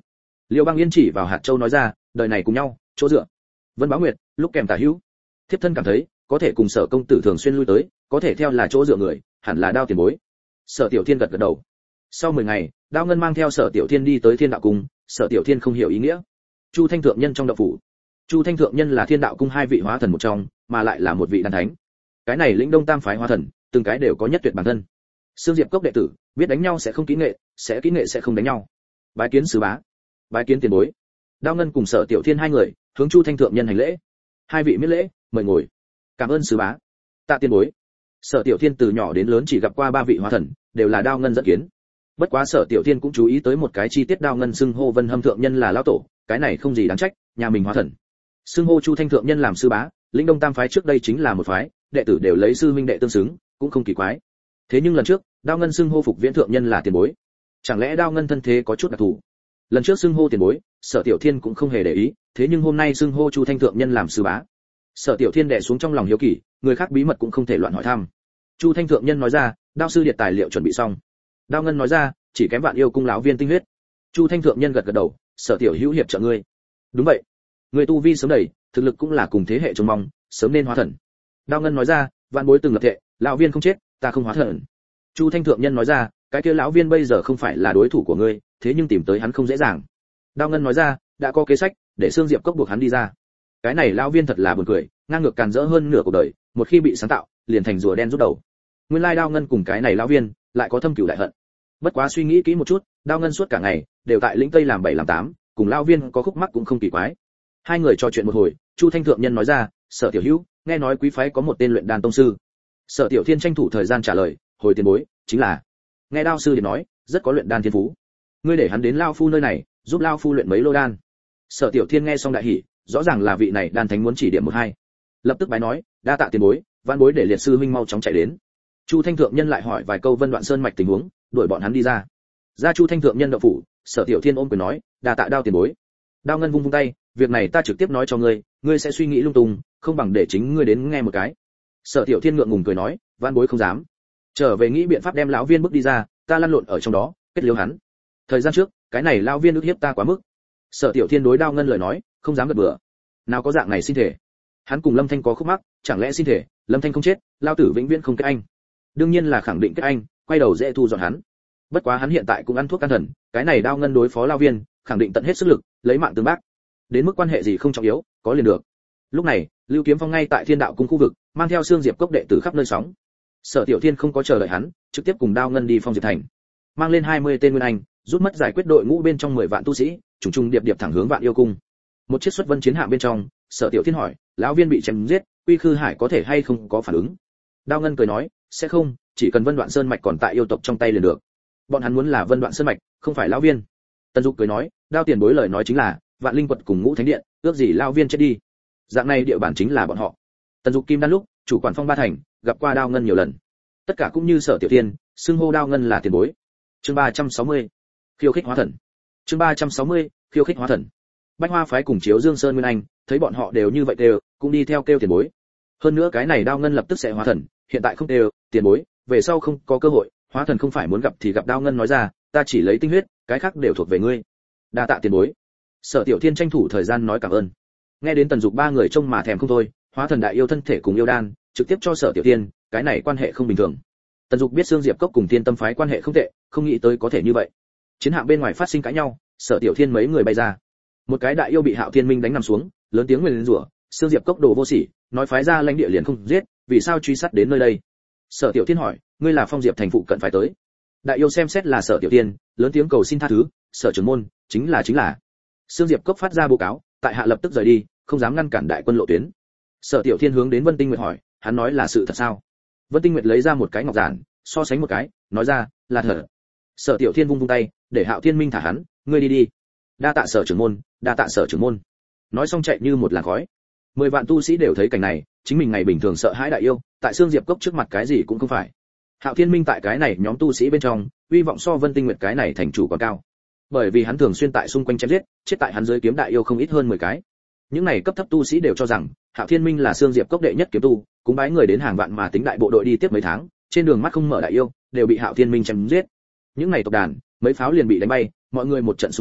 Liêu Băng Yên chỉ vào hạt châu nói ra, đời này cùng nhau, chỗ dựa. Vân Báo Nguyệt, lúc kèm tả hữu. Thiếp thân cảm thấy, có thể cùng Sở công tử thường xuyên lui tới, có thể theo là chỗ dựa người, hẳn là Đao tiền bối. Sở Tiểu Thiên gật gật đầu. Sau 10 ngày, Đao Ngân mang theo Sở Tiểu Thiên đi tới Thiên Đạo Cung, Sở Tiểu Thiên không hiểu ý nghĩa. Chu Thanh thượng nhân trong đạo phủ. Chu Thanh thượng nhân là Thiên Đạo Cung 2 vị hóa thần một trong, mà lại là một vị đan thánh. Cái này lĩnh Đông Tam phái hóa thần, từng cái đều có nhất tuyệt bản thân. Sương Diệp Cốc đệ tử, biết đánh nhau sẽ không kỹ nghệ, sẽ kỹ nghệ sẽ không đánh nhau. Bái kiến sứ bá, bái kiến tiền bối. Đao Ngân cùng Sở Tiểu Thiên hai người, hướng Chu Thanh thượng nhân hành lễ. Hai vị miễn lễ, mời ngồi. Cảm ơn sứ bá. Tạ tiền bối. Sở Tiểu Thiên từ nhỏ đến lớn chỉ gặp qua 3 vị hóa thần, đều là Đao Ngân dẫn kiến. Bất quá Sở Tiểu Thiên cũng chú ý tới một cái chi tiết, Đao Ngân xưng hô Vân Hâm thượng nhân là lão tổ, cái này không gì đáng trách, nhà mình hóa thần. Xưng hô Chu Thanh thượng nhân làm sư bá, lĩnh Đông Tam phái trước đây chính là một phái, đệ tử đều lấy sư huynh đệ tương xứng, cũng không kỳ quái. Thế nhưng lần trước, Đao Ngân xưng hô Phục Viễn thượng nhân là tiền bối. Chẳng lẽ Đao Ngân thân thế có chút đặc thù? Lần trước xưng hô tiền bối, Sở Tiểu Thiên cũng không hề để ý, thế nhưng hôm nay xưng hô Chu Thanh thượng nhân làm sư bá. Sở Tiểu Thiên đè xuống trong lòng hiếu kỳ, người khác bí mật cũng không thể loạn hỏi thăm. Chu Thanh thượng nhân nói ra, Đao sư điệt tài liệu chuẩn bị xong. Đao Ngân nói ra, chỉ kém Vạn Yêu cung lão viên tinh huyết. Chu Thanh thượng nhân gật gật đầu, Sở tiểu hữu hiệp trợ ngươi. Đúng vậy, người tu vi sớm đầy, thực lực cũng là cùng thế hệ trông mong, sớm nên hóa thần. Đao Ngân nói ra, vạn bối từng lập thệ, lão viên không chết, ta không hóa thần. Chu Thanh thượng nhân nói ra, cái kia lão viên bây giờ không phải là đối thủ của ngươi, thế nhưng tìm tới hắn không dễ dàng. Đao Ngân nói ra, đã có kế sách, để Sương Diệp Cốc buộc hắn đi ra. Cái này lão viên thật là buồn cười, ngang ngược càn rỡ hơn nửa cuộc đời, một khi bị sáng tạo, liền thành rùa đen rút đầu. Nguyên lai Đao Ngân cùng cái này lão viên lại có thâm cửu đại hận. Bất quá suy nghĩ kỹ một chút, Đao Ngân suốt cả ngày đều tại lĩnh Tây làm 7 làm 8, cùng lão viên có khúc mắc cũng không kỳ quái. Hai người trò chuyện một hồi, Chu Thanh thượng nhân nói ra, Sở tiểu hữu, nghe nói quý phái có một tên luyện đan tông sư. Sở Tiểu Thiên tranh thủ thời gian trả lời, hồi tiền bối, chính là. Nghe Đao sư thì nói, rất có luyện đan thiên phú. Ngươi để hắn đến lão phu nơi này, giúp lão phu luyện mấy lô đan. Sở Tiểu Thiên nghe xong đại hỉ, rõ ràng là vị này đan thánh muốn chỉ điểm một hai. Lập tức bái nói, đa tạ tiền bối, vãn bối để liệt sư huynh mau chóng chạy đến. Chu Thanh thượng nhân lại hỏi vài câu Vân Đoạn Sơn mạch tình huống, đuổi bọn hắn đi ra. Ra Chu Thanh thượng nhân động phủ, Sở Tiểu Thiên ôm quyền nói, đa tạ Đao tiền bối. Đao Ngân vung vung tay, việc này ta trực tiếp nói cho ngươi, ngươi sẽ suy nghĩ lung tung, không bằng để chính ngươi đến nghe một cái. Sở Tiểu Thiên ngượng ngùng cười nói, vãn bối không dám. Trở về nghĩ biện pháp đem lão viên bước đi ra, ta lăn lộn ở trong đó, kết liễu hắn. Thời gian trước, cái này lão viên ức hiếp ta quá mức. Sở Tiểu Thiên đối Đao Ngân lời nói, không dám gật bừa. Nào có dạng này xin thể. Hắn cùng Lâm Thanh có khúc mắc, chẳng lẽ xin thể, Lâm Thanh không chết, lão tử vĩnh viễn không kết anh. Đương nhiên là khẳng định kết anh, quay đầu dễ thu dọn hắn. Bất quá hắn hiện tại cũng ăn thuốc can thần, cái này Đao Ngân đối phó lão viên, khẳng định tận hết sức lực, lấy mạng tương bác. Đến mức quan hệ gì không trọng yếu, có liền được. Lúc này, Lưu Kiếm Phong ngay tại Thiên Đạo cung khu vực, mang theo Sương Diệp Cốc đệ tử khắp nơi sóng. Sở Tiểu Thiên không có chờ đợi hắn, trực tiếp cùng Đao Ngân đi Phong Diệp thành. Mang lên 20 tên nguyên anh, rút mất giải quyết đội ngũ bên trong 10 vạn tu sĩ, trùng trùng điệp điệp thẳng hướng Vạn Yêu cung. Một chiếc xuất vân chiến hạm bên trong, Sở Tiểu Thiên hỏi, lão viên bị chém giết, Quy Khư Hải có thể hay không có phản ứng? Đao Ngân cười nói, sẽ không, chỉ cần Vân Đoạn Sơn mạch còn tại yêu tộc trong tay liền được. Bọn hắn muốn là Vân Đoạn Sơn mạch, không phải lão viên. Tần Dục cười nói, Đao tiền bối lời nói chính là, Vạn Linh quật cùng Ngũ Thánh điện, ước gì lão viên chết đi. Dạng này địa bản chính là bọn họ. Tần Dục Kim Đan lúc, chủ quản Phong Ba thành, gặp qua Đao Ngân nhiều lần. Tất cả cũng như Sở Tiểu Thiên, xưng hô Đao Ngân là tiền bối. Chương 360. Khiêu khích hóa thần. Chương 360. Khiêu khích hóa thần. Bách Hoa phái cùng Chiếu Dương Sơn Nguyên Anh, thấy bọn họ đều như vậy đều, cũng đi theo kêu tiền bối. Hơn nữa cái này Đao Ngân lập tức sẽ hóa thần, hiện tại không kêu tiền bối, về sau không có cơ hội, hóa thần không phải muốn gặp thì gặp. Đao Ngân nói ra, ta chỉ lấy tinh huyết, cái khác đều thuộc về ngươi. Đa tạ tiền bối. Sở Tiểu Thiên tranh thủ thời gian nói cảm ơn. Nghe đến Tần Dục ba người trông mà thèm không thôi, hóa thần đại yêu thân thể cùng yêu đan, trực tiếp cho Sở Tiểu Thiên, cái này quan hệ không bình thường. Tần Dục biết Sương Diệp Cốc cùng Thiên Tâm phái quan hệ không tệ, không nghĩ tới có thể như vậy. Chiến hạm bên ngoài phát sinh cãi nhau, Sở Tiểu Thiên mấy người bay ra. Một cái đại yêu bị Hạo Thiên Minh đánh nằm xuống, lớn tiếng nguyền rủa, Sương Diệp Cốc đồ vô sỉ, nói phái ra lãnh địa liền không giết, vì sao truy sát đến nơi đây? Sở Tiểu Thiên hỏi, ngươi là Phong Diệp thành phụ cận phải tới. Đại yêu xem xét là Sở Tiểu Thiên, lớn tiếng cầu xin tha thứ, Sở trưởng môn, chính là. Sương Diệp Cốc phát ra báo cáo, tại hạ lập tức rời đi, không dám ngăn cản đại quân lộ tuyến. Sở Tiểu Thiên hướng đến Vân Tinh Nguyệt hỏi, hắn nói là sự thật sao? Vân Tinh Nguyệt lấy ra một cái ngọc giản, so sánh một cái, nói ra, là thật. Sở Tiểu Thiên vung vung tay, để Hạo Thiên Minh thả hắn, ngươi đi đi. Đa tạ Sở trưởng môn, đa tạ Sở trưởng môn. Nói xong chạy như một làn khói. 10 vạn tu sĩ đều thấy cảnh này, chính mình ngày bình thường sợ hãi đại yêu, tại Sương Diệp Cốc trước mặt cái gì cũng không phải. Hạo Thiên Minh tại cái này nhóm tu sĩ bên trong, uy vọng so Vân Tinh Nguyệt cái này thành chủ còn cao. Bởi vì hắn thường xuyên tại xung quanh chém giết, chết tại hắn dưới kiếm đại yêu không ít hơn 10 cái. Những này cấp thấp tu sĩ đều cho rằng, Hạo Thiên Minh là Sương Diệp Cốc đệ nhất kiếm tu, cúng bái người đến hàng vạn mà tính đại bộ đội đi tiếp mấy tháng, trên đường mắt không mở đại yêu, đều bị Hạo Thiên Minh chém giết. Những này tộc đàn, mấy pháo liền bị đánh bay, mọi người một trận xung phong,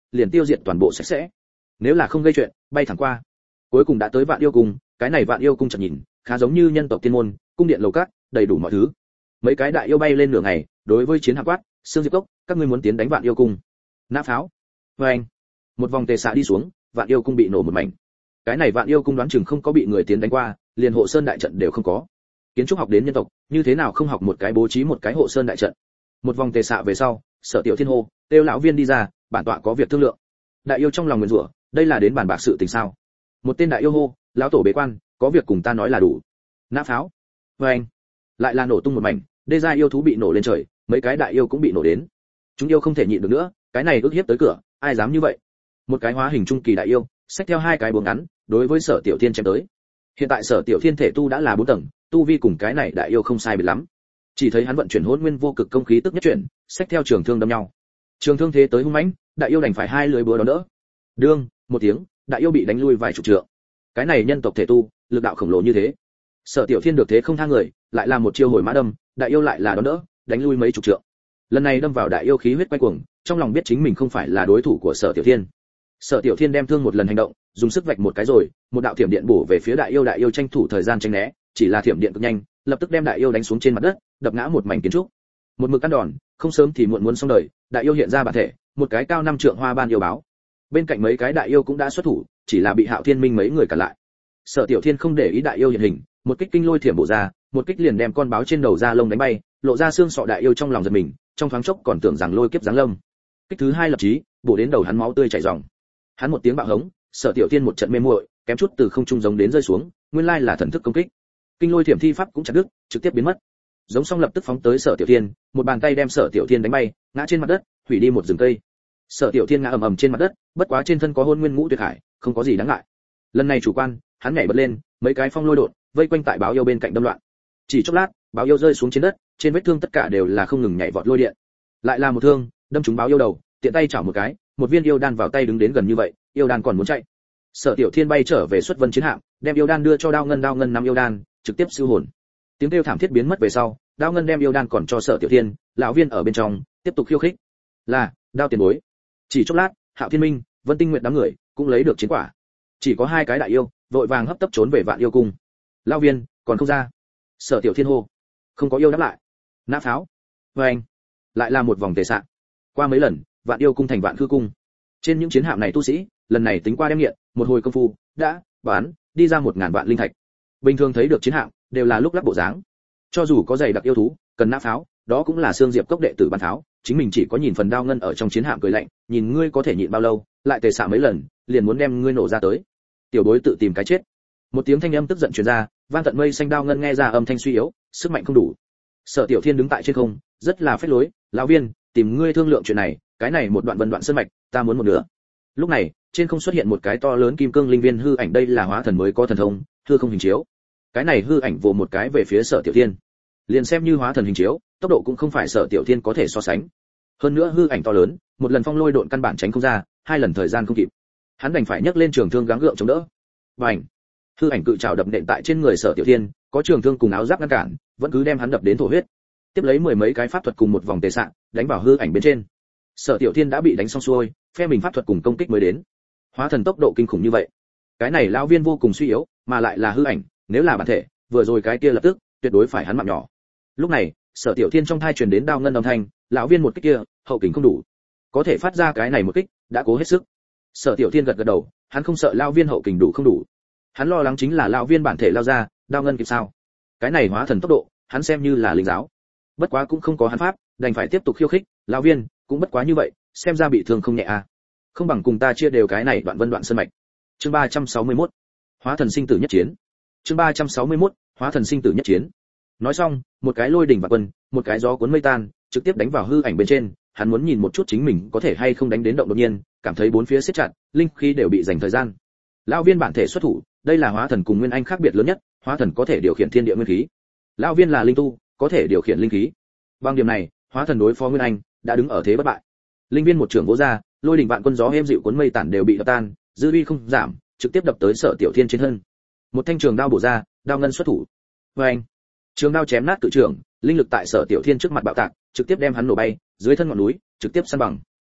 liền tiêu diệt toàn bộ sạch sẽ. Nếu là không gây chuyện, bay thẳng qua. Cuối cùng đã tới Vạn Yêu cung, cái này Vạn Yêu cung chợt nhìn, khá giống như nhân tộc tiên môn, cung điện lầu cát, đầy đủ mọi thứ. Mấy cái đại yêu bay lên nửa ngày, đối với chiến hạm quát, Sương Diệp Cốc, các ngươi muốn tiến đánh Vạn Yêu cung. Nã pháo. Oeng. Một vòng tề xạ đi xuống, Vạn Yêu cung bị nổ một mảnh. Cái này Vạn Yêu cung đoán chừng không có bị người tiến đánh qua, liền hộ sơn đại trận đều không có. Kiến trúc học đến nhân tộc, như thế nào không học một cái bố trí một cái hộ sơn đại trận. Một vòng tề xạ về sau, Sở Tiểu Thiên hô, Têu lão viên đi ra, bản tọa có việc thương lượng. Đại yêu trong lòng nguyền rủa, đây là đến bàn bạc sự tình sao? Một tên đại yêu hô, lão tổ bế quan, có việc cùng ta nói là đủ. Nã pháo. Oeng. Lại là nổ tung một mảnh, đê gia yêu thú bị nổ lên trời, mấy cái đại yêu cũng bị nổ đến. Chúng yêu không thể nhịn được nữa, cái này ức hiếp tới cửa, ai dám như vậy? Một cái hóa hình trung kỳ đại yêu, xách theo hai cái búa ngắn, đối với Sở Tiểu Thiên chém tới. Hiện tại Sở Tiểu Thiên thể tu đã là 4 tầng, tu vi cùng cái này đại yêu không sai biệt lắm. Chỉ thấy hắn vận chuyển Hỗn Nguyên vô cực công khí tức nhất chuyển, xách theo trường thương đâm nhau. Trường thương thế tới hung mãnh, đại yêu đành phải hai lưỡi búa đón đỡ. Đương, một tiếng, đại yêu bị đánh lui vài chục trượng. Cái này nhân tộc thể tu, lực đạo khổng lồ như thế. Sở Tiểu Thiên được thế không tha người, lại là một chiêu hồi mã đâm, đại yêu lại là đón đỡ, đánh lui mấy chục trượng. Lần này đâm vào đại yêu khí huyết quay cuồng, trong lòng biết chính mình không phải là đối thủ của Sở Tiểu Thiên. Sở Tiểu Thiên đem thương một lần hành động, dùng sức vạch một cái rồi, một đạo thiểm điện bổ về phía đại yêu tranh thủ thời gian tránh né, chỉ là thiểm điện cực nhanh, lập tức đem đại yêu đánh xuống trên mặt đất, đập ngã một mảnh kiến trúc. Một mực căn đòn, không sớm thì muộn muốn xong đời, đại yêu hiện ra bản thể, một cái cao 5 trượng hoa ban yêu báo. Bên cạnh mấy cái đại yêu cũng đã xuất thủ, chỉ là bị Hạo Thiên Minh mấy người cản lại. Sở Tiểu Thiên không để ý đại yêu hiện hình, một kích kinh lôi thiểm bổ ra, một kích liền đem con báo trên đầu da lông đánh bay, lộ ra xương sọ đại yêu trong lòng giật mình, trong thoáng chốc còn tưởng rằng lôi kiếp giáng lâm. Kích thứ hai lập chí, bổ đến đầu hắn máu tươi chảy ròng. Hắn một tiếng bạo hống, Sở Tiểu Thiên một trận mê muội, kém chút từ không trung giống đến rơi xuống, nguyên lai là thần thức công kích. Kinh lôi thiểm thi pháp cũng chặt đứt, trực tiếp biến mất. Giống xong lập tức phóng tới Sở Tiểu Thiên, một bàn tay đem Sở Tiểu Thiên đánh bay, ngã trên mặt đất, hủy đi một rừng cây. Sở Tiểu Thiên ngã ầm ầm trên mặt đất, bất quá trên thân có Hôn Nguyên Ngũ Tuyệt Hải, không có gì đáng ngại. Lần này chủ quan, hắn nhảy bật lên, mấy cái phong lôi đột, vây quanh tại báo yêu bên cạnh đâm loạn. Chỉ chốc lát, báo yêu rơi xuống trên đất, trên vết thương tất cả đều là không ngừng nhảy vọt lôi điện. Lại là một thương, đâm trúng báo yêu đầu, tiện tay chảo một cái, một viên yêu đan vào tay đứng đến gần như vậy, yêu đan còn muốn chạy. Sở Tiểu Thiên bay trở về xuất vân chiến hạm, đem yêu đan đưa cho Đao Ngân nắm yêu đan, trực tiếp siêu hồn. Tiếng kêu thảm thiết biến mất về sau, Đao Ngân đem yêu đan còn cho Sở Tiểu Thiên, lão viên ở bên trong, tiếp tục khiêu khích. Là, Đao tiền bối. Chỉ chốc lát, Hạo Thiên Minh, Vân Tinh Nguyệt đám người cũng lấy được chiến quả. Chỉ có hai cái đại yêu, vội vàng hấp tấp trốn về Vạn Yêu cung. Lão viên, còn không ra. Sở Tiểu Thiên hô. Không có yêu đáp lại. Nã pháo. Oeng. Lại là một vòng tề sạn. Qua mấy lần, Vạn Yêu cung thành Vạn Khư cung. Trên những chiến hạm này tu sĩ, lần này tính qua đem nghiện, một hồi công phu, đã bán đi ra 1000 vạn linh thạch. Bình thường thấy được chiến hạm, đều là lúc lắc bộ dáng. Cho dù có giày đặc yêu thú, cần nã pháo, đó cũng là xương diệp cốc đệ tử bắn pháo, chính mình chỉ có nhìn phần Đao Ngân ở trong chiến hạm cười lạnh, nhìn ngươi có thể nhịn bao lâu, lại tề xạ mấy lần, liền muốn đem ngươi nổ ra tới. Tiểu bối tự tìm cái chết. Một tiếng thanh âm tức giận truyền ra, vang tận mây xanh. Đao Ngân nghe ra âm thanh suy yếu, sức mạnh không đủ. Sở Tiểu Thiên đứng tại trên không, rất là phách lối, lão viên, tìm ngươi thương lượng chuyện này, cái này một đoạn vân đoạn sơn mạch, ta muốn một nửa. Lúc này, trên không xuất hiện một cái to lớn kim cương linh viên hư ảnh, đây là hóa thần mới có thần thông, hư không hình chiếu. Cái này hư ảnh vồ một cái về phía Sở Tiểu Thiên. Liền xem như hóa thần hình chiếu, tốc độ cũng không phải Sở Tiểu Thiên có thể so sánh. Hơn nữa hư ảnh to lớn, một lần phong lôi độn căn bản tránh không ra, hai lần thời gian không kịp. Hắn đành phải nhấc lên trường thương gắng gượng chống đỡ. Bành! Hư ảnh cự trảo đập nện tại trên người Sở Tiểu Thiên, có trường thương cùng áo giáp ngăn cản, vẫn cứ đem hắn đập đến thổ huyết. Tiếp lấy 10 mấy cái pháp thuật cùng một vòng tề sạn, đánh vào hư ảnh bên trên. Sở Tiểu Thiên đã bị đánh xong xuôi, phe mình pháp thuật cùng công kích mới đến. Hóa thần tốc độ kinh khủng như vậy, cái này lão viên vô cùng suy yếu, mà lại là hư ảnh, nếu là bản thể, vừa rồi cái kia lập tức, tuyệt đối phải hắn mạng nhỏ. Lúc này, Sở Tiểu Thiên trong thai truyền đến Đao Ngân âm thanh, lão viên một kích kia, hậu kình không đủ, có thể phát ra cái này một kích, đã cố hết sức. Sở Tiểu Thiên gật gật đầu, hắn không sợ lão viên hậu kình đủ không đủ, hắn lo lắng chính là lão viên bản thể lao ra, Đao Ngân kịp sao? Cái này hóa thần tốc độ, hắn xem như là linh giáo, bất quá cũng không có hắn pháp, đành phải tiếp tục khiêu khích, lão viên cũng bất quá như vậy, xem ra bị thương không nhẹ à. Không bằng cùng ta chia đều cái này đoạn vân đoạn sơn mạch. Chương 361. Hóa thần sinh tử nhất chiến. Chương 361. Hóa thần sinh tử nhất chiến. Nói xong, một cái lôi đỉnh vạn quân, một cái gió cuốn mây tan, trực tiếp đánh vào hư ảnh bên trên, hắn muốn nhìn một chút chính mình có thể hay không đánh đến động đột nhiên, cảm thấy bốn phía siết chặt, linh khí đều bị dành thời gian. Lão viên bản thể xuất thủ, đây là hóa thần cùng nguyên anh khác biệt lớn nhất, hóa thần có thể điều khiển thiên địa nguyên khí. Lão viên là linh tu, có thể điều khiển linh khí. Bằng điểm này, hóa thần đối phó nguyên anh đã đứng ở thế bất bại. Linh viên một trưởng vỗ ra, lôi đỉnh vạn quân gió êm dịu cuốn mây tản đều bị đập tan, dư uy không giảm, trực tiếp đập tới Sở Tiểu Thiên trên thân. Một thanh trường đao bổ ra, Đao Ngân xuất thủ. Oeng! Trường đao chém nát cự trường, linh lực tại Sở Tiểu Thiên trước mặt bạo tạc, trực tiếp đem hắn nổ bay, dưới thân ngọn núi, trực tiếp san bằng.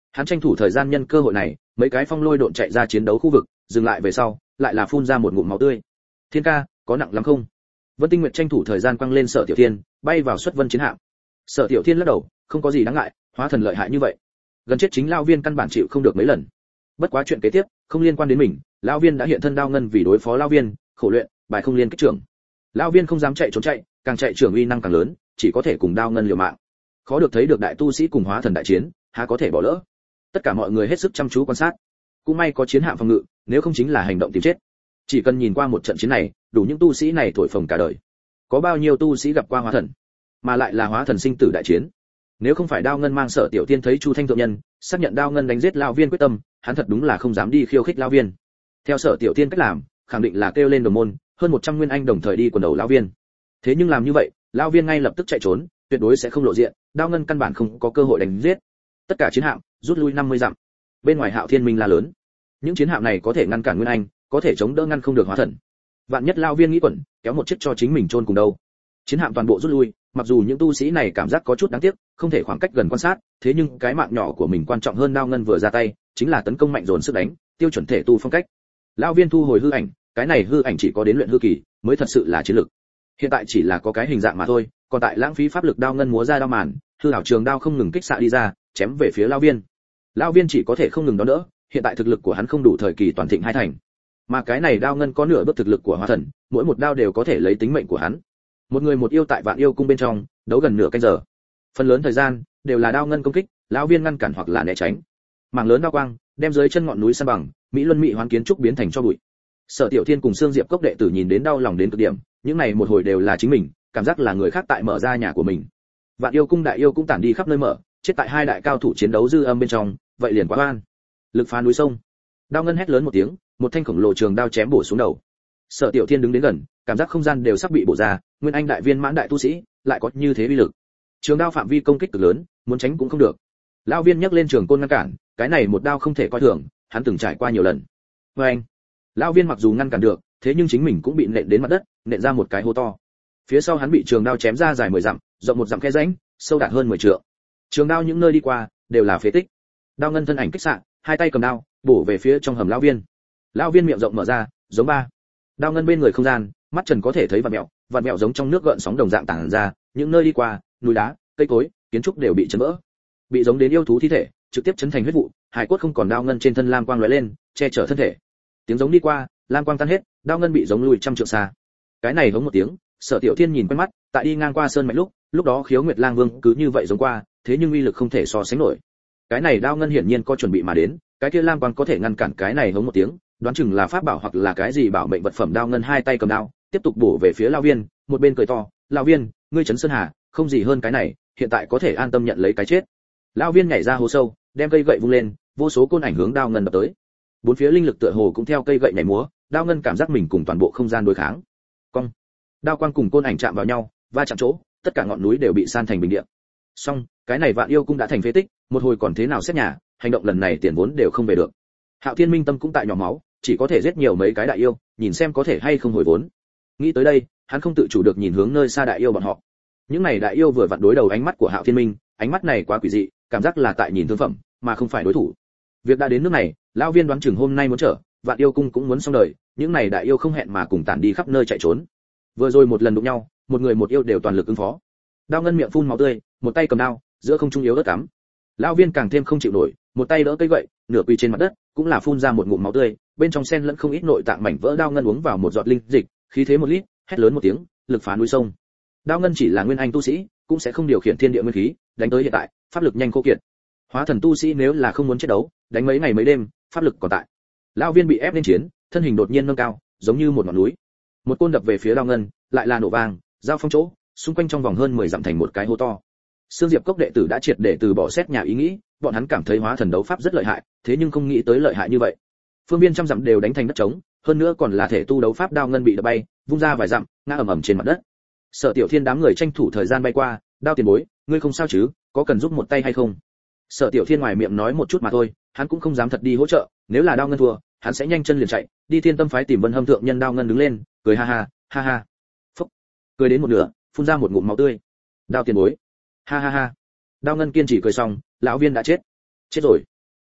Hắn tranh thủ thời gian nhân cơ hội này, mấy cái phong lôi độn chạy ra chiến đấu khu vực, dừng lại về sau, lại là phun ra một ngụm máu tươi. Thiên ca, có nặng lắm không? Vân Tinh Nguyệt tranh thủ thời gian quăng lên Sở Tiểu Thiên, bay vào xuất vân chiến hạm. Sở Tiểu Thiên lắc đầu, không có gì đáng ngại, hóa thần lợi hại như vậy, gần chết chính lão viên căn bản chịu không được mấy lần. Bất quá chuyện kế tiếp không liên quan đến mình, lão viên đã hiện thân đao ngân vì đối phó lão viên, khổ luyện, bài không liên kích trưởng. Lão viên không dám chạy trốn chạy, càng chạy trưởng uy năng càng lớn, chỉ có thể cùng đao ngân liều mạng. Khó được thấy được đại tu sĩ cùng hóa thần đại chiến, há có thể bỏ lỡ. Tất cả mọi người hết sức chăm chú quan sát. Cũng may có chiến hạm phòng ngự, nếu không chính là hành động tìm chết. Chỉ cần nhìn qua một trận chiến này, đủ những tu sĩ này thổi phồng cả đời. Có bao nhiêu tu sĩ gặp qua hóa thần, mà lại là hóa thần sinh tử đại chiến. Nếu không phải đao ngân mang Sở Tiểu Tiên thấy Chu Thanh thượng nhân, xác nhận đao ngân đánh giết lão viên quyết tâm, hắn thật đúng là không dám đi khiêu khích lão viên. Theo Sở Tiểu Tiên cách làm, khẳng định là kêu lên đồng môn, hơn 100 nguyên anh đồng thời đi quần đầu lão viên. Thế nhưng làm như vậy, lão viên ngay lập tức chạy trốn, tuyệt đối sẽ không lộ diện, đao ngân căn bản không có cơ hội đánh giết. Tất cả chiến hạm rút lui 50 dặm. Bên ngoài Hạo Thiên Minh la lớn. Những chiến hạm này có thể ngăn cản nguyên anh, có thể chống đỡ ngăn không được hóa thần. Vạn nhất lão viên nghĩ quẩn, kéo một chiếc cho chính mình chôn cùng đâu. Chiến hạm toàn bộ rút lui, mặc dù những tu sĩ này cảm giác có chút đáng tiếc, không thể khoảng cách gần quan sát, thế nhưng cái mạng nhỏ của mình quan trọng hơn. Đao ngân vừa ra tay, chính là tấn công mạnh dồn sức đánh, tiêu chuẩn thể tu phong cách. Lão viên thu hồi hư ảnh, cái này hư ảnh chỉ có đến luyện hư kỳ mới thật sự là chiến lực. Hiện tại chỉ là có cái hình dạng mà thôi, còn tại lãng phí pháp lực. Đao ngân múa ra đao màn, hư ảo trường đao không ngừng kích xạ đi ra, chém về phía lão viên. Lão viên chỉ có thể không ngừng đón đỡ, hiện tại thực lực của hắn không đủ thời kỳ toàn thịnh hai thành. Mà cái này đao ngân có nửa bước thực lực của hóa thần, mỗi một đao đều có thể lấy tính mệnh của hắn. Một người một yêu tại Vạn Yêu cung bên trong, đấu gần nửa canh giờ. Phần lớn thời gian đều là đao ngân công kích, lão viên ngăn cản hoặc là né tránh. Mảng lớn đao quang, đem dưới chân ngọn núi san bằng, mỹ luân mỹ hoán kiến trúc biến thành cho bụi. Sở Tiểu Thiên cùng Xương Diệp Cốc đệ tử nhìn đến đau lòng đến cực điểm, những này một hồi đều là chính mình, cảm giác là người khác tại mở ra nhà của mình. Vạn Yêu cung đại yêu cũng tản đi khắp nơi mở, chết tại hai đại cao thủ chiến đấu dư âm bên trong, vậy liền quá oan. Lực phá núi sông. Đao ngân hét lớn một tiếng, một thanh khổng lồ trường đao chém bổ xuống đầu. Sở Tiểu Thiên đứng đến gần, cảm giác không gian đều sắp bị bổ ra, nguyên anh đại viên mãn đại tu sĩ, lại có như thế uy lực. Trường đao phạm vi công kích cực lớn, muốn tránh cũng không được. Lão viên nhấc lên trường côn ngăn cản, cái này một đao không thể coi thường, hắn từng trải qua nhiều lần. Oeng! Lão viên mặc dù ngăn cản được, thế nhưng chính mình cũng bị nện đến mặt đất, nện ra một cái hố to. Phía sau hắn bị trường đao chém ra dài 10 dặm, rộng 1 dặm khe rãnh, sâu đạt hơn 10 trượng. Trường đao những nơi đi qua đều là phế tích. Đao ngân thân ảnh kích xạ, hai tay cầm đao, bổ về phía trong hầm lão viên. Lão viên miệng rộng mở ra, giống ba. Đao ngân bên người không gian, mắt trần có thể thấy vặn mèo giống trong nước gợn sóng đồng dạng tản ra, những nơi đi qua, núi đá, cây cối, kiến trúc đều bị chấn vỡ. Bị giống đến yêu thú thi thể, trực tiếp chấn thành huyết vụ, hải cốt không còn. Đao ngân trên thân lam quang lóe lên, che chở thân thể. Tiếng giống đi qua, lam quang tan hết, đao ngân bị giống lùi trăm trượng xa. Cái này hống một tiếng, Sở Tiểu Thiên nhìn quen mắt, tại đi ngang qua sơn mạch lúc đó Khiếu Nguyệt Lang Vương cứ như vậy giống qua, thế nhưng uy lực không thể so sánh nổi. Cái này đao ngân hiển nhiên có chuẩn bị mà đến, cái kia lam quang có thể ngăn cản cái này hống một tiếng, đoán chừng là pháp bảo hoặc là cái gì bảo mệnh vật phẩm. Đao ngân hai tay cầm đao, tiếp tục bổ về phía lão viên, một bên cười to, "Lão viên, ngươi trấn sơn hà, không gì hơn cái này, hiện tại có thể an tâm nhận lấy cái chết." Lão viên nhảy ra hố sâu, đem cây gậy vung lên, vô số côn ảnh hướng đao ngân đập tới. Bốn phía linh lực tựa hồ cũng theo cây gậy nhảy múa, đao ngân cảm giác mình cùng toàn bộ không gian đối kháng. Cong. Đao quang cùng côn ảnh chạm vào nhau, va chạm chỗ, tất cả ngọn núi đều bị san thành bình địa. Xong, cái này Vạn Yêu cung đã thành phế tích, một hồi còn thế nào xét nhà, hành động lần này tiền vốn đều không về được. Hạo Thiên Minh tâm cũng tại nhỏ máu, chỉ có thể giết nhiều mấy cái đại yêu, nhìn xem có thể hay không hồi vốn. Nghĩ tới đây, hắn không tự chủ được nhìn hướng nơi xa đại yêu bọn họ. Những này đại yêu vừa vặn đối đầu ánh mắt của Hạo Thiên Minh, ánh mắt này quá quỷ dị, cảm giác là tại nhìn thương phẩm, mà không phải đối thủ. Việc đã đến nước này, lão viên đoán chừng hôm nay muốn trở, Vạn Yêu cung cũng muốn xong đời, những này đại yêu không hẹn mà cùng tản đi khắp nơi chạy trốn. Vừa rồi một lần đụng nhau, một người một yêu đều toàn lực ứng phó. Đao ngân miệng phun máu tươi, một tay cầm đao, giữa không trung yếu ớt cắm. Lão viên càng thêm không chịu nổi, một tay đỡ cây gậy, nửa quỳ trên mặt đất, cũng là phun ra một ngụm máu tươi, bên trong xen lẫn không ít nội tạng mảnh vỡ. Đao ngân uống vào một giọt linh dịch, khí thế 1 lít, hét lớn một tiếng, lực phá núi sông. Đao ngân chỉ là nguyên anh tu sĩ, cũng sẽ không điều khiển thiên địa nguyên khí, đánh tới hiện tại, pháp lực nhanh khô kiệt. Hóa thần tu sĩ nếu là không muốn chiến đấu, đánh mấy ngày mấy đêm, pháp lực còn tại. Lão viên bị ép lên chiến, thân hình đột nhiên nâng cao, giống như một ngọn núi. Một côn đập về phía đao ngân, lại là nổ vang, giao phong chỗ, xung quanh trong vòng hơn 10 dặm thành một cái hố to. Xương Diệp Cốc đệ tử đã triệt để từ bỏ xét nhà ý nghĩ, bọn hắn cảm thấy hóa thần đấu pháp rất lợi hại, thế nhưng không nghĩ tới lợi hại như vậy. Phương viên trăm dặm đều đánh thành đất trống, hơn nữa còn là thể tu đấu pháp. Đao ngân bị đập bay, vung ra vài dặm, ngã ầm ầm trên mặt đất. Sở Tiểu Thiên đám người tranh thủ thời gian bay qua, "Đao tiền bối, ngươi không sao chứ, có cần giúp một tay hay không?" Sở Tiểu Thiên ngoài miệng nói một chút mà thôi, hắn cũng không dám thật đi hỗ trợ, nếu là Đao ngân thua, hắn sẽ nhanh chân liền chạy, đi Thiên Tâm phái tìm Vân Hâm thượng nhân. Đao ngân đứng lên, cười ha ha, ha ha. Phúc. Cười đến một nửa, phun ra một ngụm máu tươi. "Đao tiền bối." Ha ha ha. Đao ngân kiên trì cười xong, lão viên đã chết. Chết rồi.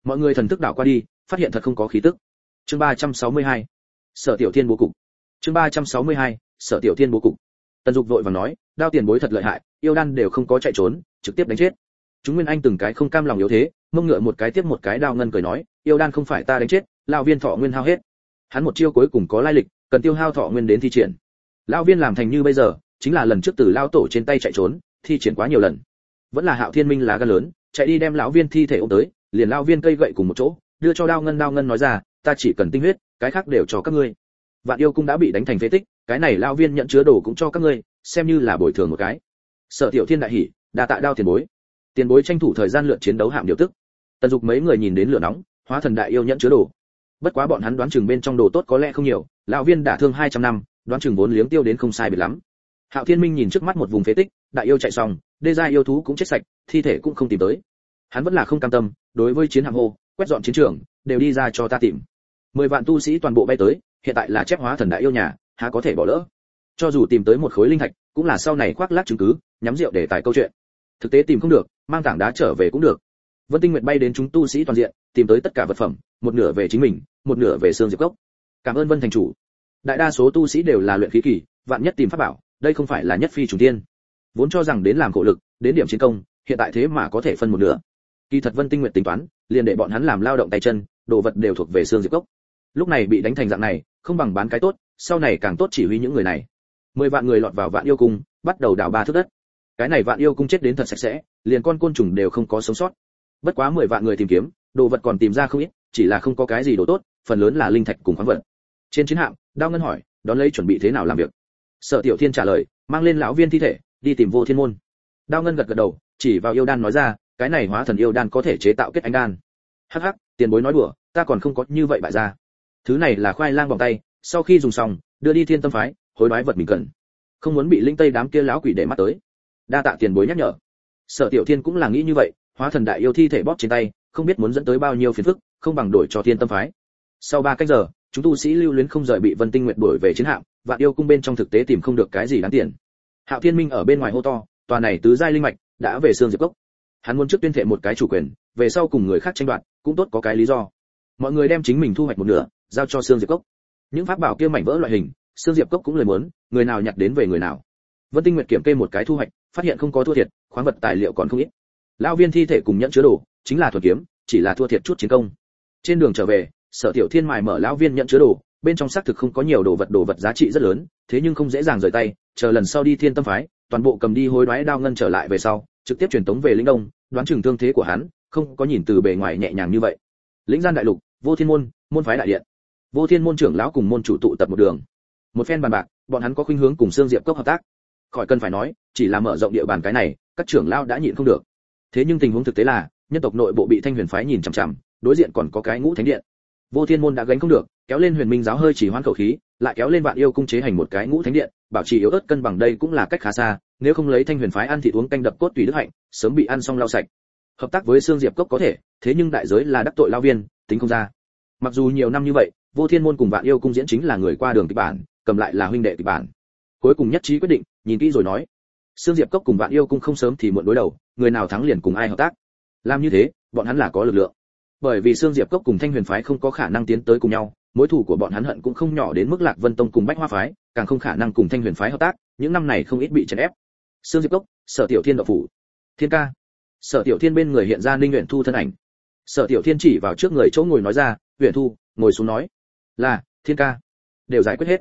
Mọi người thần thức đảo qua đi, phát hiện thật không có khí tức. Chương 362. Sở Tiểu Thiên bố cục. Chương 362. Sở Tiểu Thiên bố cục. Tần Dục vội vàng nói, đao tiền bối thật lợi hại, yêu đan đều không có chạy trốn, trực tiếp đánh chết. Chúng Nguyên Anh từng cái không cam lòng yếu thế, mông ngựa một cái tiếp một cái. Đao Ngân cười nói, yêu đan không phải ta đánh chết, lão viên thọ nguyên hao hết. Hắn một chiêu cuối cùng có lai lịch, cần tiêu hao thọ nguyên đến thi triển. Lão viên làm thành như bây giờ, chính là lần trước từ lão tổ trên tay chạy trốn, thi triển quá nhiều lần. Vẫn là Hạo Thiên Minh lá gan lớn, chạy đi đem lão viên thi thể ôm tới, liền lão viên cây gậy cùng một chỗ, đưa cho Đao Ngân. Đao Ngân nói ra, ta chỉ cần tinh huyết, cái khác đều cho các ngươi. Vạn Yêu cung đã bị đánh thành phế tích, cái này lão viên nhận chứa đồ cũng cho các ngươi, xem như là bồi thường một cái. Sở Tiểu Thiên đại hỉ, đa tạ Đao tiền bối. Tiền bối tranh thủ thời gian lượt chiến đấu hạm điều tức. Tần Dục mấy người nhìn đến lửa nóng, hóa thần đại yêu nhận chứa đồ. Bất quá bọn hắn đoán chừng bên trong đồ tốt có lẽ không nhiều, lão viên đả thương 200 năm, đoán chừng vốn liếng tiêu đến không sai biệt lắm. Hạo Thiên Minh nhìn trước mắt một vùng phế tích, đại yêu chạy xong, đê gia yêu thú cũng chết sạch, thi thể cũng không tìm tới. Hắn vẫn là không cam tâm, đối với chiến hạm hô, quét dọn chiến trường, đều đi ra cho ta tìm. 10 vạn tu sĩ toàn bộ bay tới, hiện tại là chép hóa thần đại yêu nhà, há có thể bỏ lỡ. Cho dù tìm tới một khối linh thạch, cũng là sau này khoác lác chứng cứ, nhắm rượu để tải câu chuyện. Thực tế tìm không được, mang tảng đá trở về cũng được. Vân Tinh Nguyệt bay đến chúng tu sĩ toàn diện, tìm tới tất cả vật phẩm, một nửa về chính mình, một nửa về Sương Diệp Cốc. Cảm ơn Vân thành chủ. Đại đa số tu sĩ đều là luyện khí kỳ, vạn nhất tìm pháp bảo, đây không phải là nhất phi trùng tiên. Vốn cho rằng đến làm khổ lực, đến điểm chiến công, hiện tại thế mà có thể phân một nửa. Kỳ thật Vân Tinh Nguyệt tính toán, liền để bọn hắn làm lao động tay chân, đồ vật đều thuộc về Sương Diệp Cốc. Lúc này bị đánh thành dạng này, không bằng bán cái tốt, sau này càng tốt chỉ huy những người này. 10 vạn người lọt vào Vạn Yêu cung, bắt đầu đào 3 thước đất. Cái này Vạn Yêu cung chết đến thật sạch sẽ, liền con côn trùng đều không có sống sót. Bất quá 10 vạn người tìm kiếm, đồ vật còn tìm ra không ít, chỉ là không có cái gì đồ tốt, phần lớn là linh thạch cùng khoáng vật. Trên chiến hạm, Đao Ngân hỏi, đón lấy chuẩn bị thế nào làm việc? Sở Tiểu Thiên trả lời, mang lên lão viên thi thể, đi tìm Vô Thiên môn. Đao Ngân gật gật đầu, chỉ vào yêu đan nói ra, cái này hóa thần yêu đan có thể chế tạo kết anh đan. Hắc hắc, tiền bối nói đùa, ta còn không có như vậy bại ra. Thứ này là khoai lang vòng tay, sau khi dùng xong, đưa đi Thiên Tâm phái, hối đoái vật mình cần. Không muốn bị linh tây đám kia lão quỷ để mắt tới. Đa tạ tiền bối nhắc nhở. Sở Tiểu Thiên cũng là nghĩ như vậy, hóa thần đại yêu thi thể bóp trên tay, không biết muốn dẫn tới bao nhiêu phiền phức, không bằng đổi cho Thiên Tâm phái. Sau 3 cách giờ, chúng tu sĩ lưu luyến không rời bị Vân Tinh Nguyệt đuổi về chiến hạm, Vạn Yêu cung bên trong thực tế tìm không được cái gì đáng tiền. Hạo Thiên Minh ở bên ngoài hô to, tòa này tứ giai linh mạch đã về Sương Diệp Cốc. Hắn muốn trước tuyên thệ một cái chủ quyền, về sau cùng người khác tranh đoạt, cũng tốt có cái lý do. Mọi người đem chính mình thu hoạch một nửa, giao cho Sương Diệp Cốc. Những pháp bảo kia mảnh vỡ loại hình, Sương Diệp Cốc cũng lời muốn, người nào nhặt đến về người nào. Vân Tinh Nguyệt kiểm kê một cái thu hoạch, phát hiện không có thua thiệt, khoáng vật tài liệu còn không ít. Lão viên thi thể cùng nhẫn chứa đồ, chính là thuật kiếm, chỉ là thua thiệt chút chiến công. Trên đường trở về, Sở Tiểu Thiên mài mở lão viên nhẫn chứa đồ, bên trong xác thực không có nhiều đồ vật giá trị rất lớn, thế nhưng không dễ dàng rời tay, chờ lần sau đi Thiên Tâm phái, toàn bộ cầm đi hối đoái. Đao Ngân trở lại về sau, trực tiếp truyền tống về Lĩnh Đông, đoán chừng thương thế của hắn, không có nhìn từ bề ngoài nhẹ nhàng như vậy. Lĩnh Gian đại lục, Vô Thiên môn, môn phái đại điện. Vô Thiên môn trưởng lão cùng môn chủ tụ tập một đường. Một phen bàn bạc, bọn hắn có khuynh hướng cùng Sương Diệp Cốc hợp tác. Khỏi cần phải nói, chỉ là mở rộng địa bàn cái này, các trưởng lão đã nhịn không được. Thế nhưng tình huống thực tế là, nhân tộc nội bộ bị Thanh Huyền phái nhìn chằm chằm, đối diện còn có cái Ngũ Thánh điện. Vô Thiên môn đã gánh không được, kéo lên Huyền Minh giáo hơi chỉ hoãn khẩu khí, lại kéo lên Vạn Yêu cung chế hành một cái Ngũ Thánh điện, bảo trì yếu ớt cân bằng đây cũng là cách khá xa, nếu không lấy Thanh Huyền phái ăn thịt uống canh đập cốt tùy đức hạnh, sớm bị ăn xong lau sạch. Hợp tác với Sương Diệp Cốc có thể, thế nhưng đại giới là đắc tội lão viên, tính không ra. Mặc dù nhiều năm như vậy, Vô Thiên môn cùng Vạn Yêu cung diễn chính là người qua đường kịch bản, cầm lại là huynh đệ kịch bản. Cuối cùng nhất trí quyết định, nhìn kỹ rồi nói. Sương Diệp Cốc cùng Vạn Yêu cung không sớm thì muộn đối đầu, người nào thắng liền cùng ai hợp tác. Làm như thế, bọn hắn là có lực lượng. Bởi vì Sương Diệp Cốc cùng Thanh Huyền phái không có khả năng tiến tới cùng nhau, mối thù của bọn hắn hận cũng không nhỏ đến mức Lạc Vân tông cùng Bách Hoa phái, càng không khả năng cùng Thanh Huyền phái hợp tác, những năm này không ít bị chèn ép. Sương Diệp Cốc, Sở Tiểu Thiên đạo phủ. Thiên ca. Sở Tiểu Thiên bên người hiện ra Ninh Uyển Thu thân ảnh. Sở Tiểu Thiên chỉ vào trước người chỗ ngồi nói ra, "Uyển Thu, ngồi xuống nói." "Là, Thiên ca." "Đều giải quyết hết."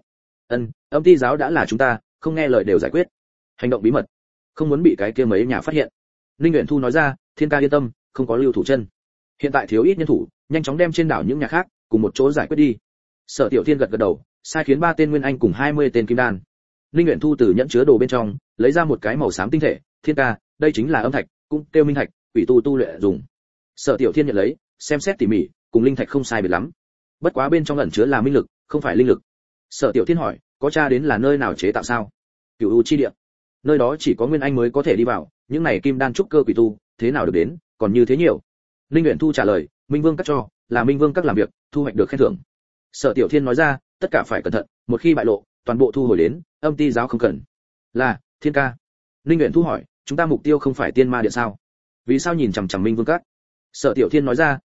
Âm Ti giáo đã là chúng ta, không nghe lời đều giải quyết. Hành động bí mật, không muốn bị cái kia mấy nhà phát hiện. Ninh Uyển Thu nói ra, "Thiên ca yên tâm, không có lưu thủ chân. Hiện tại thiếu ít nhân thủ, nhanh chóng đem trên đảo những nhà khác cùng một chỗ giải quyết đi." Sở Tiểu Thiên gật gật đầu, sai khiến 3 tên nguyên anh cùng 20 tên kim đan. Ninh Uyển Thu từ nhẫn chứa đồ bên trong lấy ra một cái màu xám tinh thể, "Thiên ca, đây chính là âm thạch, cũng tiêu minh thạch, quỷ tu luyện dùng." Sở Tiểu Thiên nhận lấy, xem xét tỉ mỉ, cùng linh thạch không sai biệt lắm. Bất quá bên trong ẩn chứa là minh lực, không phải linh lực. Sở Tiểu Thiên hỏi, "Có tra đến là nơi nào chế tạo sao?" "Cửu U chi địa." "Nơi đó chỉ có nguyên anh mới có thể đi vào, những này kim đan trúc cơ quỷ tu, thế nào được đến, còn như thế nhiều." Ninh Uyển Thu trả lời, "Minh Vương các cho, là Minh Vương các làm việc, thu hoạch được khen thưởng." Sở Tiểu Thiên nói ra, "Tất cả phải cẩn thận, một khi bại lộ, toàn bộ thu hồi đến, Âm Ti giáo không cần." "Là, Thiên ca." Ninh Uyển Thu hỏi, "Chúng ta mục tiêu không phải Tiên Ma điện sao? Vì sao nhìn chằm chằm Minh Vương các?" Sở Tiểu Thiên nói ra,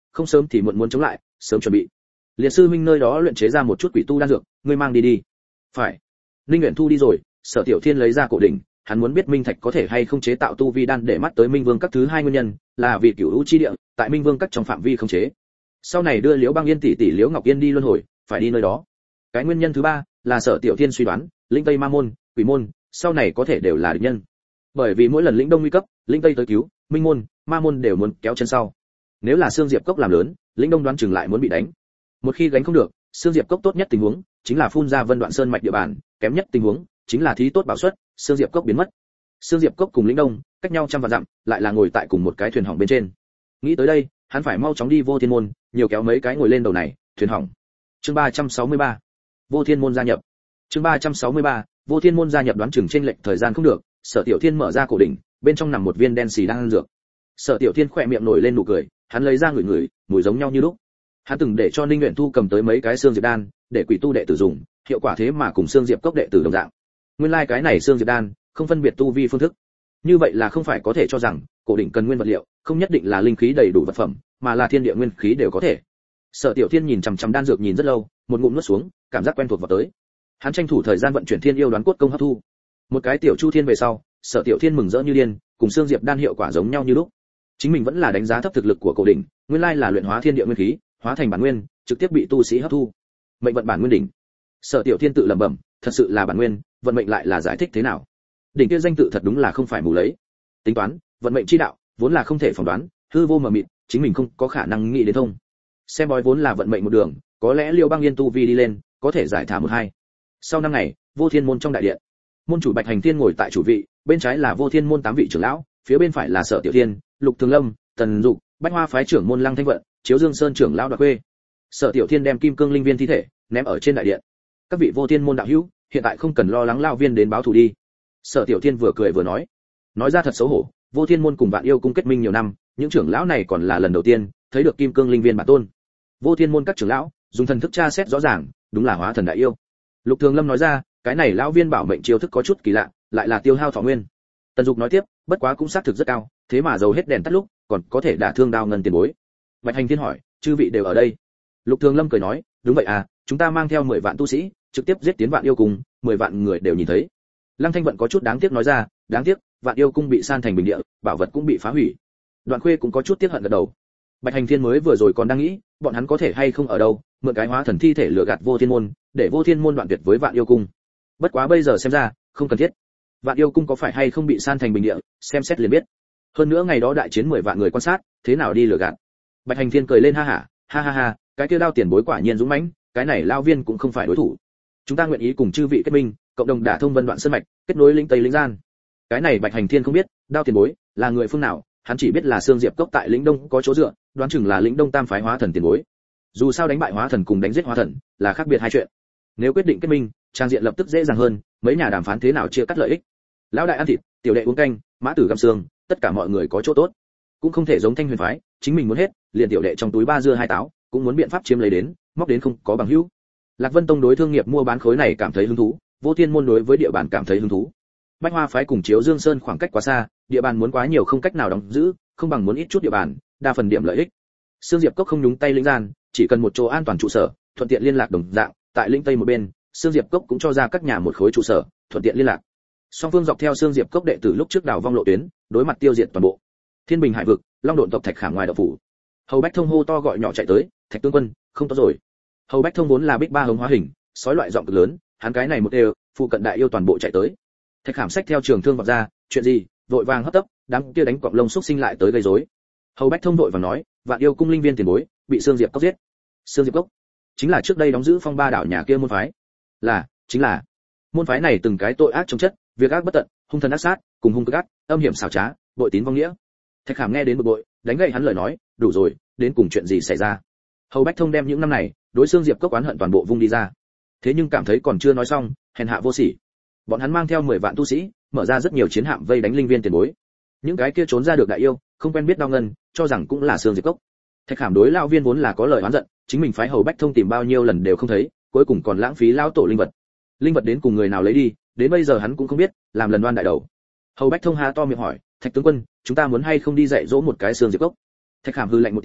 không sớm thì muộn muốn chống lại, sớm chuẩn bị. Liệt sư huynh nơi đó luyện chế ra một chút quỷ tu đan dược, ngươi mang đi đi. Phải. Linh Uyển Thu đi rồi, Sở Tiểu Thiên lấy ra cổ đỉnh, hắn muốn biết minh thạch có thể hay không chế tạo tu vi đan để mắt tới Minh Vương các thứ hai nguyên nhân, là vì Cửu U chi địa, tại Minh Vương các trong phạm vi không chế. Sau này đưa Liễu Băng Yên tỷ tỷ Liễu Ngọc Yên đi luân hồi, phải đi nơi đó. Cái nguyên nhân thứ ba là Sở Tiểu Thiên suy đoán, Linh Tây Ma môn, Quỷ môn, sau này có thể đều là địch nhân. Bởi vì mỗi lần lĩnh đông nguy cấp, Linh Tây tới cứu, Minh môn, Ma môn đều muốn kéo chân sau. Nếu là Xương Diệp Cốc làm lớn, lĩnh đông đoán chừng lại muốn bị đánh. Một khi gánh không được, Xương Diệp Cốc tốt nhất tình huống chính là phun ra Vân Đoạn Sơn mạch địa bàn, kém nhất tình huống chính là thí tốt bảo suất, Xương Diệp Cốc biến mất. Xương Diệp Cốc cùng lĩnh đông cách nhau trăm vạn dặm, lại là ngồi tại cùng một cái thuyền hỏng bên trên. Nghĩ tới đây, hắn phải mau chóng đi Vô Thiên môn, nhiều kéo mấy cái ngồi lên đầu này, thuyền hỏng. Chương 363. Vô Thiên môn gia nhập. Chương 363. Vô Thiên môn gia nhập đoán chừng chênh lệch thời gian không được, Sở Tiểu Thiên mở ra cổ đỉnh, bên trong nằm một viên đen xì đang ăn dược. Sở Tiểu Thiên khỏe miệng nổi lên nụ cười, hắn lấy ra ngửi, mùi giống nhau như lúc. Hắn từng để cho Ninh Uyển Thu cầm tới mấy cái xương diệp đan, để quỷ tu đệ tử dùng, hiệu quả thế mà cùng xương diệp cốc đệ tử đồng dạng. Nguyên lai cái này xương diệp đan, không phân biệt tu vi phương thức. Như vậy là không phải có thể cho rằng, cổ đỉnh cần nguyên vật liệu, không nhất định là linh khí đầy đủ vật phẩm, mà là thiên địa nguyên khí đều có thể. Sở Tiểu Thiên nhìn chằm chằm đan dược nhìn rất lâu, một ngụm nuốt xuống, cảm giác quen thuộc vào tới. Hắn tranh thủ thời gian vận chuyển thiên yêu đoán cốt công hấp thu. Một cái tiểu chu thiên về sau, Sở Tiểu Thiên mừng rỡ như điên, cùng xương diệp đan hiệu quả giống nhau như lúc. Chính mình vẫn là đánh giá thấp thực lực của cổ đỉnh, nguyên lai là luyện hóa thiên địa nguyên khí, hóa thành bản nguyên, trực tiếp bị tu sĩ hấp thu. Mệnh vận bản nguyên đỉnh. Sở Tiểu Thiên tự lẩm bẩm, thật sự là bản nguyên, vận mệnh lại là giải thích thế nào? Đỉnh kia danh tự thật đúng là không phải mù lấy. Tính toán, vận mệnh chi đạo, vốn là không thể phỏng đoán, hư vô mờ mịt, chính mình không có khả năng nghĩ đến thông. Xem bói vốn là vận mệnh một đường, có lẽ Liêu Băng Yên tu vi đi lên, có thể giải thả một hai. Sau năm ngày, Vô Thiên môn trong đại điện, môn chủ Bạch Hành Thiên ngồi tại chủ vị, bên trái là Vô Thiên môn 8 vị trưởng lão, phía bên phải là Sở Tiểu Thiên, Lục Thường Lâm, Tần Dục, Bách Hoa phái trưởng môn Lăng Thanh Vận, Chiếu Dương Sơn trưởng lão Đoạt Khuê. Sở Tiểu Thiên đem kim cương linh viên thi thể ném ở trên đại điện. Các vị Vô Thiên môn đạo hữu, hiện tại không cần lo lắng lão viên đến báo thù đi. Sở Tiểu Thiên vừa cười vừa nói ra thật xấu hổ, Vô Thiên môn cùng Vạn Yêu cung kết minh nhiều năm, những trưởng lão này còn là lần đầu tiên thấy được kim cương linh viên bản tôn. Vô Thiên môn các trưởng lão dùng thần thức tra xét rõ ràng, đúng là hóa thần đại yêu. Lục Thường Lâm nói ra, cái này lão viên bảo mệnh chiêu thức có chút kỳ lạ, lại là tiêu hao thọ nguyên. Tần Dục nói tiếp, bất quá cũng xác thực rất cao, thế mà dầu hết đèn tắt lúc, còn có thể đả thương đao ngân tiền bối. Bạch Hành Thiên hỏi, chư vị đều ở đây? Lục Thường Lâm cười nói, đúng vậy à, chúng ta mang theo 10 vạn tu sĩ, trực tiếp giết tiến Vạn Yêu cung, 10 vạn người đều nhìn thấy. Lăng Thanh Vận có chút đáng tiếc nói ra, đáng tiếc, Vạn Yêu cung bị san thành bình địa, bảo vật cũng bị phá hủy. Đoạn Khuê cũng có chút tiếc hận gật đầu. Bạch Hành Thiên mới vừa rồi còn đang nghĩ, bọn hắn có thể hay không ở đâu, mượn cái hóa thần thi thể lừa gạt Vô Thiên môn, để Vô Thiên môn đoạn tuyệt với Vạn Yêu cung. Bất quá bây giờ xem ra, không cần thiết. Vạn Yêu cung có phải hay không bị san thành bình địa, xem xét liền biết. Hơn nữa ngày đó đại chiến 10 vạn người quan sát, thế nào đi lừa gạt. Bạch Hành Thiên cười lên ha ha, cái kia đao tiền bối quả nhiên dũng mãnh, cái này lao viên cũng không phải đối thủ. Chúng ta nguyện ý cùng chư vị kết minh, cộng đồng đả thông Vân Đoạn Sơn mạch, kết nối linh Tây linh gian. Cái này Bạch Hành Thiên không biết, đao tiền bối là người phương nào, hắn chỉ biết là Xương Diệp Cốc tại lĩnh Đông có chỗ dựa, đoán chừng là lĩnh Đông Tam phái hóa thần tiền bối. Dù sao đánh bại hóa thần cùng đánh giết hóa thần là khác biệt hai chuyện. Nếu quyết định kết minh, trang diện lập tức dễ dàng hơn, mấy nhà đàm phán thế nào chia cắt lợi ích. Lão đại ăn thịt, tiểu đệ uống canh, mã tử gặm xương, tất cả mọi người có chỗ tốt. Cũng không thể giống Thanh Huyền phái, chính mình muốn hết, liền tiểu đệ trong túi 3 dưa 2 táo, cũng muốn biện pháp chiếm lấy đến, móc đến không có bằng hữu. Lạc Vân Tông đối thương nghiệp mua bán khối này cảm thấy hứng thú, Vô Thiên môn đối với địa bàn cảm thấy hứng thú. Bách Hoa phái cùng Chiếu Dương Sơn khoảng cách quá xa, địa bàn muốn quá nhiều không cách nào đóng giữ, không bằng muốn ít chút địa bàn, đa phần điểm lợi ích. Xương Diệp Cốc không nhúng tay lĩnh gian, chỉ cần một chỗ an toàn trụ sở, thuận tiện liên lạc đồng dạng, tại lĩnh Tây một bên, Xương Diệp Cốc cũng cho ra các nhà một khối trụ sở, thuận tiện liên lạc. Song phương dọc theo Xương Diệp Cốc đệ tử lúc trước đào vong lộ tuyến, đối mặt tiêu diệt toàn bộ. Thiên Bình Hải vực, Long Độn tộc Thạch Khảm ngoài đạo phủ. Hầu Bách Thông hô to gọi nhỏ chạy tới, Thạch tướng quân, không tốt rồi. Hầu Bách Thông vốn là bích ba hống hóa hình, sói loại giọng cực lớn, hắn cái này một đều, phụ cận đại yêu toàn bộ chạy tới. Thạch Khảm xách theo trường thương vọt ra, chuyện gì? Vội vàng hấp tấp, đám kia đánh quặng lông xúc sinh lại tới gây rối. Hầu Bách Thông vội vàng nói, Vạn Yêu cung linh viên tiền bối, bị Xương Diệp Cốc giết. Xương Diệp Cốc chính là trước đây đóng giữ Phong Ba đảo nhà kia môn phái. Chính là. Môn phái này từng cái tội ác chống chất, việc ác bất tận, hung thần ác sát, cùng hung cực ác, âm hiểm xảo trá, bội tín vong nghĩa. Thạch Khảm nghe đến bực bội, đánh gậy hắn lời nói, đủ rồi, đến cùng chuyện gì xảy ra? Hầu Bách Thông đem những năm này, đối Xương Diệp Cốc oán hận toàn bộ vung đi ra. Thế nhưng cảm thấy còn chưa nói xong, hèn hạ vô sỉ. Bọn hắn mang theo 10 vạn tu sĩ, mở ra rất nhiều chiến hạm vây đánh linh viên tiền bối. Những cái kia trốn ra được đại yêu, không quen biết đao ngân, cho rằng cũng là Xương Diệp Cốc. Thạch Khảm đối lão viên vốn là có lời oán giận, chính mình phái Hầu Bách Thông tìm bao nhiêu lần đều không thấy, cuối cùng còn lãng phí lão tổ linh vật. Linh vật đến cùng người nào lấy đi, đến bây giờ hắn cũng không biết, làm lần đoan đại đầu. Hầu Bách Thông há to miệng hỏi, Thạch tướng quân, chúng ta muốn hay không đi dạy dỗ một cái Xương Diệp Cốc? Thạch Khảm hư lạnh một tiếng,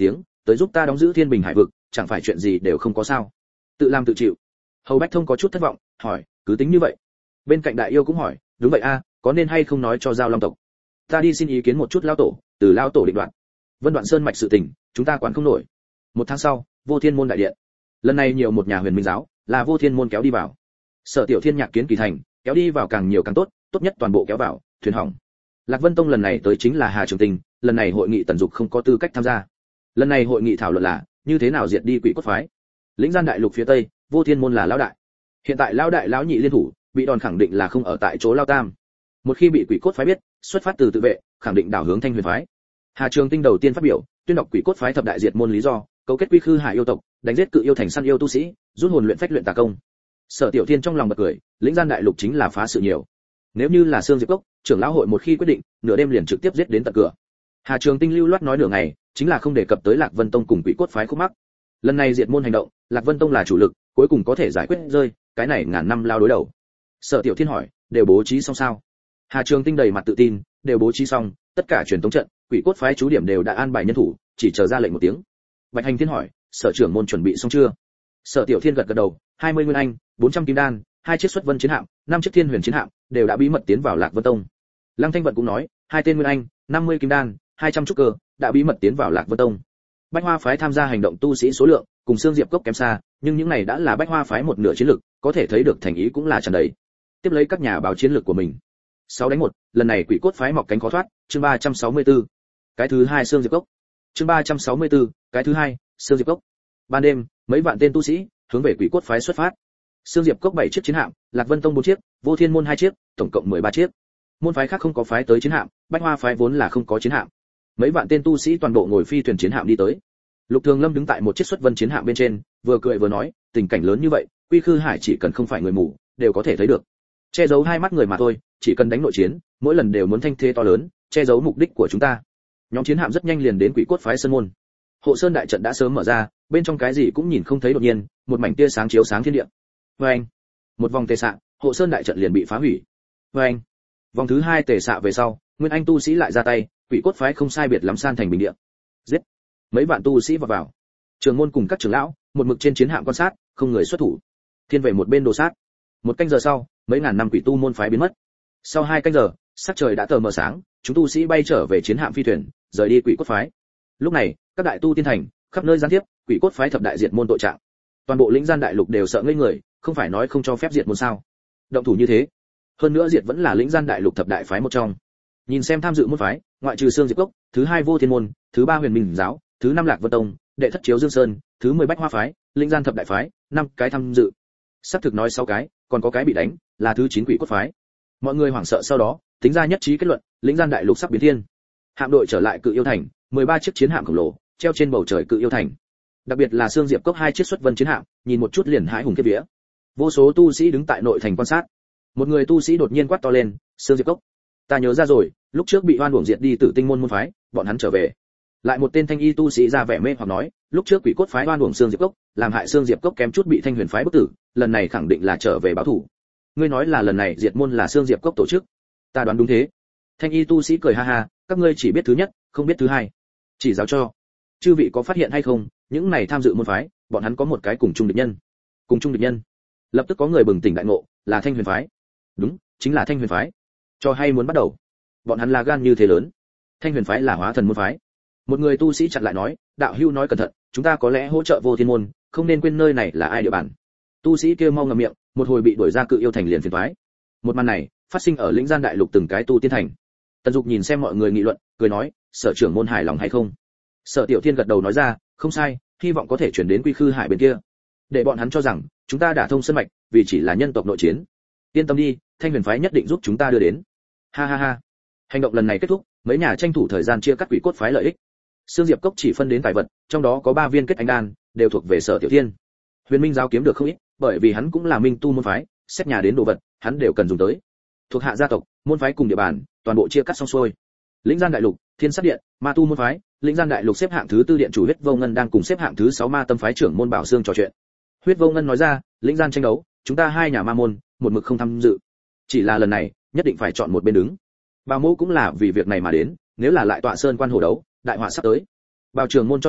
tới giúp ta đóng giữ Thiên Bình Hải vực, chẳng phải chuyện gì đều không có sao? Tự làm tự chịu. Hầu Bách Thông có chút thất vọng, hỏi, cứ tính như vậy? Bên cạnh Đại Yêu cũng hỏi, đúng vậy a, có nên hay không nói cho Giao Long tộc? Ta đi xin ý kiến một chút lão tổ, từ lão tổ định đoạt. Vân Đoạn Sơn mạch sự tình, chúng ta quản không nổi. Một tháng sau, Vô Thiên môn đại điện. Lần này nhiều một nhà Huyền Minh giáo, là Vô Thiên môn kéo đi vào. Sở Tiểu Thiên nhạc kiến kỳ thành, kéo đi vào càng nhiều càng tốt, tốt nhất toàn bộ kéo vào, thuyền hỏng. Lạc Vân Tông lần này tới chính là Hà Trường Tình, lần này hội nghị Tần Dục không có tư cách tham gia. Lần này hội nghị thảo luận là như thế nào diệt đi Quỷ Cốt phái. Lĩnh Gian đại lục phía tây, Vô Thiên môn là lão đại. Hiện tại lão đại lão nhị liên thủ, bị đòn khẳng định là không ở tại chỗ Lao Tam. Một khi bị Quỷ Cốt phái biết, xuất phát từ tự vệ, khẳng định đảo hướng Thanh Huyền phái. Hà Trường Tinh đầu tiên phát biểu, tuyên đọc Quỷ Cốt phái thập đại diệt môn lý do, cấu kết Quy Khư Hải yêu tộc, đánh giết cự yêu thành săn yêu tu sĩ, rút hồn luyện phách luyện tà công. Sở Tiểu Thiên trong lòng bật cười, Lĩnh Gian đại lục chính là phá sự nhiều. Nếu như là Sương Diệp Cốc, trưởng lão hội một khi quyết định, nửa đêm liền trực tiếp giết đến tận cửa. Hà Trường Tinh lưu loát nói nửa ngày, chính là không đề cập tới Lạc Vân Tông cùng Quỷ Cốt phái khúc mắc. Lần này diệt môn hành động, Lạc Vân Tông là chủ lực, cuối cùng có thể giải quyết rơi, cái này ngàn năm lao đối đầu. Sở Tiểu Thiên hỏi, đều bố trí xong sao? Hà Trường Tinh đầy mặt tự tin, đều bố trí xong, tất cả truyền tống trận, Quỷ Cốt phái chú điểm đều đã an bài nhân thủ, chỉ chờ ra lệnh một tiếng. Bạch Hành Thiên hỏi, sở trưởng môn chuẩn bị xong chưa? Sở Tiểu Thiên gật gật đầu, 20 nguyên anh, 400 kim đan, 2 chiếc xuất vân chiến hạm, 5 chiếc thiên huyền chiến hạm, đều đã bí mật tiến vào Lạc Vân Tông. Lăng Thanh Vận cũng nói, 2 tên nguyên anh, 50 kim đan, 200 trúc cơ, đã bí mật tiến vào Lạc Vân Tông. Bách Hoa phái tham gia hành động tu sĩ số lượng, cùng Sương Diệp Cốc kém xa, nhưng những này đã là Bách Hoa phái một nửa chiến lực, có thể thấy được thành ý cũng là tràn đầy. Tiếp lấy các nhà báo chiến lược của mình. 6 đánh 1, lần này Quỷ Cốt phái mọc cánh khó thoát, chương 364. Cái thứ 2 Sương Diệp Cốc. Chương 364, cái thứ 2, Sương Diệp Cốc. Ban đêm, mấy vạn tên tu sĩ hướng về Quỷ Cốt phái xuất phát. Sương Diệp Cốc 7 chiếc chiến hạm, Lạc Vân Tông 4 chiếc, Vô Thiên môn 2 chiếc, tổng cộng 13 chiếc. Môn phái khác không có phái tới chiến hạm, Bách Hoa phái vốn là không có chiến hạm. Mấy vạn tên tu sĩ toàn bộ ngồi phi thuyền chiến hạm đi tới. Lục Thường Lâm đứng tại một chiếc xuất vân chiến hạm bên trên, vừa cười vừa nói, tình cảnh lớn như vậy, Quy Khư Hải chỉ cần không phải người mù, đều có thể thấy được. Che giấu hai mắt người mà thôi, chỉ cần đánh nội chiến, mỗi lần đều muốn thanh thế to lớn, che giấu mục đích của chúng ta. Nhóm chiến hạm rất nhanh liền đến Quỷ Cốt phái sơn môn. Hộ Sơn đại trận đã sớm mở ra, bên trong cái gì cũng nhìn không thấy, đột nhiên, một mảnh tia sáng chiếu sáng thiên địa. Oeng! Một vòng tề xạ, Hộ Sơn đại trận liền bị phá hủy. Oeng! Vòng thứ 2 tề xạ về sau, Nguyên Anh tu sĩ lại ra tay, Quỷ Cốt phái không sai biệt lắm san thành bình địa. Giết! Mấy vạn tu sĩ vào. Trường môn cùng các trưởng lão, một mực trên chiến hạm quan sát, không người xuất thủ. Thiên về một bên đồ sát. Một canh giờ sau, mấy ngàn năm quỷ tu môn phái biến mất. Sau 2 canh giờ, sắc trời đã tờ mờ sáng, chúng tu sĩ bay trở về chiến hạm phi thuyền, rời đi Quỷ Cốt phái. Lúc này, các đại tu tiên thành, khắp nơi gián tiếp, Quỷ Cốt phái thập đại diệt môn tội trạng. Toàn bộ Lĩnh Gian đại lục đều sợ ngây người, không phải nói không cho phép diệt môn sao? Động thủ như thế. Hơn nữa diệt vẫn là Lĩnh Gian đại lục thập đại phái một trong. Nhìn xem tham dự môn phái, ngoại trừ Sương Diệp Cốc, thứ 2 Vô Thiên môn, thứ 3 Huyền Minh giáo, thứ 5 Lạc Vân Tông, đệ thất Chiếu Dương Sơn, thứ 10 Bách Hoa phái, Lĩnh Gian thập đại phái, 5 cái tham dự. Sắp thực nói 6 cái, còn có cái bị đánh, là thứ 9 Quỷ Cốt phái. Mọi người hoảng sợ sau đó, tính ra nhất trí kết luận, Lĩnh Gian đại lục sắp biến thiên. Hạm đội trở lại Cự Yêu thành, 13 chiếc chiến hạm khổng lồ treo trên bầu trời Cự Yêu thành. Đặc biệt là Sương Diệp Cốc 2 chiếc xuất vân chiến hạm, nhìn một chút liền hãi hùng kiếp vía. Vô số tu sĩ đứng tại nội thành quan sát. Một người tu sĩ đột nhiên quát to lên, "Sương Diệp Cốc, ta nhớ ra rồi, lúc trước bị oan uổng diệt đi Tử Tinh môn môn phái, bọn hắn trở về." Lại một tên thanh y tu sĩ ra vẻ mê hoặc nói, "Lúc trước Quỷ Cốt phái oan uổng Sương Diệp Cốc, làm hại Sương Diệp Cốc kém chút bị Thanh Huyền phái bức tử, lần này khẳng định là trở về báo thù. Ngươi nói là lần này diệt môn là Sương Diệp Cốc tổ chức?" "Ta đoán đúng thế." Thanh y tu sĩ cười ha ha, "Các ngươi chỉ biết thứ nhất, không biết thứ hai. Chỉ giáo cho. Chư vị có phát hiện hay không, những này tham dự môn phái, bọn hắn có một cái cùng chung địch nhân." Cùng chung địch nhân? Lập tức có người bừng tỉnh đại ngộ, là Thanh Huyền phái. Đúng, chính là Thanh Huyền phái. Cho hay muốn bắt đầu. Bọn hắn là gan như thế lớn. Thanh Huyền phái là hóa thần môn phái. Một người tu sĩ chặn lại nói, "Đạo hữu nói cẩn thận, chúng ta có lẽ hỗ trợ Vô Thiên môn, không nên quên nơi này là ai địa bàn." Tu sĩ kia mau ngậm miệng, một hồi bị đuổi ra Cự Yêu thành liền phiền toái. Một màn này phát sinh ở Lĩnh Gian đại lục từng cái tu tiên thành. Tần Dục nhìn xem mọi người nghị luận, cười nói, "Sở trưởng môn hài lòng hay không?" Sở Tiểu Thiên gật đầu nói ra, "Không sai, hy vọng có thể chuyển đến Quy Khư Hải bên kia, để bọn hắn cho rằng chúng ta đã thông sơn mạch, vì chỉ là nhân tộc nội chiến. Yên tâm đi, Thanh Huyền phái nhất định giúp chúng ta đưa đến." Ha ha ha. Hành động lần này kết thúc, mấy nhà tranh thủ thời gian chia cắt Quỷ Cốt phái lợi ích. Sương Diệp Cốc chỉ phân đến tài vật, trong đó có 3 viên kết anh đan, đều thuộc về Sở Tiểu Thiên. Huyền Minh giáo kiếm được không ít, bởi vì hắn cũng là minh tu môn phái, xét nhà đến đồ vật, hắn đều cần dùng tới. Thuộc hạ gia tộc, môn phái cùng địa bàn, toàn bộ chia cắt xong xuôi. Lĩnh Gian đại lục, Thiên Sát điện, Ma tu môn phái, Lĩnh Gian đại lục xếp hạng thứ 4 điện chủ Huyết Vô Ngân đang cùng xếp hạng thứ 6 Ma tâm phái trưởng môn Bảo Xương trò chuyện. Huyết Vô Ngân nói ra, Lĩnh Gian tranh đấu, chúng ta 2 nhà ma môn, một mực không tham dự. Chỉ là lần này, nhất định phải chọn một bên đứng. Bảo Mẫu cũng là vì việc này mà đến, nếu là lại tọa sơn quan hồ đấu, đại họa sắp tới. Bảo trưởng môn cho rằng,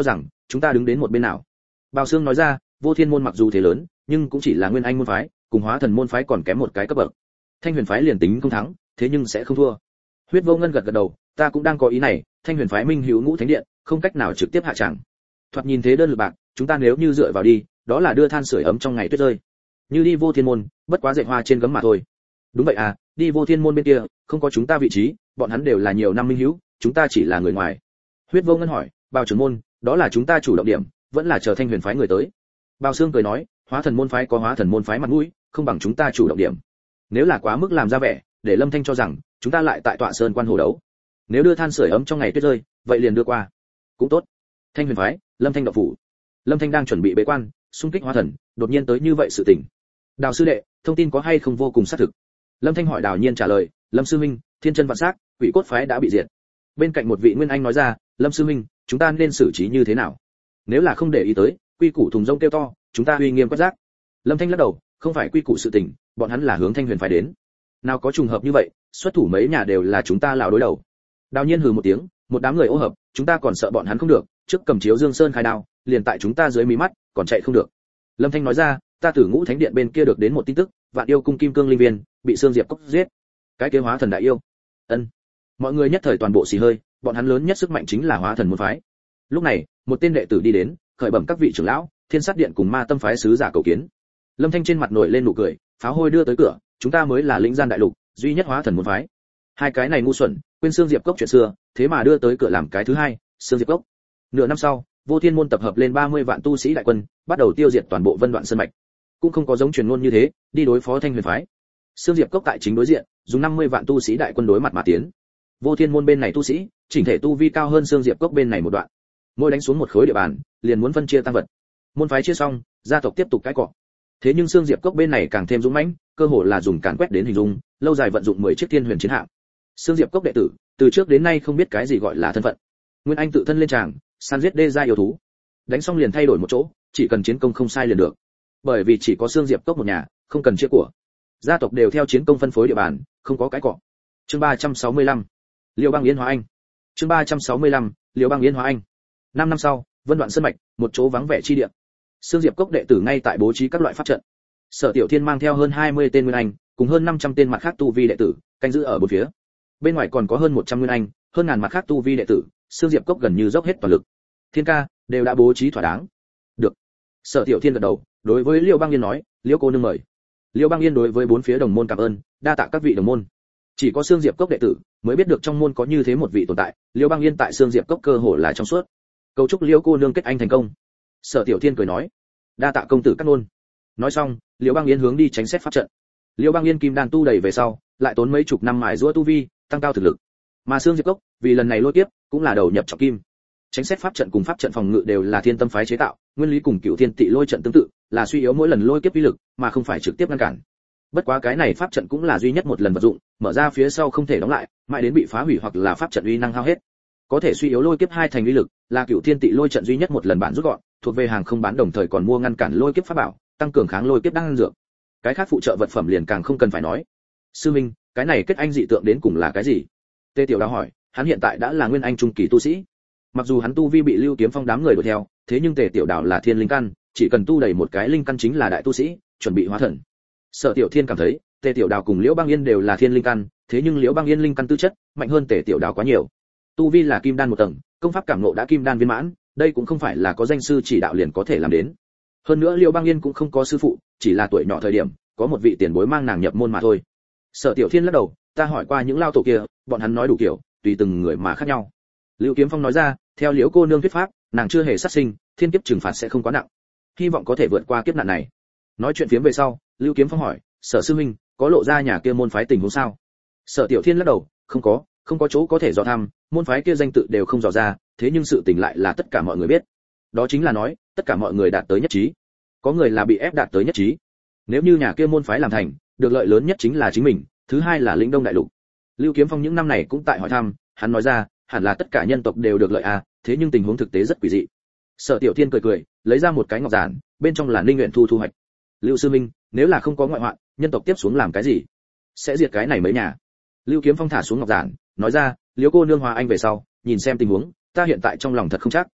chúng ta đứng đến một bên nào? Bào Sương nói ra, Vô Thiên môn mặc dù thế lớn, nhưng cũng chỉ là nguyên anh môn phái, cùng Hóa Thần môn phái còn kém một cái cấp bậc. Thanh Huyền phái liền tính không thắng, thế nhưng sẽ không thua. Huyết Vô Ngân gật gật đầu, ta cũng đang có ý này, Thanh Huyền phái minh hữu ngũ thánh điện, không cách nào trực tiếp hạ tràng. Thoạt nhìn thế đơn lực bạc, chúng ta nếu như dựa vào đi, đó là đưa than sưởi ấm trong ngày tuyết rơi. Như đi Vô Thiên môn, bất quá dạy hoa trên gấm mà thôi. Đúng vậy à, đi Vô Thiên môn bên kia, không có chúng ta vị trí, bọn hắn đều là nhiều năm minh hữu, chúng ta chỉ là người ngoài. Huyết Vô Ngân hỏi, Bào trưởng môn, đó là chúng ta chủ động điểm, vẫn là chờ Thanh Huyền phái người tới. Bào Sương cười nói, Hóa Thần môn phái có Hóa Thần môn phái mặt mũi, không bằng chúng ta chủ động điểm. Nếu là quá mức làm ra vẻ, để Lâm Thanh cho rằng chúng ta lại tại Tọa Sơn quan hồ đấu. Nếu đưa than sưởi ấm trong ngày tuyết rơi, vậy liền đưa qua. Cũng tốt. Thanh Huyền phái, Lâm Thanh động phủ. Lâm Thanh đang chuẩn bị bế quan, xung kích Hóa Thần, đột nhiên tới như vậy sự tình. Đào sư đệ, thông tin có hay không vô cùng xác thực? Lâm Thanh hỏi. Đào Nhiên trả lời, Lâm sư minh, Thiên Chân Vạn Sắc, Quỷ Cốt phái đã bị diệt. Bên cạnh một vị nguyên anh nói ra, Lâm sư minh, chúng ta nên xử trí như thế nào? Nếu là không để ý tới, quy củ thùng rông kêu to, chúng ta uy nghiêm quát giác. Lâm Thanh lắc đầu, không phải quy củ sự tình, bọn hắn là hướng Thanh Huyền phái đến. Nào có trùng hợp như vậy, xuất thủ mấy nhà đều là chúng ta lão đối đầu. Đào Nhiên hừ một tiếng, một đám người ô hợp, chúng ta còn sợ bọn hắn không được, trước cầm chiếu Dương Sơn khai đao, liền tại chúng ta dưới mí mắt, còn chạy không được. Lâm Thanh nói ra, ta từ Ngũ Thánh điện bên kia được đến một tin tức, Vạn Yêu cung Kim Cương linh viên bị Sương Diệp Cốc giết. Cái kia Hóa Thần đại yêu. Ân. Mọi người nhất thời toàn bộ xì hơi, bọn hắn lớn nhất sức mạnh chính là Hóa Thần môn phái. Lúc này, một tên đệ tử đi đến, khởi bẩm các vị trưởng lão, Thiên Sát điện cùng Ma Tâm phái sứ giả cầu kiến. Lâm Thanh trên mặt nổi lên nụ cười, pháo hôi đưa tới cửa, chúng ta mới là lĩnh gian đại lục, duy nhất Hóa Thần môn phái. Hai cái này ngu xuẩn, quên Sương Diệp Cốc chuyện xưa, thế mà đưa tới cửa làm cái thứ hai, Sương Diệp Cốc. Nửa năm sau, Vô Thiên môn tập hợp lên 30 vạn tu sĩ đại quân, bắt đầu tiêu diệt toàn bộ Vân Đoạn Sơn mạch. Cũng không có giống truyền ngôn như thế, đi đối phó Thanh Huyền phái. Sương Diệp Cốc tại chính đối diện, dùng 50 vạn tu sĩ đại quân đối mặt mà tiến. Vô Thiên môn bên này tu sĩ, chỉnh thể tu vi cao hơn Sương Diệp Cốc bên này một đoạn. Mỗi đánh xuống một khối địa bàn, liền muốn phân chia tăng vật. Môn phái chia xong, gia tộc tiếp tục cãi cọ. Thế nhưng Sương Diệp Cốc bên này càng thêm dũng mãnh, cơ hồ là dùng càn quét đến hình dung, lâu dài vận dụng 10 chiếc thiên huyền chiến hạm. Sương Diệp Cốc đệ tử, từ trước đến nay không biết cái gì gọi là thân phận. Nguyên Anh tự thân lên tràng, săn giết đê gia yêu thú. Đánh xong liền thay đổi một chỗ, chỉ cần chiến công không sai liền được. Bởi vì chỉ có Sương Diệp Cốc một nhà, không cần chia của. Gia tộc đều theo chiến công phân phối địa bàn, không có cái cọ. Chương 365. Liêu Bang Yến Hóa Anh. Chương 365. Liêu Bang Yến Hóa Anh. 5 năm sau, Vân Đoạn Sơn mạch, một chỗ vắng vẻ chi địa. Sương Diệp Cốc đệ tử ngay tại bố trí các loại pháp trận. Sở Tiểu Thiên mang theo hơn 20 tên nguyên anh, cùng hơn 500 tên mặt khác tu vi đệ tử, canh giữ ở bốn phía. Bên ngoài còn có hơn 100 nguyên anh, hơn ngàn mặt khác tu vi đệ tử, Sương Diệp Cốc gần như dốc hết toàn lực. Thiên ca, đều đã bố trí thỏa đáng. Được. Sở Tiểu Thiên gật đầu, đối với Liêu Bang Yên nói, Liêu cô nương mời. Liêu Bang Yên đối với bốn phía đồng môn cảm ơn, đa tạ các vị đồng môn. Chỉ có Sương Diệp Cốc đệ tử mới biết được trong môn có như thế một vị tồn tại, Liêu Bang Yên tại Sương Diệp Cốc cơ hồ là trong suốt. Cầu chúc Liêu cô nương kết anh thành công. Sở Tiểu Thiên cười nói, đa tạ công tử cắt nôn. Nói xong, Liêu Bang Yên hướng đi tránh xét pháp trận. Liêu Bang Yên kim đan tu đầy về sau, lại tốn mấy chục năm mài giũa tu vi, tăng cao thực lực. Mà Sương Diệp Cốc, vì lần này lôi kiếp, cũng là đầu nhập trọng kim. Tránh xét pháp trận cùng pháp trận phòng ngự đều là Thiên Tâm phái chế tạo, nguyên lý cùng Cửu Thiên Tị lôi trận tương tự, là suy yếu mỗi lần lôi kiếp uy lực, mà không phải trực tiếp ngăn cản. Bất quá cái này pháp trận cũng là duy nhất một lần vật dụng, mở ra phía sau không thể đóng lại, mãi đến bị phá hủy hoặc là pháp trận uy năng hao hết. Có thể suy yếu lôi kiếp hai thành uy lực, là Cửu Thiên Tị lôi trận duy nhất một lần bản rút gọn, thuộc về hàng không bán đồng thời còn mua ngăn cản lôi kiếp pháp bảo, tăng cường kháng lôi kiếp đang dược. Cái khác phụ trợ vật phẩm liền càng không cần phải nói. Sư Minh, cái này kết anh dị tượng đến cùng là cái gì? Tê Tiểu Đào hỏi, hắn hiện tại đã là nguyên anh trung kỳ tu sĩ. Mặc dù hắn tu vi bị Lưu Kiếm Phong đám người đuổi theo, thế nhưng Tề Tiểu Đào là thiên linh căn, chỉ cần tu đầy một cái linh căn chính là đại tu sĩ, chuẩn bị hóa thần. Sở Tiểu Thiên cảm thấy, Tề Tiểu Đào cùng Liễu Bang Yên đều là thiên linh căn, thế nhưng Liễu Bang Yên linh căn tư chất mạnh hơn Tề Tiểu Đào quá nhiều. Tu vi là kim đan một tầng, công pháp cảm ngộ đã kim đan viên mãn, đây cũng không phải là có danh sư chỉ đạo liền có thể làm đến. Hơn nữa Liễu Bang Yên cũng không có sư phụ, chỉ là tuổi nhỏ thời điểm, có một vị tiền bối mang nàng nhập môn mà thôi. Sở Tiểu Thiên lắc đầu, ta hỏi qua những lao tổ kia, bọn hắn nói đủ kiểu, tùy từng người mà khác nhau. Lưu Kiếm Phong nói ra, theo Liễu cô nương thuyết pháp, nàng chưa hề sát sinh, thiên kiếp trừng phạt sẽ không quá nặng, hy vọng có thể vượt qua kiếp nạn này. Nói chuyện phiếm về sau, Lưu Kiếm Phong hỏi, Sở sư huynh, có lộ ra nhà kia môn phái tình huống sao? Sở Tiểu Thiên lắc đầu, không có chỗ có thể dò thăm, môn phái kia danh tự đều không dò ra, thế nhưng sự tình lại là tất cả mọi người biết. Đó chính là nói, tất cả mọi người đạt tới nhất trí. Có người là bị ép đạt tới nhất trí. Nếu như nhà kia môn phái làm thành, được lợi lớn nhất chính là chính mình, thứ hai là lĩnh Đông đại lục. Lưu Kiếm Phong những năm này cũng tại hỏi thăm, hắn nói ra, hẳn là tất cả nhân tộc đều được lợi à, thế nhưng tình huống thực tế rất quỷ dị. Sở Tiểu Thiên cười, lấy ra một cái ngọc giản, bên trong là Ninh Nguyện thu hoạch. Lưu sư minh, nếu là không có ngoại hoạn, nhân tộc tiếp xuống làm cái gì? Sẽ diệt cái này mấy nhà. Lưu Kiếm Phong thả xuống ngọc giản, nói ra, Liễu cô nương hòa anh về sau, nhìn xem tình huống, ta hiện tại trong lòng thật không chắc.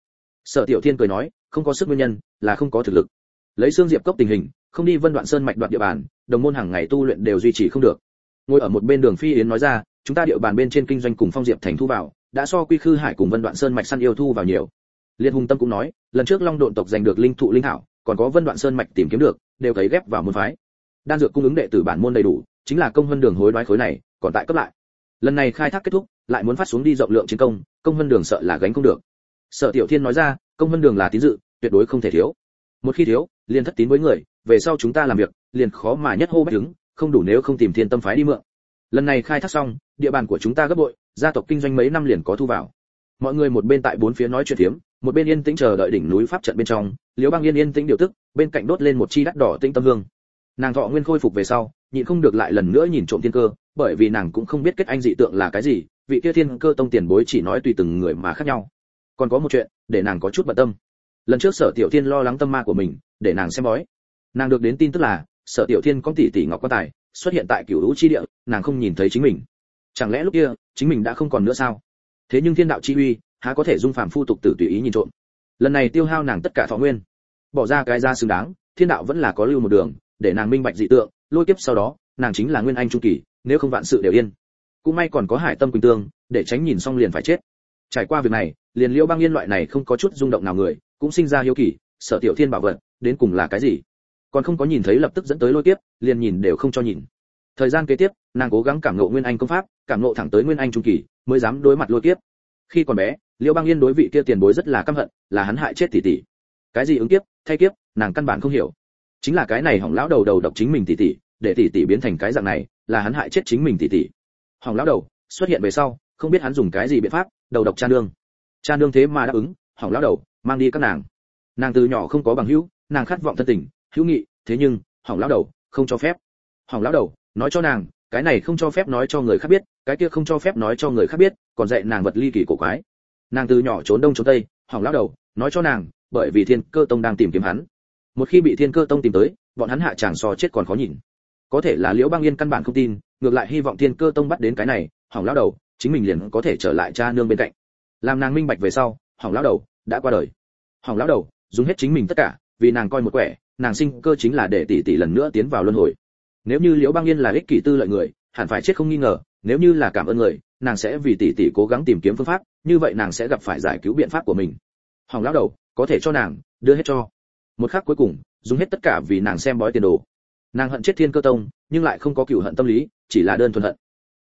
Sở Tiểu Thiên cười nói, không có sức nguyên nhân là không có thực lực. Lấy xương diệp cốc tình hình, không đi Vân Đoạn Sơn mạch đoạt địa bàn, đồng môn hàng ngày tu luyện đều duy trì không được. Ngồi ở một bên Đường Phi Yến nói ra, chúng ta địa bàn bên trên kinh doanh cùng Phong Diệp thành thu vào, đã so Quy Khư Hải cùng Vân Đoạn Sơn mạch săn yêu thu vào nhiều. Liên Hùng Tâm cũng nói, lần trước Long Độn tộc giành được linh thụ linh thảo, còn có Vân Đoạn Sơn mạch tìm kiếm được, đều thấy ghép vào môn phái. Đan dược cung ứng đệ tử bản môn đầy đủ, chính là công vân đường hối đoái khối này, còn tại cấp lại. Lần này khai thác kết thúc, lại muốn phát xuống đi rộng lượng chiến công, công vân đường sợ là gánh không được. Sở Tiểu Thiên nói ra, công vân đường là tín dự, tuyệt đối không thể thiếu. Một khi thiếu, liền thất tín với người, về sau chúng ta làm việc, liền khó mà nhất hô bách đứng, không đủ nếu không tìm Thiên Tâm phái đi mượn. Lần này khai thác xong, địa bàn của chúng ta gấp bội, gia tộc kinh doanh mấy năm liền có thu vào. Mọi người một bên tại bốn phía nói chuyện thiếm, một bên yên tĩnh chờ đợi đỉnh núi pháp trận bên trong. Liễu Băng Yên yên tĩnh điều tức, bên cạnh đốt lên một chi đắt đỏ tinh tâm hương. Nàng thọ nguyên khôi phục về sau, nhịn không được lại lần nữa nhìn trộm thiên cơ, bởi vì nàng cũng không biết kết anh dị tượng là cái gì, vị kia Thiên Cơ tông tiền bối chỉ nói tùy từng người mà khác nhau. Còn có một chuyện, để nàng có chút bận tâm. Lần trước Sở Tiểu Thiên lo lắng tâm ma của mình, để nàng xem bói. Nàng được đến tin tức là, Sở Tiểu Thiên có tỷ tỷ Ngọc Quan Tài xuất hiện tại Cửu Lũ chi địa, nàng không nhìn thấy chính mình. Chẳng lẽ lúc kia, chính mình đã không còn nữa sao? Thế nhưng thiên đạo chi uy, há có thể dung phàm phu tục tử tùy ý nhìn trộm. Lần này tiêu hao nàng tất cả thọ nguyên, bỏ ra cái giá xứng đáng, thiên đạo vẫn là có lưu một đường, để nàng minh bạch dị tượng, lôi kiếp sau đó, nàng chính là nguyên anh trung kỳ, nếu không vạn sự đều yên. Cũng may còn có Hải Tâm Quỳnh Tương, để tránh nhìn xong liền phải chết. Trải qua việc này, liền Liễu Băng Yên loại này không có chút rung động nào người, cũng sinh ra hiếu kỳ, Sở Tiểu Thiên bảo vật, đến cùng là cái gì? Còn không có nhìn thấy lập tức dẫn tới lôi kiếp, liền nhìn đều không cho nhìn. Thời gian kế tiếp, nàng cố gắng cảm ngộ nguyên anh công pháp, cảm ngộ thẳng tới nguyên anh trung kỳ, mới dám đối mặt lôi kiếp. Khi còn bé, Liễu Băng Yên đối vị kia tiền bối rất là căm hận, là hắn hại chết tỷ tỷ. Cái gì ứng kiếp, thay kiếp, nàng căn bản không hiểu. Chính là cái này hỏng lão đầu đầu độc chính mình tỷ tỷ, để tỷ tỷ biến thành cái dạng này, là hắn hại chết chính mình tỷ tỷ. Hỏng lão đầu xuất hiện về sau, không biết hắn dùng cái gì biện pháp, đầu độc cha nương. Cha nương thế mà đáp ứng, hỏng lão đầu mang đi các nàng. Nàng từ nhỏ không có bằng hữu, nàng khát vọng thân tình, hữu nghị, thế nhưng hỏng lão đầu không cho phép. Hỏng lão đầu nói cho nàng, cái này không cho phép nói cho người khác biết, cái kia không cho phép nói cho người khác biết, còn dạy nàng vật ly kỳ cổ quái. Nàng từ nhỏ trốn đông trốn tây, hỏng lão đầu nói cho nàng, bởi vì Thiên Cơ tông đang tìm kiếm hắn. Một khi bị Thiên Cơ tông tìm tới, bọn hắn hạ chàng so chết còn khó nhìn. Có thể là Liễu Băng Yên căn bản không tin, ngược lại hy vọng Thiên Cơ tông bắt đến cái này, hỏng lão đầu chính mình liền có thể trở lại cha nương bên cạnh. Làm nàng minh bạch về sau, hỏng lão đầu đã qua đời. Hỏng lão đầu dùng hết chính mình tất cả, vì nàng coi một quẻ, nàng sinh cơ chính là để tỷ tỷ lần nữa tiến vào luân hồi. Nếu như Liễu Băng Yên là ích kỷ tư lợi người, hẳn phải chết không nghi ngờ, nếu như là cảm ơn người, nàng sẽ vì tỷ tỷ cố gắng tìm kiếm phương pháp, như vậy nàng sẽ gặp phải giải cứu biện pháp của mình. Hỏng lão đầu có thể cho nàng đưa hết cho. Một khắc cuối cùng, dùng hết tất cả vì nàng xem bói tiền đồ. Nàng hận chết Thiên Cơ tông, nhưng lại không có cừu hận tâm lý, chỉ là đơn thuần hận,